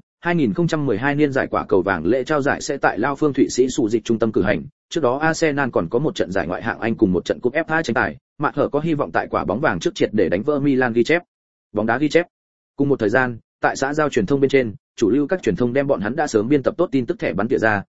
2012 niên giải quả cầu vàng lễ trao giải sẽ tại Lao Phương Thụy Sĩ Sụ Dịch trung tâm cử hành. Trước đó Arsenal còn có một trận giải ngoại hạng Anh cùng một trận cúp FA tranh tài, mạc hợp có hy vọng tại quả bóng vàng trước triệt để đánh vỡ Milan ghi chép. Bóng đá ghi chép. Cùng một thời gian, tại xã giao truyền thông bên trên, chủ lưu các truyền thông đem bọn hắn đã sớm biên tập tốt tin tức thẻ bắn tỉa ra,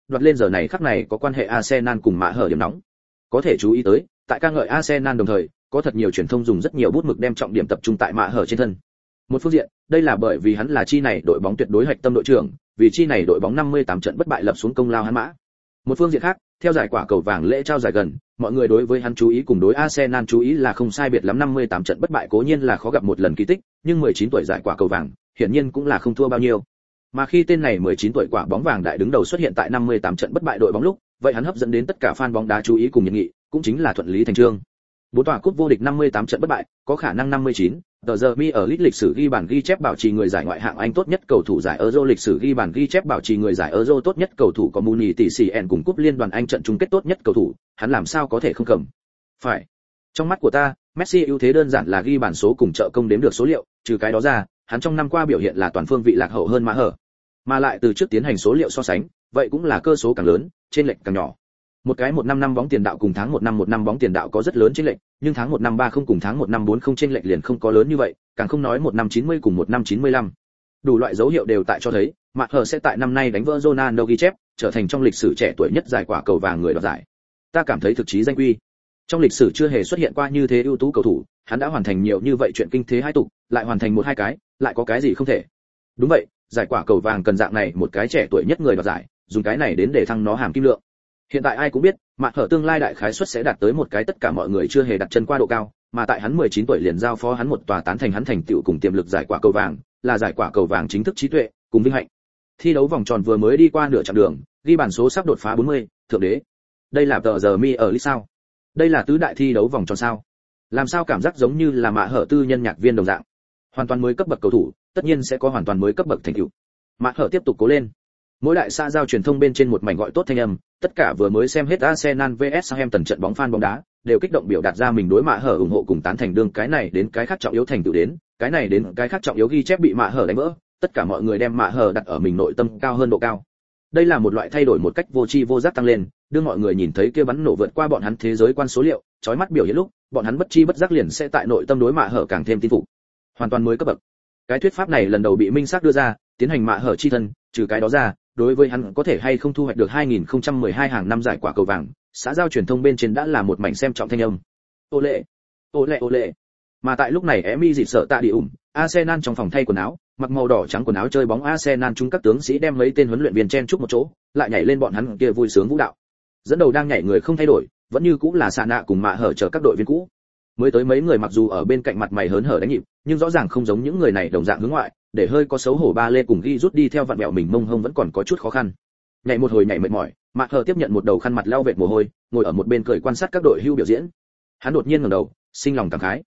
đoạt lên giờ này khắc này có quan hệ Arsenal cùng mạ hở điểm nóng. Có thể chú ý tới, tại ca ngợi Arsenal đồng thời, có thật nhiều truyền thông dùng rất nhiều bút mực đem trọng điểm tập trung tại mạ hở trên thân. Một phương diện, đây là bởi vì hắn là chi này đội bóng tuyệt đối hạch tâm đội trưởng, vì chi này đội bóng 58 trận bất bại lập xuống công lao hắn mã. Một phương diện khác, theo giải quả cầu vàng lễ trao giải gần, mọi người đối với hắn chú ý cùng đối Arsenal chú ý là không sai biệt lắm. 58 trận bất bại cố nhiên là khó gặp một lần kỳ tích, nhưng 19 tuổi giải quả cầu vàng, hiển nhiên cũng là không thua bao nhiêu. Mà khi tên này 19 tuổi quả bóng vàng đại đứng đầu xuất hiện tại 58 trận bất bại đội bóng lúc, vậy hắn hấp dẫn đến tất cả fan bóng đá chú ý cùng nhiệt nghị, cũng chính là thuận lý thành chương. Bốn tòa cúp vô địch 58 trận bất bại, có khả năng 59, tờ giờ mi ở lịch sử ghi bàn ghi chép bảo trì người giải ngoại hạng Anh tốt nhất cầu thủ giải Euro lịch sử ghi bàn ghi chép bảo trì người giải Euro tốt nhất cầu thủ có Muni tỷ CN cùng cúp liên đoàn Anh trận chung kết tốt nhất cầu thủ, hắn làm sao có thể không cầm. Phải. Trong mắt của ta, Messi ưu thế đơn giản là ghi bàn số cùng trợ công đếm được số liệu, trừ cái đó ra, hắn trong năm qua biểu hiện là toàn phương vị lạc hậu hơn Mã Hở. Mà lại từ trước tiến hành số liệu so sánh, vậy cũng là cơ số càng lớn, trên lệch càng nhỏ. Một cái 1 năm 5 bóng tiền đạo cùng tháng 1 năm bóng tiền đạo có rất lớn chênh lệch, nhưng tháng 1 năm 30 cùng tháng 1 năm 40 chênh lệch liền không có lớn như vậy, càng không nói 1 năm 90 cùng 1 năm 95. Đủ loại dấu hiệu đều tại cho thấy, Mạc Hở sẽ tại năm nay đánh vỡ Ronaldo ghi chép, trở thành trong lịch sử trẻ tuổi nhất giải quả cầu vàng người đoạt giải. Ta cảm thấy thực chí danh quy. Trong lịch sử chưa hề xuất hiện qua như thế ưu tú cầu thủ, hắn đã hoàn thành nhiều như vậy chuyện kinh thế hai tục, lại hoàn thành một hai cái, lại có cái gì không thể. Đúng vậy, giải quả cầu vàng cần dạng này một cái trẻ tuổi nhất người đoạt giải, dùng cái này đến để thăng nó hàm kim lượng. Hiện tại ai cũng biết, Mạc Hở tương lai đại khái suất sẽ đạt tới một cái tất cả mọi người chưa hề đặt chân qua độ cao, mà tại hắn 19 tuổi liền giao phó hắn một tòa tán thành hắn thành tựu cùng tiềm lực giải quả cầu vàng, là giải quả cầu vàng chính thức trí tuệ, cùng vinh hạnh. Thi đấu vòng tròn vừa mới đi qua nửa chặng đường, ghi bàn số sắp đột phá 40, thượng đế. Đây là tờ giờ mi ở League sao? Đây là tứ đại thi đấu vòng tròn sao? Làm sao cảm giác giống như là Mạc Hở tư nhân nhạc viên đồng dạng. Hoàn toàn mới cấp bậc cầu thủ, tất nhiên sẽ có hoàn toàn mới cấp bậc thành tựu. Mạc Hở tiếp tục cố lên. Mỗi đại xã giao truyền thông bên trên một mảnh gọi tốt thanh âm, tất cả vừa mới xem hết Arsenal vs Southampton trận bóng fan bóng đá, đều kích động biểu đạt ra mình đối Mạ Hở ủng hộ cùng tán thành đương cái này đến cái khác trọng yếu thành tựu đến, cái này đến cái khác trọng yếu ghi chép bị Mạ Hở đánh vỡ, tất cả mọi người đem Mạ Hở đặt ở mình nội tâm cao hơn độ cao. Đây là một loại thay đổi một cách vô tri vô giác tăng lên, đưa mọi người nhìn thấy kia bắn nổ vượt qua bọn hắn thế giới quan số liệu, chói mắt biểu hiện lúc, bọn hắn bất chi bất giác liền sẽ tại nội tâm đối Mạ Hở càng thêm tin phục. Hoàn toàn mới cấp bậc. Cái thuyết pháp này lần đầu bị minh xác đưa ra, tiến hành Mạ Hở chi thân, trừ cái đó ra, đối với hắn có thể hay không thu hoạch được 2012 hàng năm giải quả cầu vàng, xã giao truyền thông bên trên đã là một mảnh xem trọng thanh âm. Ô lệ, ô lệ ô lệ. Mà tại lúc này Emi dịt sợ tạ đi Arsenal trong phòng thay quần áo, mặc màu đỏ trắng quần áo chơi bóng Arsenal chúng các tướng sĩ đem mấy tên huấn luyện viên chen chúc một chỗ, lại nhảy lên bọn hắn kia vui sướng vũ đạo. Dẫn đầu đang nhảy người không thay đổi, vẫn như cũng là Sạ Nạ cùng Mạ Hở chờ các đội viên cũ. Mới tới mấy người mặc dù ở bên cạnh mặt mày hớn hở đánh nhịp, nhưng rõ ràng không giống những người này đồng dạng hướng ngoại, để hơi có xấu hổ ba lê cùng ghi rút đi theo vặn vẹo mình mông hông vẫn còn có chút khó khăn. Nhảy một hồi nhảy mệt mỏi, Mạc Hở tiếp nhận một đầu khăn mặt lau vệt mồ hôi, ngồi ở một bên cười quan sát các đội hưu biểu diễn. Hắn đột nhiên ngẩng đầu, sinh lòng cảm khái.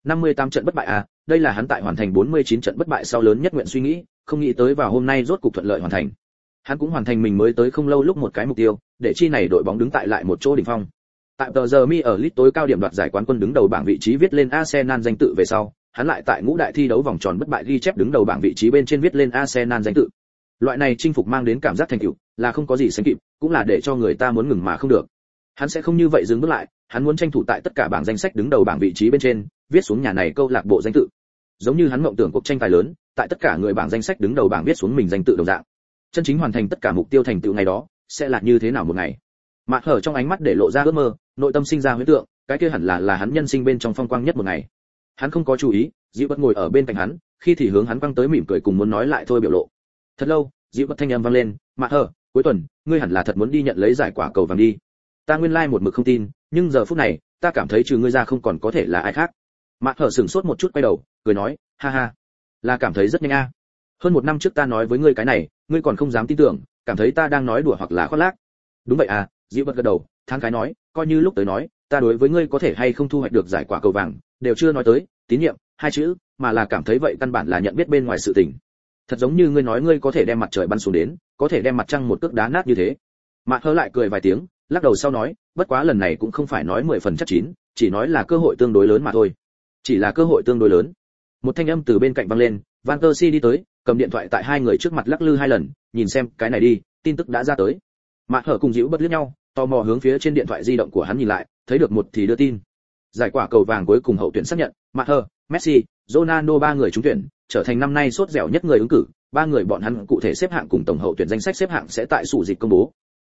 58 trận bất bại à, đây là hắn tại hoàn thành 49 trận bất bại sau lớn nhất nguyện suy nghĩ, không nghĩ tới vào hôm nay rốt cục thuận lợi hoàn thành. Hắn cũng hoàn thành mình mới tới không lâu lúc một cái mục tiêu, để chi này đội bóng đứng tại lại một chỗ đỉnh phong. Tại tờ giờ mi ở League tối cao điểm đoạt giải quán quân đứng đầu bảng vị trí viết lên Arsenal danh tự về sau, hắn lại tại ngũ đại thi đấu vòng tròn bất bại ghi chép đứng đầu bảng vị trí bên trên viết lên Arsenal danh tự. Loại này chinh phục mang đến cảm giác thành tựu, là không có gì sánh kịp, cũng là để cho người ta muốn ngừng mà không được. Hắn sẽ không như vậy dừng bước lại, hắn muốn tranh thủ tại tất cả bảng danh sách đứng đầu bảng vị trí bên trên, viết xuống nhà này câu lạc bộ danh tự. Giống như hắn mộng tưởng cuộc tranh tài lớn, tại tất cả người bảng danh sách đứng đầu bảng viết xuống mình danh tự đồng dạng. Chân chính hoàn thành tất cả mục tiêu thành tựu ngày đó, sẽ là như thế nào một ngày? Mạc Hở trong ánh mắt để lộ ra ước mơ, nội tâm sinh ra huyễn tượng, cái kia hẳn là hắn nhân sinh bên trong phong quang nhất một ngày. Hắn không có chú ý, Dữu Bất ngồi ở bên cạnh hắn, khi thì hướng hắn quăng tới mỉm cười cùng muốn nói lại thôi biểu lộ. Thật lâu, Dữu Bất thanh âm vang lên, "Mạc Hở, cuối tuần, ngươi hẳn là thật muốn đi nhận lấy giải quả cầu vàng đi." Ta nguyên lai một mực không tin, nhưng giờ phút này, ta cảm thấy trừ ngươi ra không còn có thể là ai khác. Mạc Hở sững sốt một chút quay đầu, cười nói, "Ha ha, là cảm thấy rất nhanh a. Hơn một năm trước ta nói với ngươi cái này, ngươi còn không dám tin tưởng, cảm thấy ta đang nói đùa hoặc là khoác lác." "Đúng vậy à." Dữu Bất gật đầu, thang cái nói, "Coi như lúc tới nói, ta đối với ngươi có thể hay không thu hoạch được giải quả cầu vàng, đều chưa nói tới tín nhiệm hai chữ, mà là cảm thấy vậy căn bản là nhận biết bên ngoài sự tình. Thật giống như ngươi nói ngươi có thể đem mặt trời bắn xuống đến, có thể đem mặt trăng một cước đá nát như thế." Mạc Hở lại cười vài tiếng, lắc đầu sau nói, "Bất quá lần này cũng không phải nói 10 phần chắc chín, chỉ nói là cơ hội tương đối lớn mà thôi." "Chỉ là cơ hội tương đối lớn." Một thanh âm từ bên cạnh vang lên, Van Persie đi tới, cầm điện thoại tại hai người trước mặt lắc lư hai lần, "Nhìn xem, cái này đi, tin tức đã ra tới." Mạc Hở cùng Dữu Bất liếc nhau, tò mò hướng phía trên điện thoại di động của hắn nhìn lại, thấy được một thì đưa tin. Giải quả cầu vàng cuối cùng hậu tuyển xác nhận, Mạc Hở, Messi, Ronaldo ba người trúng tuyển, trở thành năm nay sốt dẻo nhất người ứng cử, ba người bọn hắn cụ thể xếp hạng cùng tổng hậu tuyển danh sách xếp hạng sẽ tại sủ dịch công bố.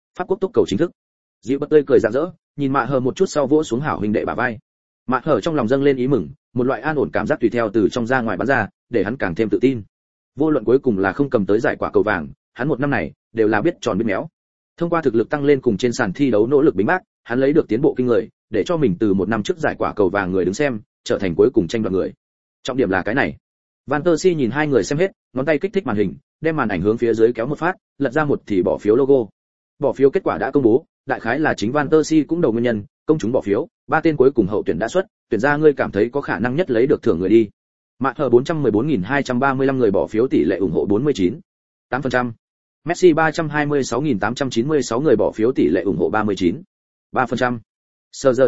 Pháp quốc túc cầu chính thức. Dịu bật tươi cười rạng rỡ, nhìn Mạ Hờ một chút sau vỗ xuống hảo huynh đệ bả vai. Mạ Hờ trong lòng dâng lên ý mừng, một loại an ổn cảm giác tùy theo từ trong ra ngoài bắn ra, để hắn càng thêm tự tin. Vô luận cuối cùng là không cầm tới giải quả cầu vàng, hắn một năm này đều là biết tròn biết méo. Thông qua thực lực tăng lên cùng trên sàn thi đấu nỗ lực bính bác, hắn lấy được tiến bộ kinh người, để cho mình từ một năm trước giải quả cầu vàng người đứng xem, trở thành cuối cùng tranh đoạt người. Trọng điểm là cái này. Van Persie nhìn hai người xem hết, ngón tay kích thích màn hình, đem màn ảnh hướng phía dưới kéo một phát, lật ra một thì bỏ phiếu logo. Bỏ phiếu kết quả đã công bố, đại khái là chính Van Persie cũng đầu nguyên nhân, công chúng bỏ phiếu, ba tên cuối cùng hậu tuyển đã xuất, tuyển ra ngươi cảm thấy có khả năng nhất lấy được thưởng người đi. Mạ Hờ 414.235 người bỏ phiếu tỷ lệ ủng hộ 49,8%. Messi 326.896 người bỏ phiếu tỷ lệ ủng hộ 39,3%. Sergio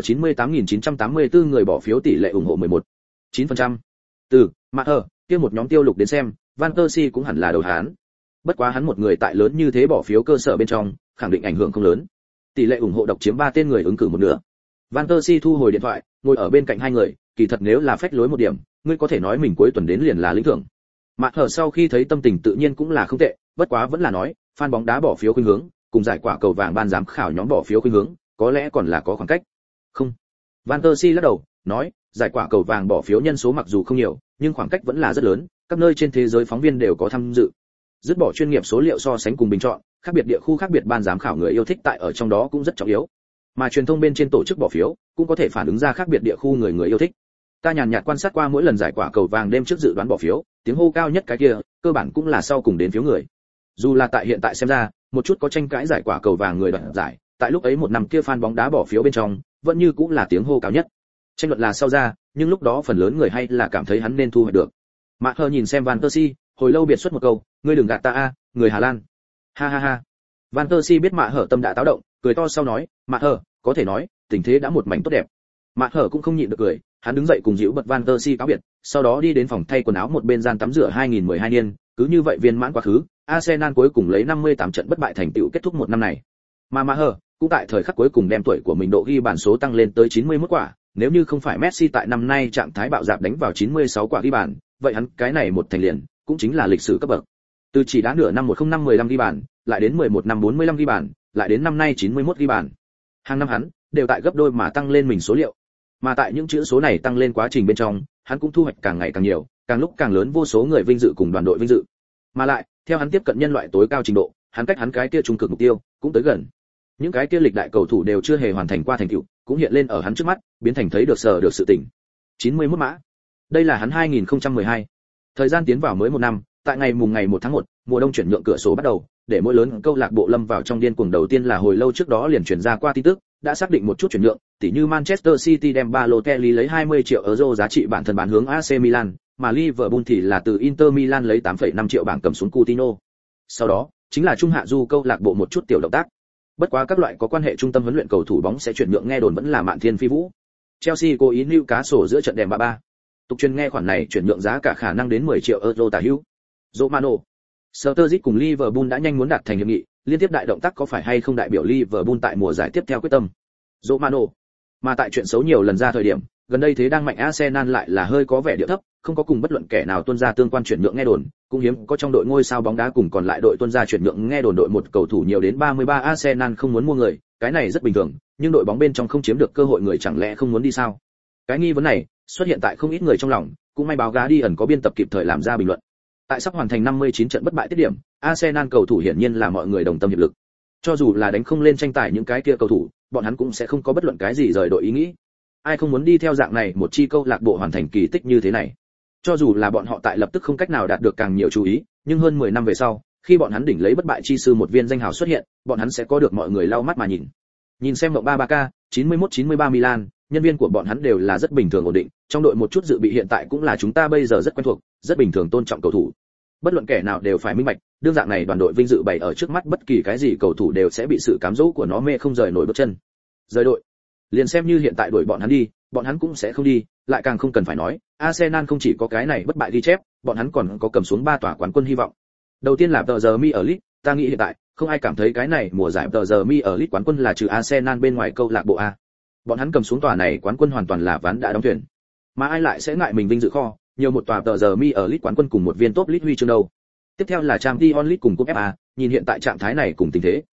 98.984 người bỏ phiếu tỷ lệ ủng hộ 11,9%. Từ Mạ Hờ, kia một nhóm tiêu lục đến xem, Van Persie cũng hẳn là đầu hán. Bất quá hắn một người tại lớn như thế bỏ phiếu cơ sở bên trong, khẳng định ảnh hưởng không lớn. Tỷ lệ ủng hộ độc chiếm 3 tên người ứng cử một nửa. Van Persie thu hồi điện thoại, ngồi ở bên cạnh hai người, kỳ thật nếu là phách lối một điểm, ngươi có thể nói mình cuối tuần đến liền là lĩnh thưởng. Mạ Hờ sau khi thấy tâm tình tự nhiên cũng là không tệ, bất quá vẫn là nói, fan bóng đá bỏ phiếu khuynh hướng, cùng giải quả cầu vàng ban giám khảo nhóm bỏ phiếu khuynh hướng, có lẽ còn là có khoảng cách. Không. Van Persie lắc đầu, nói, giải quả cầu vàng bỏ phiếu nhân số mặc dù không nhiều, nhưng khoảng cách vẫn là rất lớn, các nơi trên thế giới phóng viên đều có tham dự. Dứt bỏ chuyên nghiệp số liệu so sánh cùng bình chọn, khác biệt địa khu khác biệt ban giám khảo người yêu thích tại ở trong đó cũng rất trọng yếu. Mà truyền thông bên trên tổ chức bỏ phiếu, cũng có thể phản ứng ra khác biệt địa khu người yêu thích. Ta nhàn nhạt quan sát qua mỗi lần giải quả cầu vàng đêm trước dự đoán bỏ phiếu, tiếng hô cao nhất cái kia, cơ bản cũng là sau cùng đến phiếu người. Dù là tại hiện tại xem ra, một chút có tranh cãi giải quả cầu vàng người đoạt giải, tại lúc ấy một năm kia fan bóng đá bỏ phiếu bên trong, vẫn như cũng là tiếng hô cao nhất. Tranh luận là sau ra, nhưng lúc đó phần lớn người hay là cảm thấy hắn nên thu hoạch được. Mạ Hờ nhìn xem Van Persie, hồi lâu biệt xuất một câu, ngươi đừng gạt ta a, người Hà Lan. Ha ha ha. Van Persie biết Mạ Hờ tâm đã táo động, cười to sau nói, Mạ Hờ, có thể nói, tình thế đã một mảnh tốt đẹp. Mạ Hờ cũng không nhịn được cười, hắn đứng dậy cùng dịu bật Van Persie cáo biệt, sau đó đi đến phòng thay quần áo một bên gian tắm rửa 2012 niên, cứ như vậy viên mãn quá khứ, Arsenal cuối cùng lấy 58 trận bất bại thành tựu kết thúc một năm này. Mà Mạ Hờ cũng tại thời khắc cuối cùng đem tuổi của mình độ ghi bàn số tăng lên tới 91 quả, nếu như không phải Messi tại năm nay trạng thái bạo dạn đánh vào 96 quả ghi bàn, vậy hắn cái này một thành liền cũng chính là lịch sử cấp bậc. Từ chỉ đá nửa năm 105 15 ghi bàn, lại đến 11 năm 45 ghi bàn, lại đến năm nay 91 ghi bàn. Hàng năm hắn đều tại gấp đôi mà tăng lên mình số liệu. Mà tại những chữ số này tăng lên quá trình bên trong, hắn cũng thu hoạch càng ngày càng nhiều, càng lúc càng lớn vô số người vinh dự cùng đoàn đội vinh dự. Mà lại, theo hắn tiếp cận nhân loại tối cao trình độ, hắn cách hắn cái kia trung cực mục tiêu cũng tới gần. Những cái kia lịch đại cầu thủ đều chưa hề hoàn thành qua thành tựu, cũng hiện lên ở hắn trước mắt, biến thành thấy được sở được sự tỉnh. 91 mã. Đây là hắn 2012. Thời gian tiến vào mới một năm, tại ngày 1 tháng 1, mùa đông chuyển nhượng cửa sổ bắt đầu, để mỗi lớn câu lạc bộ lâm vào trong điên cuồng đầu tiên là hồi lâu trước đó liền truyền ra qua tin tức, đã xác định một chút chuyển nhượng, tỉ như Manchester City đem Balotelli lấy 20 triệu euro giá trị bản thân bán hướng AC Milan, mà Liverpool thì là từ Inter Milan lấy 8,5 triệu bảng cầm xuống Coutinho. Sau đó, chính là trung hạ du câu lạc bộ một chút tiểu động tác. Bất quá các loại có quan hệ trung tâm huấn luyện cầu thủ bóng sẽ chuyển nhượng nghe đồn vẫn là Mạn Thiên Phi Vũ. Chelsea cố ý Newcastle giữa trận đèm 3-3. Tục truyền nghe khoản này chuyển nhượng giá cả khả năng đến 10 triệu euro tả hữu. Romano, Sturridge cùng Liverpool đã nhanh muốn đạt thành hiệp nghị, liên tiếp đại động tác có phải hay không đại biểu Liverpool tại mùa giải tiếp theo quyết tâm. Romano, mà tại chuyện xấu nhiều lần ra thời điểm, gần đây thế đang mạnh Arsenal lại là hơi có vẻ điệu thấp, không có cùng bất luận kẻ nào tuân ra tương quan chuyển nhượng nghe đồn, cũng hiếm có trong đội ngôi sao bóng đá cùng còn lại đội tuân ra chuyển nhượng nghe đồn đội một cầu thủ nhiều đến 33 Arsenal không muốn mua người, cái này rất bình thường, nhưng đội bóng bên trong không chiếm được cơ hội người chẳng lẽ không muốn đi sao? Cái nghi vấn này xuất hiện tại không ít người trong lòng, cũng may báo Guardian có biên tập kịp thời làm ra bình luận. Tại sắp hoàn thành 59 trận bất bại tiết điểm, Arsenal cầu thủ hiển nhiên là mọi người đồng tâm hiệp lực. Cho dù là đánh không lên tranh tài những cái kia cầu thủ, bọn hắn cũng sẽ không có bất luận cái gì rời đội ý nghĩ. Ai không muốn đi theo dạng này một chi câu lạc bộ hoàn thành kỳ tích như thế này? Cho dù là bọn họ tại lập tức không cách nào đạt được càng nhiều chú ý, nhưng hơn 10 năm về sau, khi bọn hắn đỉnh lấy bất bại chi sư một viên danh hào xuất hiện, bọn hắn sẽ có được mọi người lau mắt mà nhìn. Nhìn xem mộng 33K, 91-93 Milan, nhân viên của bọn hắn đều là rất bình thường ổn định, trong đội một chút dự bị hiện tại cũng là chúng ta bây giờ rất quen thuộc, rất bình thường tôn trọng cầu thủ. Bất luận kẻ nào đều phải minh bạch, đương dạng này đoàn đội vinh dự bày ở trước mắt bất kỳ cái gì cầu thủ đều sẽ bị sự cám dỗ của nó mê không rời nổi bước chân. Rời đội. Liền xem như hiện tại đuổi bọn hắn đi, bọn hắn cũng sẽ không đi, lại càng không cần phải nói, Arsenal không chỉ có cái này bất bại ghi chép, bọn hắn còn có cầm xuống 3 tòa quán quân hy vọng. Đầu tiên là tờ Mi ở League, ta nghĩ hiện tại không ai cảm thấy cái này mùa giải tờ Mi ở League quán quân là trừ Arsenal bên ngoài câu lạc bộ A. Bọn hắn cầm xuống tòa này quán quân hoàn toàn là ván đã đóng thuyền. Mà ai lại sẽ ngại mình vinh dự kho, nhiều một tòa tờ Mi ở League quán quân cùng một viên top league huy chương đâu. Tiếp theo là Champions League cùng cúp FA, nhìn hiện tại trạng thái này cùng tình thế,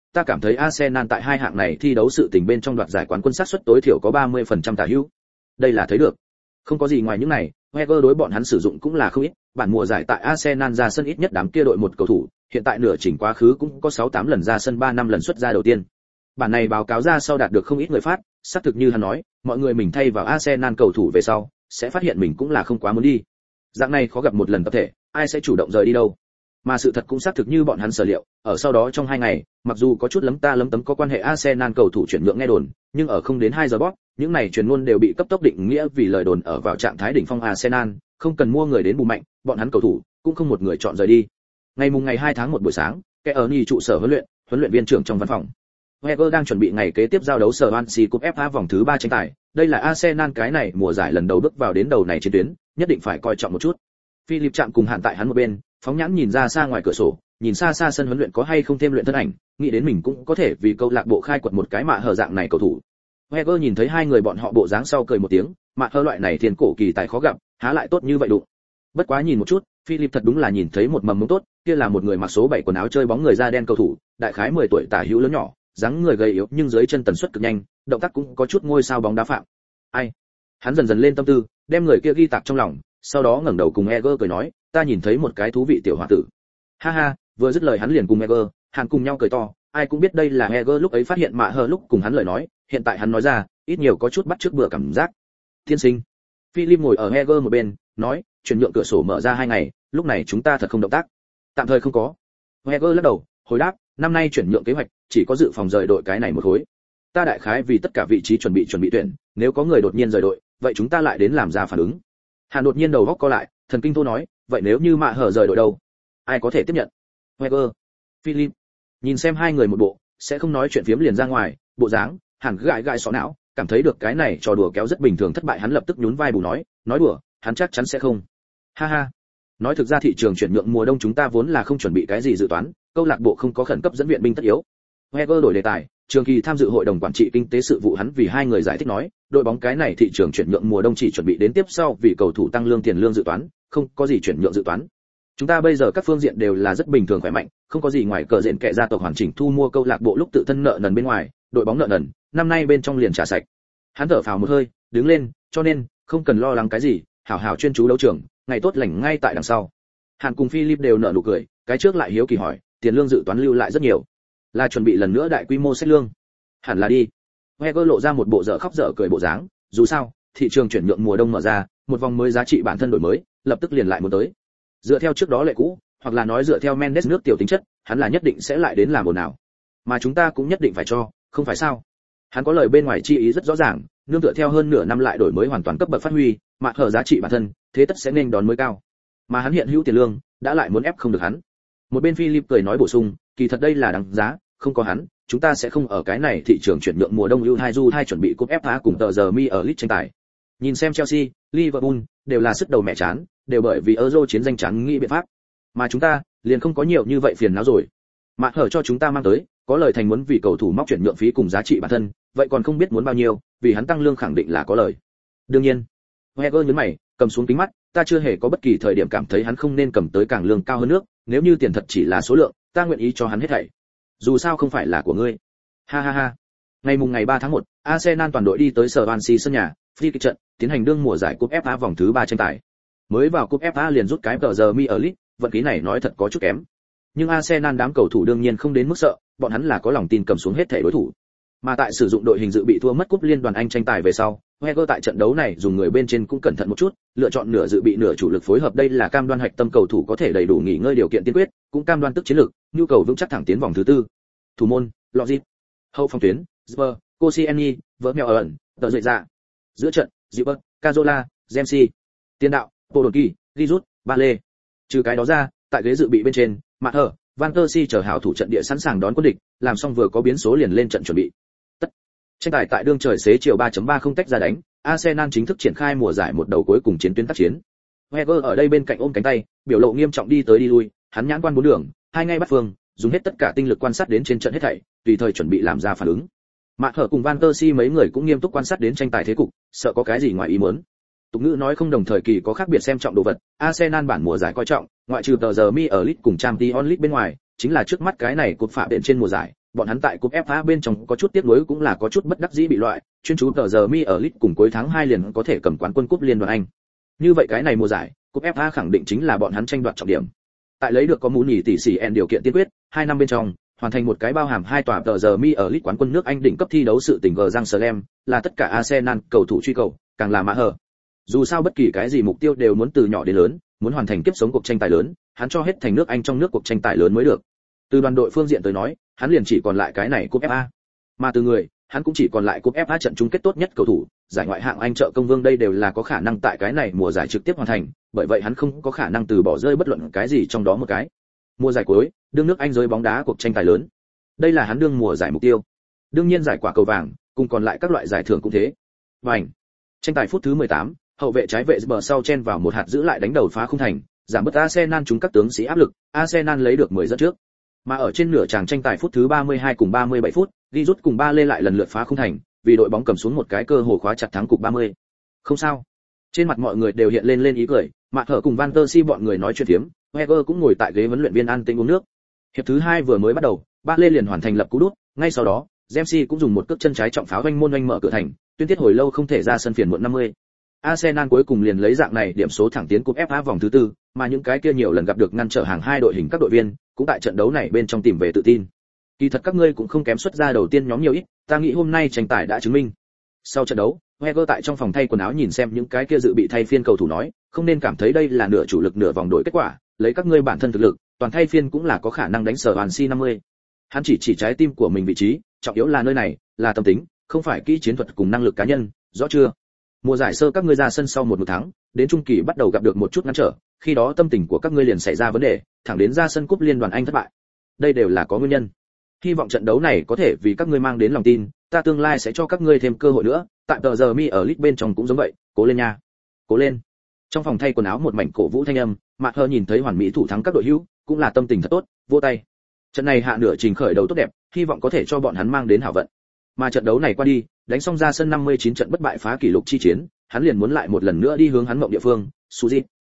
ta cảm thấy Arsenal tại hai hạng này thi đấu sự tình bên trong đoạt giải quán quân xác suất tối thiểu có 30% tả hữu. Đây là thấy được. Không có gì ngoài những này, Wenger đối bọn hắn sử dụng cũng là không ít, bản mùa giải tại Arsenal ra sân ít nhất đám kia đội một cầu thủ, hiện tại nửa chỉnh quá khứ cũng có 6-8 lần ra sân 3 năm lần xuất ra đầu tiên. Bản này báo cáo ra sau đạt được không ít người phát, xác thực như hắn nói, mọi người mình thay vào Arsenal cầu thủ về sau, sẽ phát hiện mình cũng là không quá muốn đi. Dạng này khó gặp một lần tập thể, ai sẽ chủ động rời đi đâu. Mà sự thật cũng xác thực như bọn hắn sở liệu, ở sau đó trong 2 ngày, mặc dù có chút lấm ta lấm tấm có quan hệ Arsenal cầu thủ chuyển nhượng nghe đồn, nhưng ở không đến 2 giờ bóp, những này truyền ngôn đều bị cấp tốc định nghĩa vì lời đồn ở vào trạng thái đỉnh phong Arsenal, không cần mua người đến bù mạnh, bọn hắn cầu thủ cũng không một người chọn rời đi. Ngày 2 tháng 1 buổi sáng, kẻ ở nhì trụ sở huấn luyện viên trưởng trong văn phòng. Wenger đang chuẩn bị ngày kế tiếp giao đấu Swansea Cup FA vòng thứ 3 tranh tài, đây là Arsenal cái này mùa giải lần đầu bước vào đến đầu này chiến tuyến, nhất định phải coi trọng một chút. Philip chạm cùng hạn tại hắn một bên, phóng nhãn nhìn ra xa ngoài cửa sổ, nhìn xa xa sân huấn luyện có hay không thêm luyện thân ảnh, nghĩ đến mình cũng có thể vì câu lạc bộ khai quật một cái mạ hở dạng này cầu thủ. Wenger nhìn thấy hai người bọn họ bộ dáng sau cười một tiếng, mạ hở loại này thiên cổ kỳ tài khó gặp, há lại tốt như vậy đụng. Bất quá nhìn một chút, Philip thật đúng là nhìn thấy một mầm mống tốt, kia là một người mặc số 7 quần áo chơi bóng người da đen cầu thủ, đại khái 10 tuổi tả hữu lớn nhỏ, dáng người gầy yếu nhưng dưới chân tần suất cực nhanh, động tác cũng có chút ngôi sao bóng đá phạm. Ai? Hắn dần dần lên tâm tư, đem người kia ghi tạc trong lòng, sau đó ngẩng đầu cùng Eger cười nói, ta nhìn thấy một cái thú vị tiểu hòa tử. Ha ha, vừa dứt lời hắn liền cùng Eger, Hàn cùng nhau cười to, ai cũng biết đây là Eger lúc ấy phát hiện mạ hờ lúc cùng hắn lời nói, hiện tại hắn nói ra, ít nhiều có chút bắt trước bữa cảm giác. Tiên sinh. Philip ngồi ở Eger một bên, nói, chuyển nhượng cửa sổ mở ra 2 ngày, lúc này chúng ta thật không động tác. Tạm thời không có. Eger lắc đầu, hồi đáp, năm nay chuyển nhượng kế hoạch chỉ có dự phòng rời đội cái này một khối. Ta đại khái vì tất cả vị trí chuẩn bị tuyển, nếu có người đột nhiên rời đội, vậy chúng ta lại đến làm ra phản ứng. Hàn đột nhiên đầu góc co lại, thần kinh thô nói, vậy nếu như mạ hở rời đội đâu, ai có thể tiếp nhận? Wenger, Philip, nhìn xem hai người một bộ, sẽ không nói chuyện phiếm liền ra ngoài, bộ dáng, Hàn gãi gãi xó não, cảm thấy được cái này trò đùa kéo rất bình thường thất bại, hắn lập tức nhún vai bù nói đùa, hắn chắc chắn sẽ không. Ha ha, nói thực ra thị trường chuyển nhượng mùa đông chúng ta vốn là không chuẩn bị cái gì dự toán, câu lạc bộ không có khẩn cấp dẫn viện binh tất yếu. Wenger đổi đề tài, trường kỳ tham dự hội đồng quản trị kinh tế sự vụ, hắn vì hai người giải thích nói, đội bóng cái này thị trường chuyển nhượng mùa đông chỉ chuẩn bị đến tiếp sau vì cầu thủ tăng lương tiền lương dự toán, không có gì chuyển nhượng dự toán. Chúng ta bây giờ các phương diện đều là rất bình thường khỏe mạnh, không có gì ngoài cờ diện kệ gia tộc hoàn chỉnh thu mua câu lạc bộ lúc tự thân nợ nần bên ngoài, đội bóng nợ nần, năm nay bên trong liền trả sạch. Hắn thở phào một hơi, đứng lên, cho nên không cần lo lắng cái gì, hảo hảo chuyên chú đấu trường, ngày tốt lành ngay tại đằng sau. Hàn cùng Philip đều nở nụ cười, cái trước lại hiếu kỳ hỏi, tiền lương dự toán lưu lại rất nhiều, là chuẩn bị lần nữa đại quy mô xét lương? Hẳn là đi. Wenger lộ ra một bộ dở khóc dở cười bộ dáng, dù sao, thị trường chuyển nhượng mùa đông mở ra, một vòng mới giá trị bản thân đổi mới, lập tức liền lại muốn tới. Dựa theo trước đó lệ cũ, hoặc là nói dựa theo Mendes nước tiểu tính chất, hắn là nhất định sẽ lại đến làm ồn nào. Mà chúng ta cũng nhất định phải cho, không phải sao? Hắn có lời bên ngoài chi ý rất rõ ràng, nương tựa theo hơn nửa năm lại đổi mới hoàn toàn cấp bậc phát huy, mà hở giá trị bản thân, thế tất sẽ nên đón mới cao. Mà hắn hiện hữu tiền lương, đã lại muốn ép không được hắn. Một bên Philip cười nói bổ sung, kỳ thật đây là đáng giá, không có hắn, chúng ta sẽ không ở cái này thị trường chuyển nhượng mùa đông U2 chuẩn bị cúp FA cùng tờ giờ mi ở League tranh tài. Nhìn xem Chelsea, Liverpool đều là sức đầu mẹ chán, đều bởi vì Euro chiến danh chán nghĩ biện pháp. Mà chúng ta, liền không có nhiều như vậy phiền não rồi. Mà hở cho chúng ta mang tới, có lời thành muốn vì cầu thủ móc chuyển nhượng phí cùng giá trị bản thân, vậy còn không biết muốn bao nhiêu, vì hắn tăng lương khẳng định là có lời. Đương nhiên, Wenger nhấn mày, cầm xuống kính mắt, ta chưa hề có bất kỳ thời điểm cảm thấy hắn không nên cầm tới càng lương cao hơn nước, nếu như tiền thật chỉ là số lượng, ta nguyện ý cho hắn hết thảy. Dù sao không phải là của ngươi. Ha ha ha. Ngày 3 tháng 1, Arsenal toàn đội đi tới Swansea sân nhà, free kick trận, tiến hành đương mùa giải cúp FA vòng thứ 3 tranh tài. Mới vào cúp FA liền rút cái tờ giờ mi ở League, vận khí này nói thật có chút kém. Nhưng Arsenal đám cầu thủ đương nhiên không đến mức sợ, bọn hắn là có lòng tin cầm xuống hết thể đối thủ. Mà tại sử dụng đội hình dự bị thua mất cúp liên đoàn Anh tranh tài về sau, Wenger tại trận đấu này dùng người bên trên cũng cẩn thận một chút, lựa chọn nửa dự bị nửa chủ lực phối hợp, đây là cam đoan hạch tâm cầu thủ có thể đầy đủ nghỉ ngơi điều kiện tiên quyết, cũng cam đoan tức chiến lược, nhu cầu vững chắc thẳng tiến vòng thứ 4. Thủ môn, Logic. Hậu phòng tuyến, Zber, Koscielny, Vermeulen ẩn, tờ dậy dạ. Giữa trận, Zipper, Cazorla, Dempsey. Tiền đạo, Podolski, Giroud, Bale. Trừ cái đó ra, tại ghế dự bị bên trên, Maher, Van der Si chờ hảo thủ trận địa sẵn sàng đón quân địch, làm xong vừa có biến số liền lên trận chuẩn bị. Tất. Tranh tài tại đương trời xế chiều 3.3 không tách ra đánh, Arsenal chính thức triển khai mùa giải một đầu cuối cùng chiến tuyến tác chiến. Wenger ở đây bên cạnh ôm cánh tay, biểu lộ nghiêm trọng đi tới đi lui, hắn nhãn quan bốn đường, hai ngay bắt phương, dùng hết tất cả tinh lực quan sát đến trên trận hết thảy, tùy thời chuẩn bị làm ra phản ứng. Mạc Hở cùng Van der Si mấy người cũng nghiêm túc quan sát đến tranh tài thế cục, sợ có cái gì ngoài ý muốn. Tục ngữ nói không đồng thời kỳ có khác biệt xem trọng đồ vật, Arsenal bản mùa giải coi trọng, ngoại trừ tờ giờ mi ở League cùng Champions League bên ngoài, chính là trước mắt cái này cột phạ đệm trên mùa giải, bọn hắn tại cúp FA bên trong có chút tiếc nuối cũng là có chút bất đắc dĩ bị loại, chuyên chú tờ giờ mi ở League cùng cuối tháng 2 liền có thể cầm quán quân cúp liên đoàn Anh. Như vậy cái này mùa giải, cúp FA khẳng định chính là bọn hắn tranh đoạt trọng điểm. Tại lấy được có mũ nhì tỷ sĩ en điều kiện tiên quyết, 2 năm bên trong, hoàn thành một cái bao hàm 2 tòa tờ giờ mi ở League quán quân nước Anh đỉnh cấp thi đấu sự tình gờ răng Slam, là tất cả Arsenal cầu thủ truy cầu, càng là mã hở. Dù sao bất kỳ cái gì mục tiêu đều muốn từ nhỏ đến lớn, muốn hoàn thành kiếp sống cuộc tranh tài lớn, hắn cho hết thành nước Anh trong nước cuộc tranh tài lớn mới được. Từ đoàn đội phương diện tới nói, hắn liền chỉ còn lại cái này cúp FA. Mà từ người, hắn cũng chỉ còn lại cúp FA trận chung kết tốt nhất cầu thủ, giải ngoại hạng Anh trợ công vương đây đều là có khả năng tại cái này mùa giải trực tiếp hoàn thành, bởi vậy hắn không có khả năng từ bỏ rơi bất luận cái gì trong đó một cái. Mùa giải cuối, đương nước Anh giới bóng đá cuộc tranh tài lớn. Đây là hắn đương mùa giải mục tiêu. Đương nhiên giải quả cầu vàng, cùng còn lại các loại giải thưởng cũng thế. Bành. Tranh tài phút thứ 18, hậu vệ trái vệ bờ sau chen vào một hạt giữ lại đánh đầu phá không thành, giảm bớt Arsenal trúng các tướng sĩ áp lực, Arsenal lấy được 10 dẫn trước. Mà ở trên nửa chàng tranh tài phút thứ 32 cùng 37 phút, Di rút cùng Ba Lê lại lần lượt phá không thành, vì đội bóng cầm xuống một cái cơ hội khóa chặt thắng cục 30. Không sao. Trên mặt mọi người đều hiện lên ý cười, Mạc Hở cùng Van der Si bọn người nói chuyện phiếm, Wenger cũng ngồi tại ghế huấn luyện viên an tĩnh uống nước. Hiệp thứ 2 vừa mới bắt đầu, Ba Lê liền hoàn thành lập cú đút, ngay sau đó, Dempsey cũng dùng một cước chân trái trọng pháo vanh môn oanh mở cửa thành, tuyên tiết hồi lâu không thể ra sân phiền muộn 50. Arsenal cuối cùng liền lấy dạng này điểm số thẳng tiến cúp FA vòng thứ 4, mà những cái kia nhiều lần gặp được ngăn trở hàng hai đội hình các đội viên, cũng tại trận đấu này bên trong tìm về tự tin. Kỳ thật các ngươi cũng không kém xuất ra đầu tiên nhóm nhiều ít, ta nghĩ hôm nay tranh tài đã chứng minh. Sau trận đấu, Wenger tại trong phòng thay quần áo nhìn xem những cái kia dự bị thay phiên cầu thủ nói, không nên cảm thấy đây là nửa chủ lực nửa vòng đội kết quả, lấy các ngươi bản thân thực lực, toàn thay phiên cũng là có khả năng đánh sở hoàn si 50. Hắn chỉ trái tim của mình vị trí, trọng yếu là nơi này, là tâm tính, không phải kỹ chiến thuật cùng năng lực cá nhân, rõ chưa? Mùa giải sơ các ngươi ra sân sau một tháng, đến trung kỳ bắt đầu gặp được một chút ngăn trở, khi đó tâm tình của các ngươi liền xảy ra vấn đề, thẳng đến ra sân cúp liên đoàn Anh thất bại. Đây đều là có nguyên nhân. Hy vọng trận đấu này có thể vì các ngươi mang đến lòng tin, ta tương lai sẽ cho các ngươi thêm cơ hội nữa, tại tờ giờ mi ở League bên trong cũng giống vậy, cố lên nha. Cố lên. Trong phòng thay quần áo một mảnh cổ vũ thanh âm, Mạc Hơ nhìn thấy hoàn mỹ thủ thắng các đội hữu, cũng là tâm tình thật tốt, vỗ tay. Trận này hạ nửa trình khởi đầu tốt đẹp, hy vọng có thể cho bọn hắn mang đến hảo vận. Mà trận đấu này qua đi, đánh xong ra sân 59 trận bất bại phá kỷ lục chi chiến, hắn liền muốn lại một lần nữa đi hướng hắn mộng địa phương, Suzy.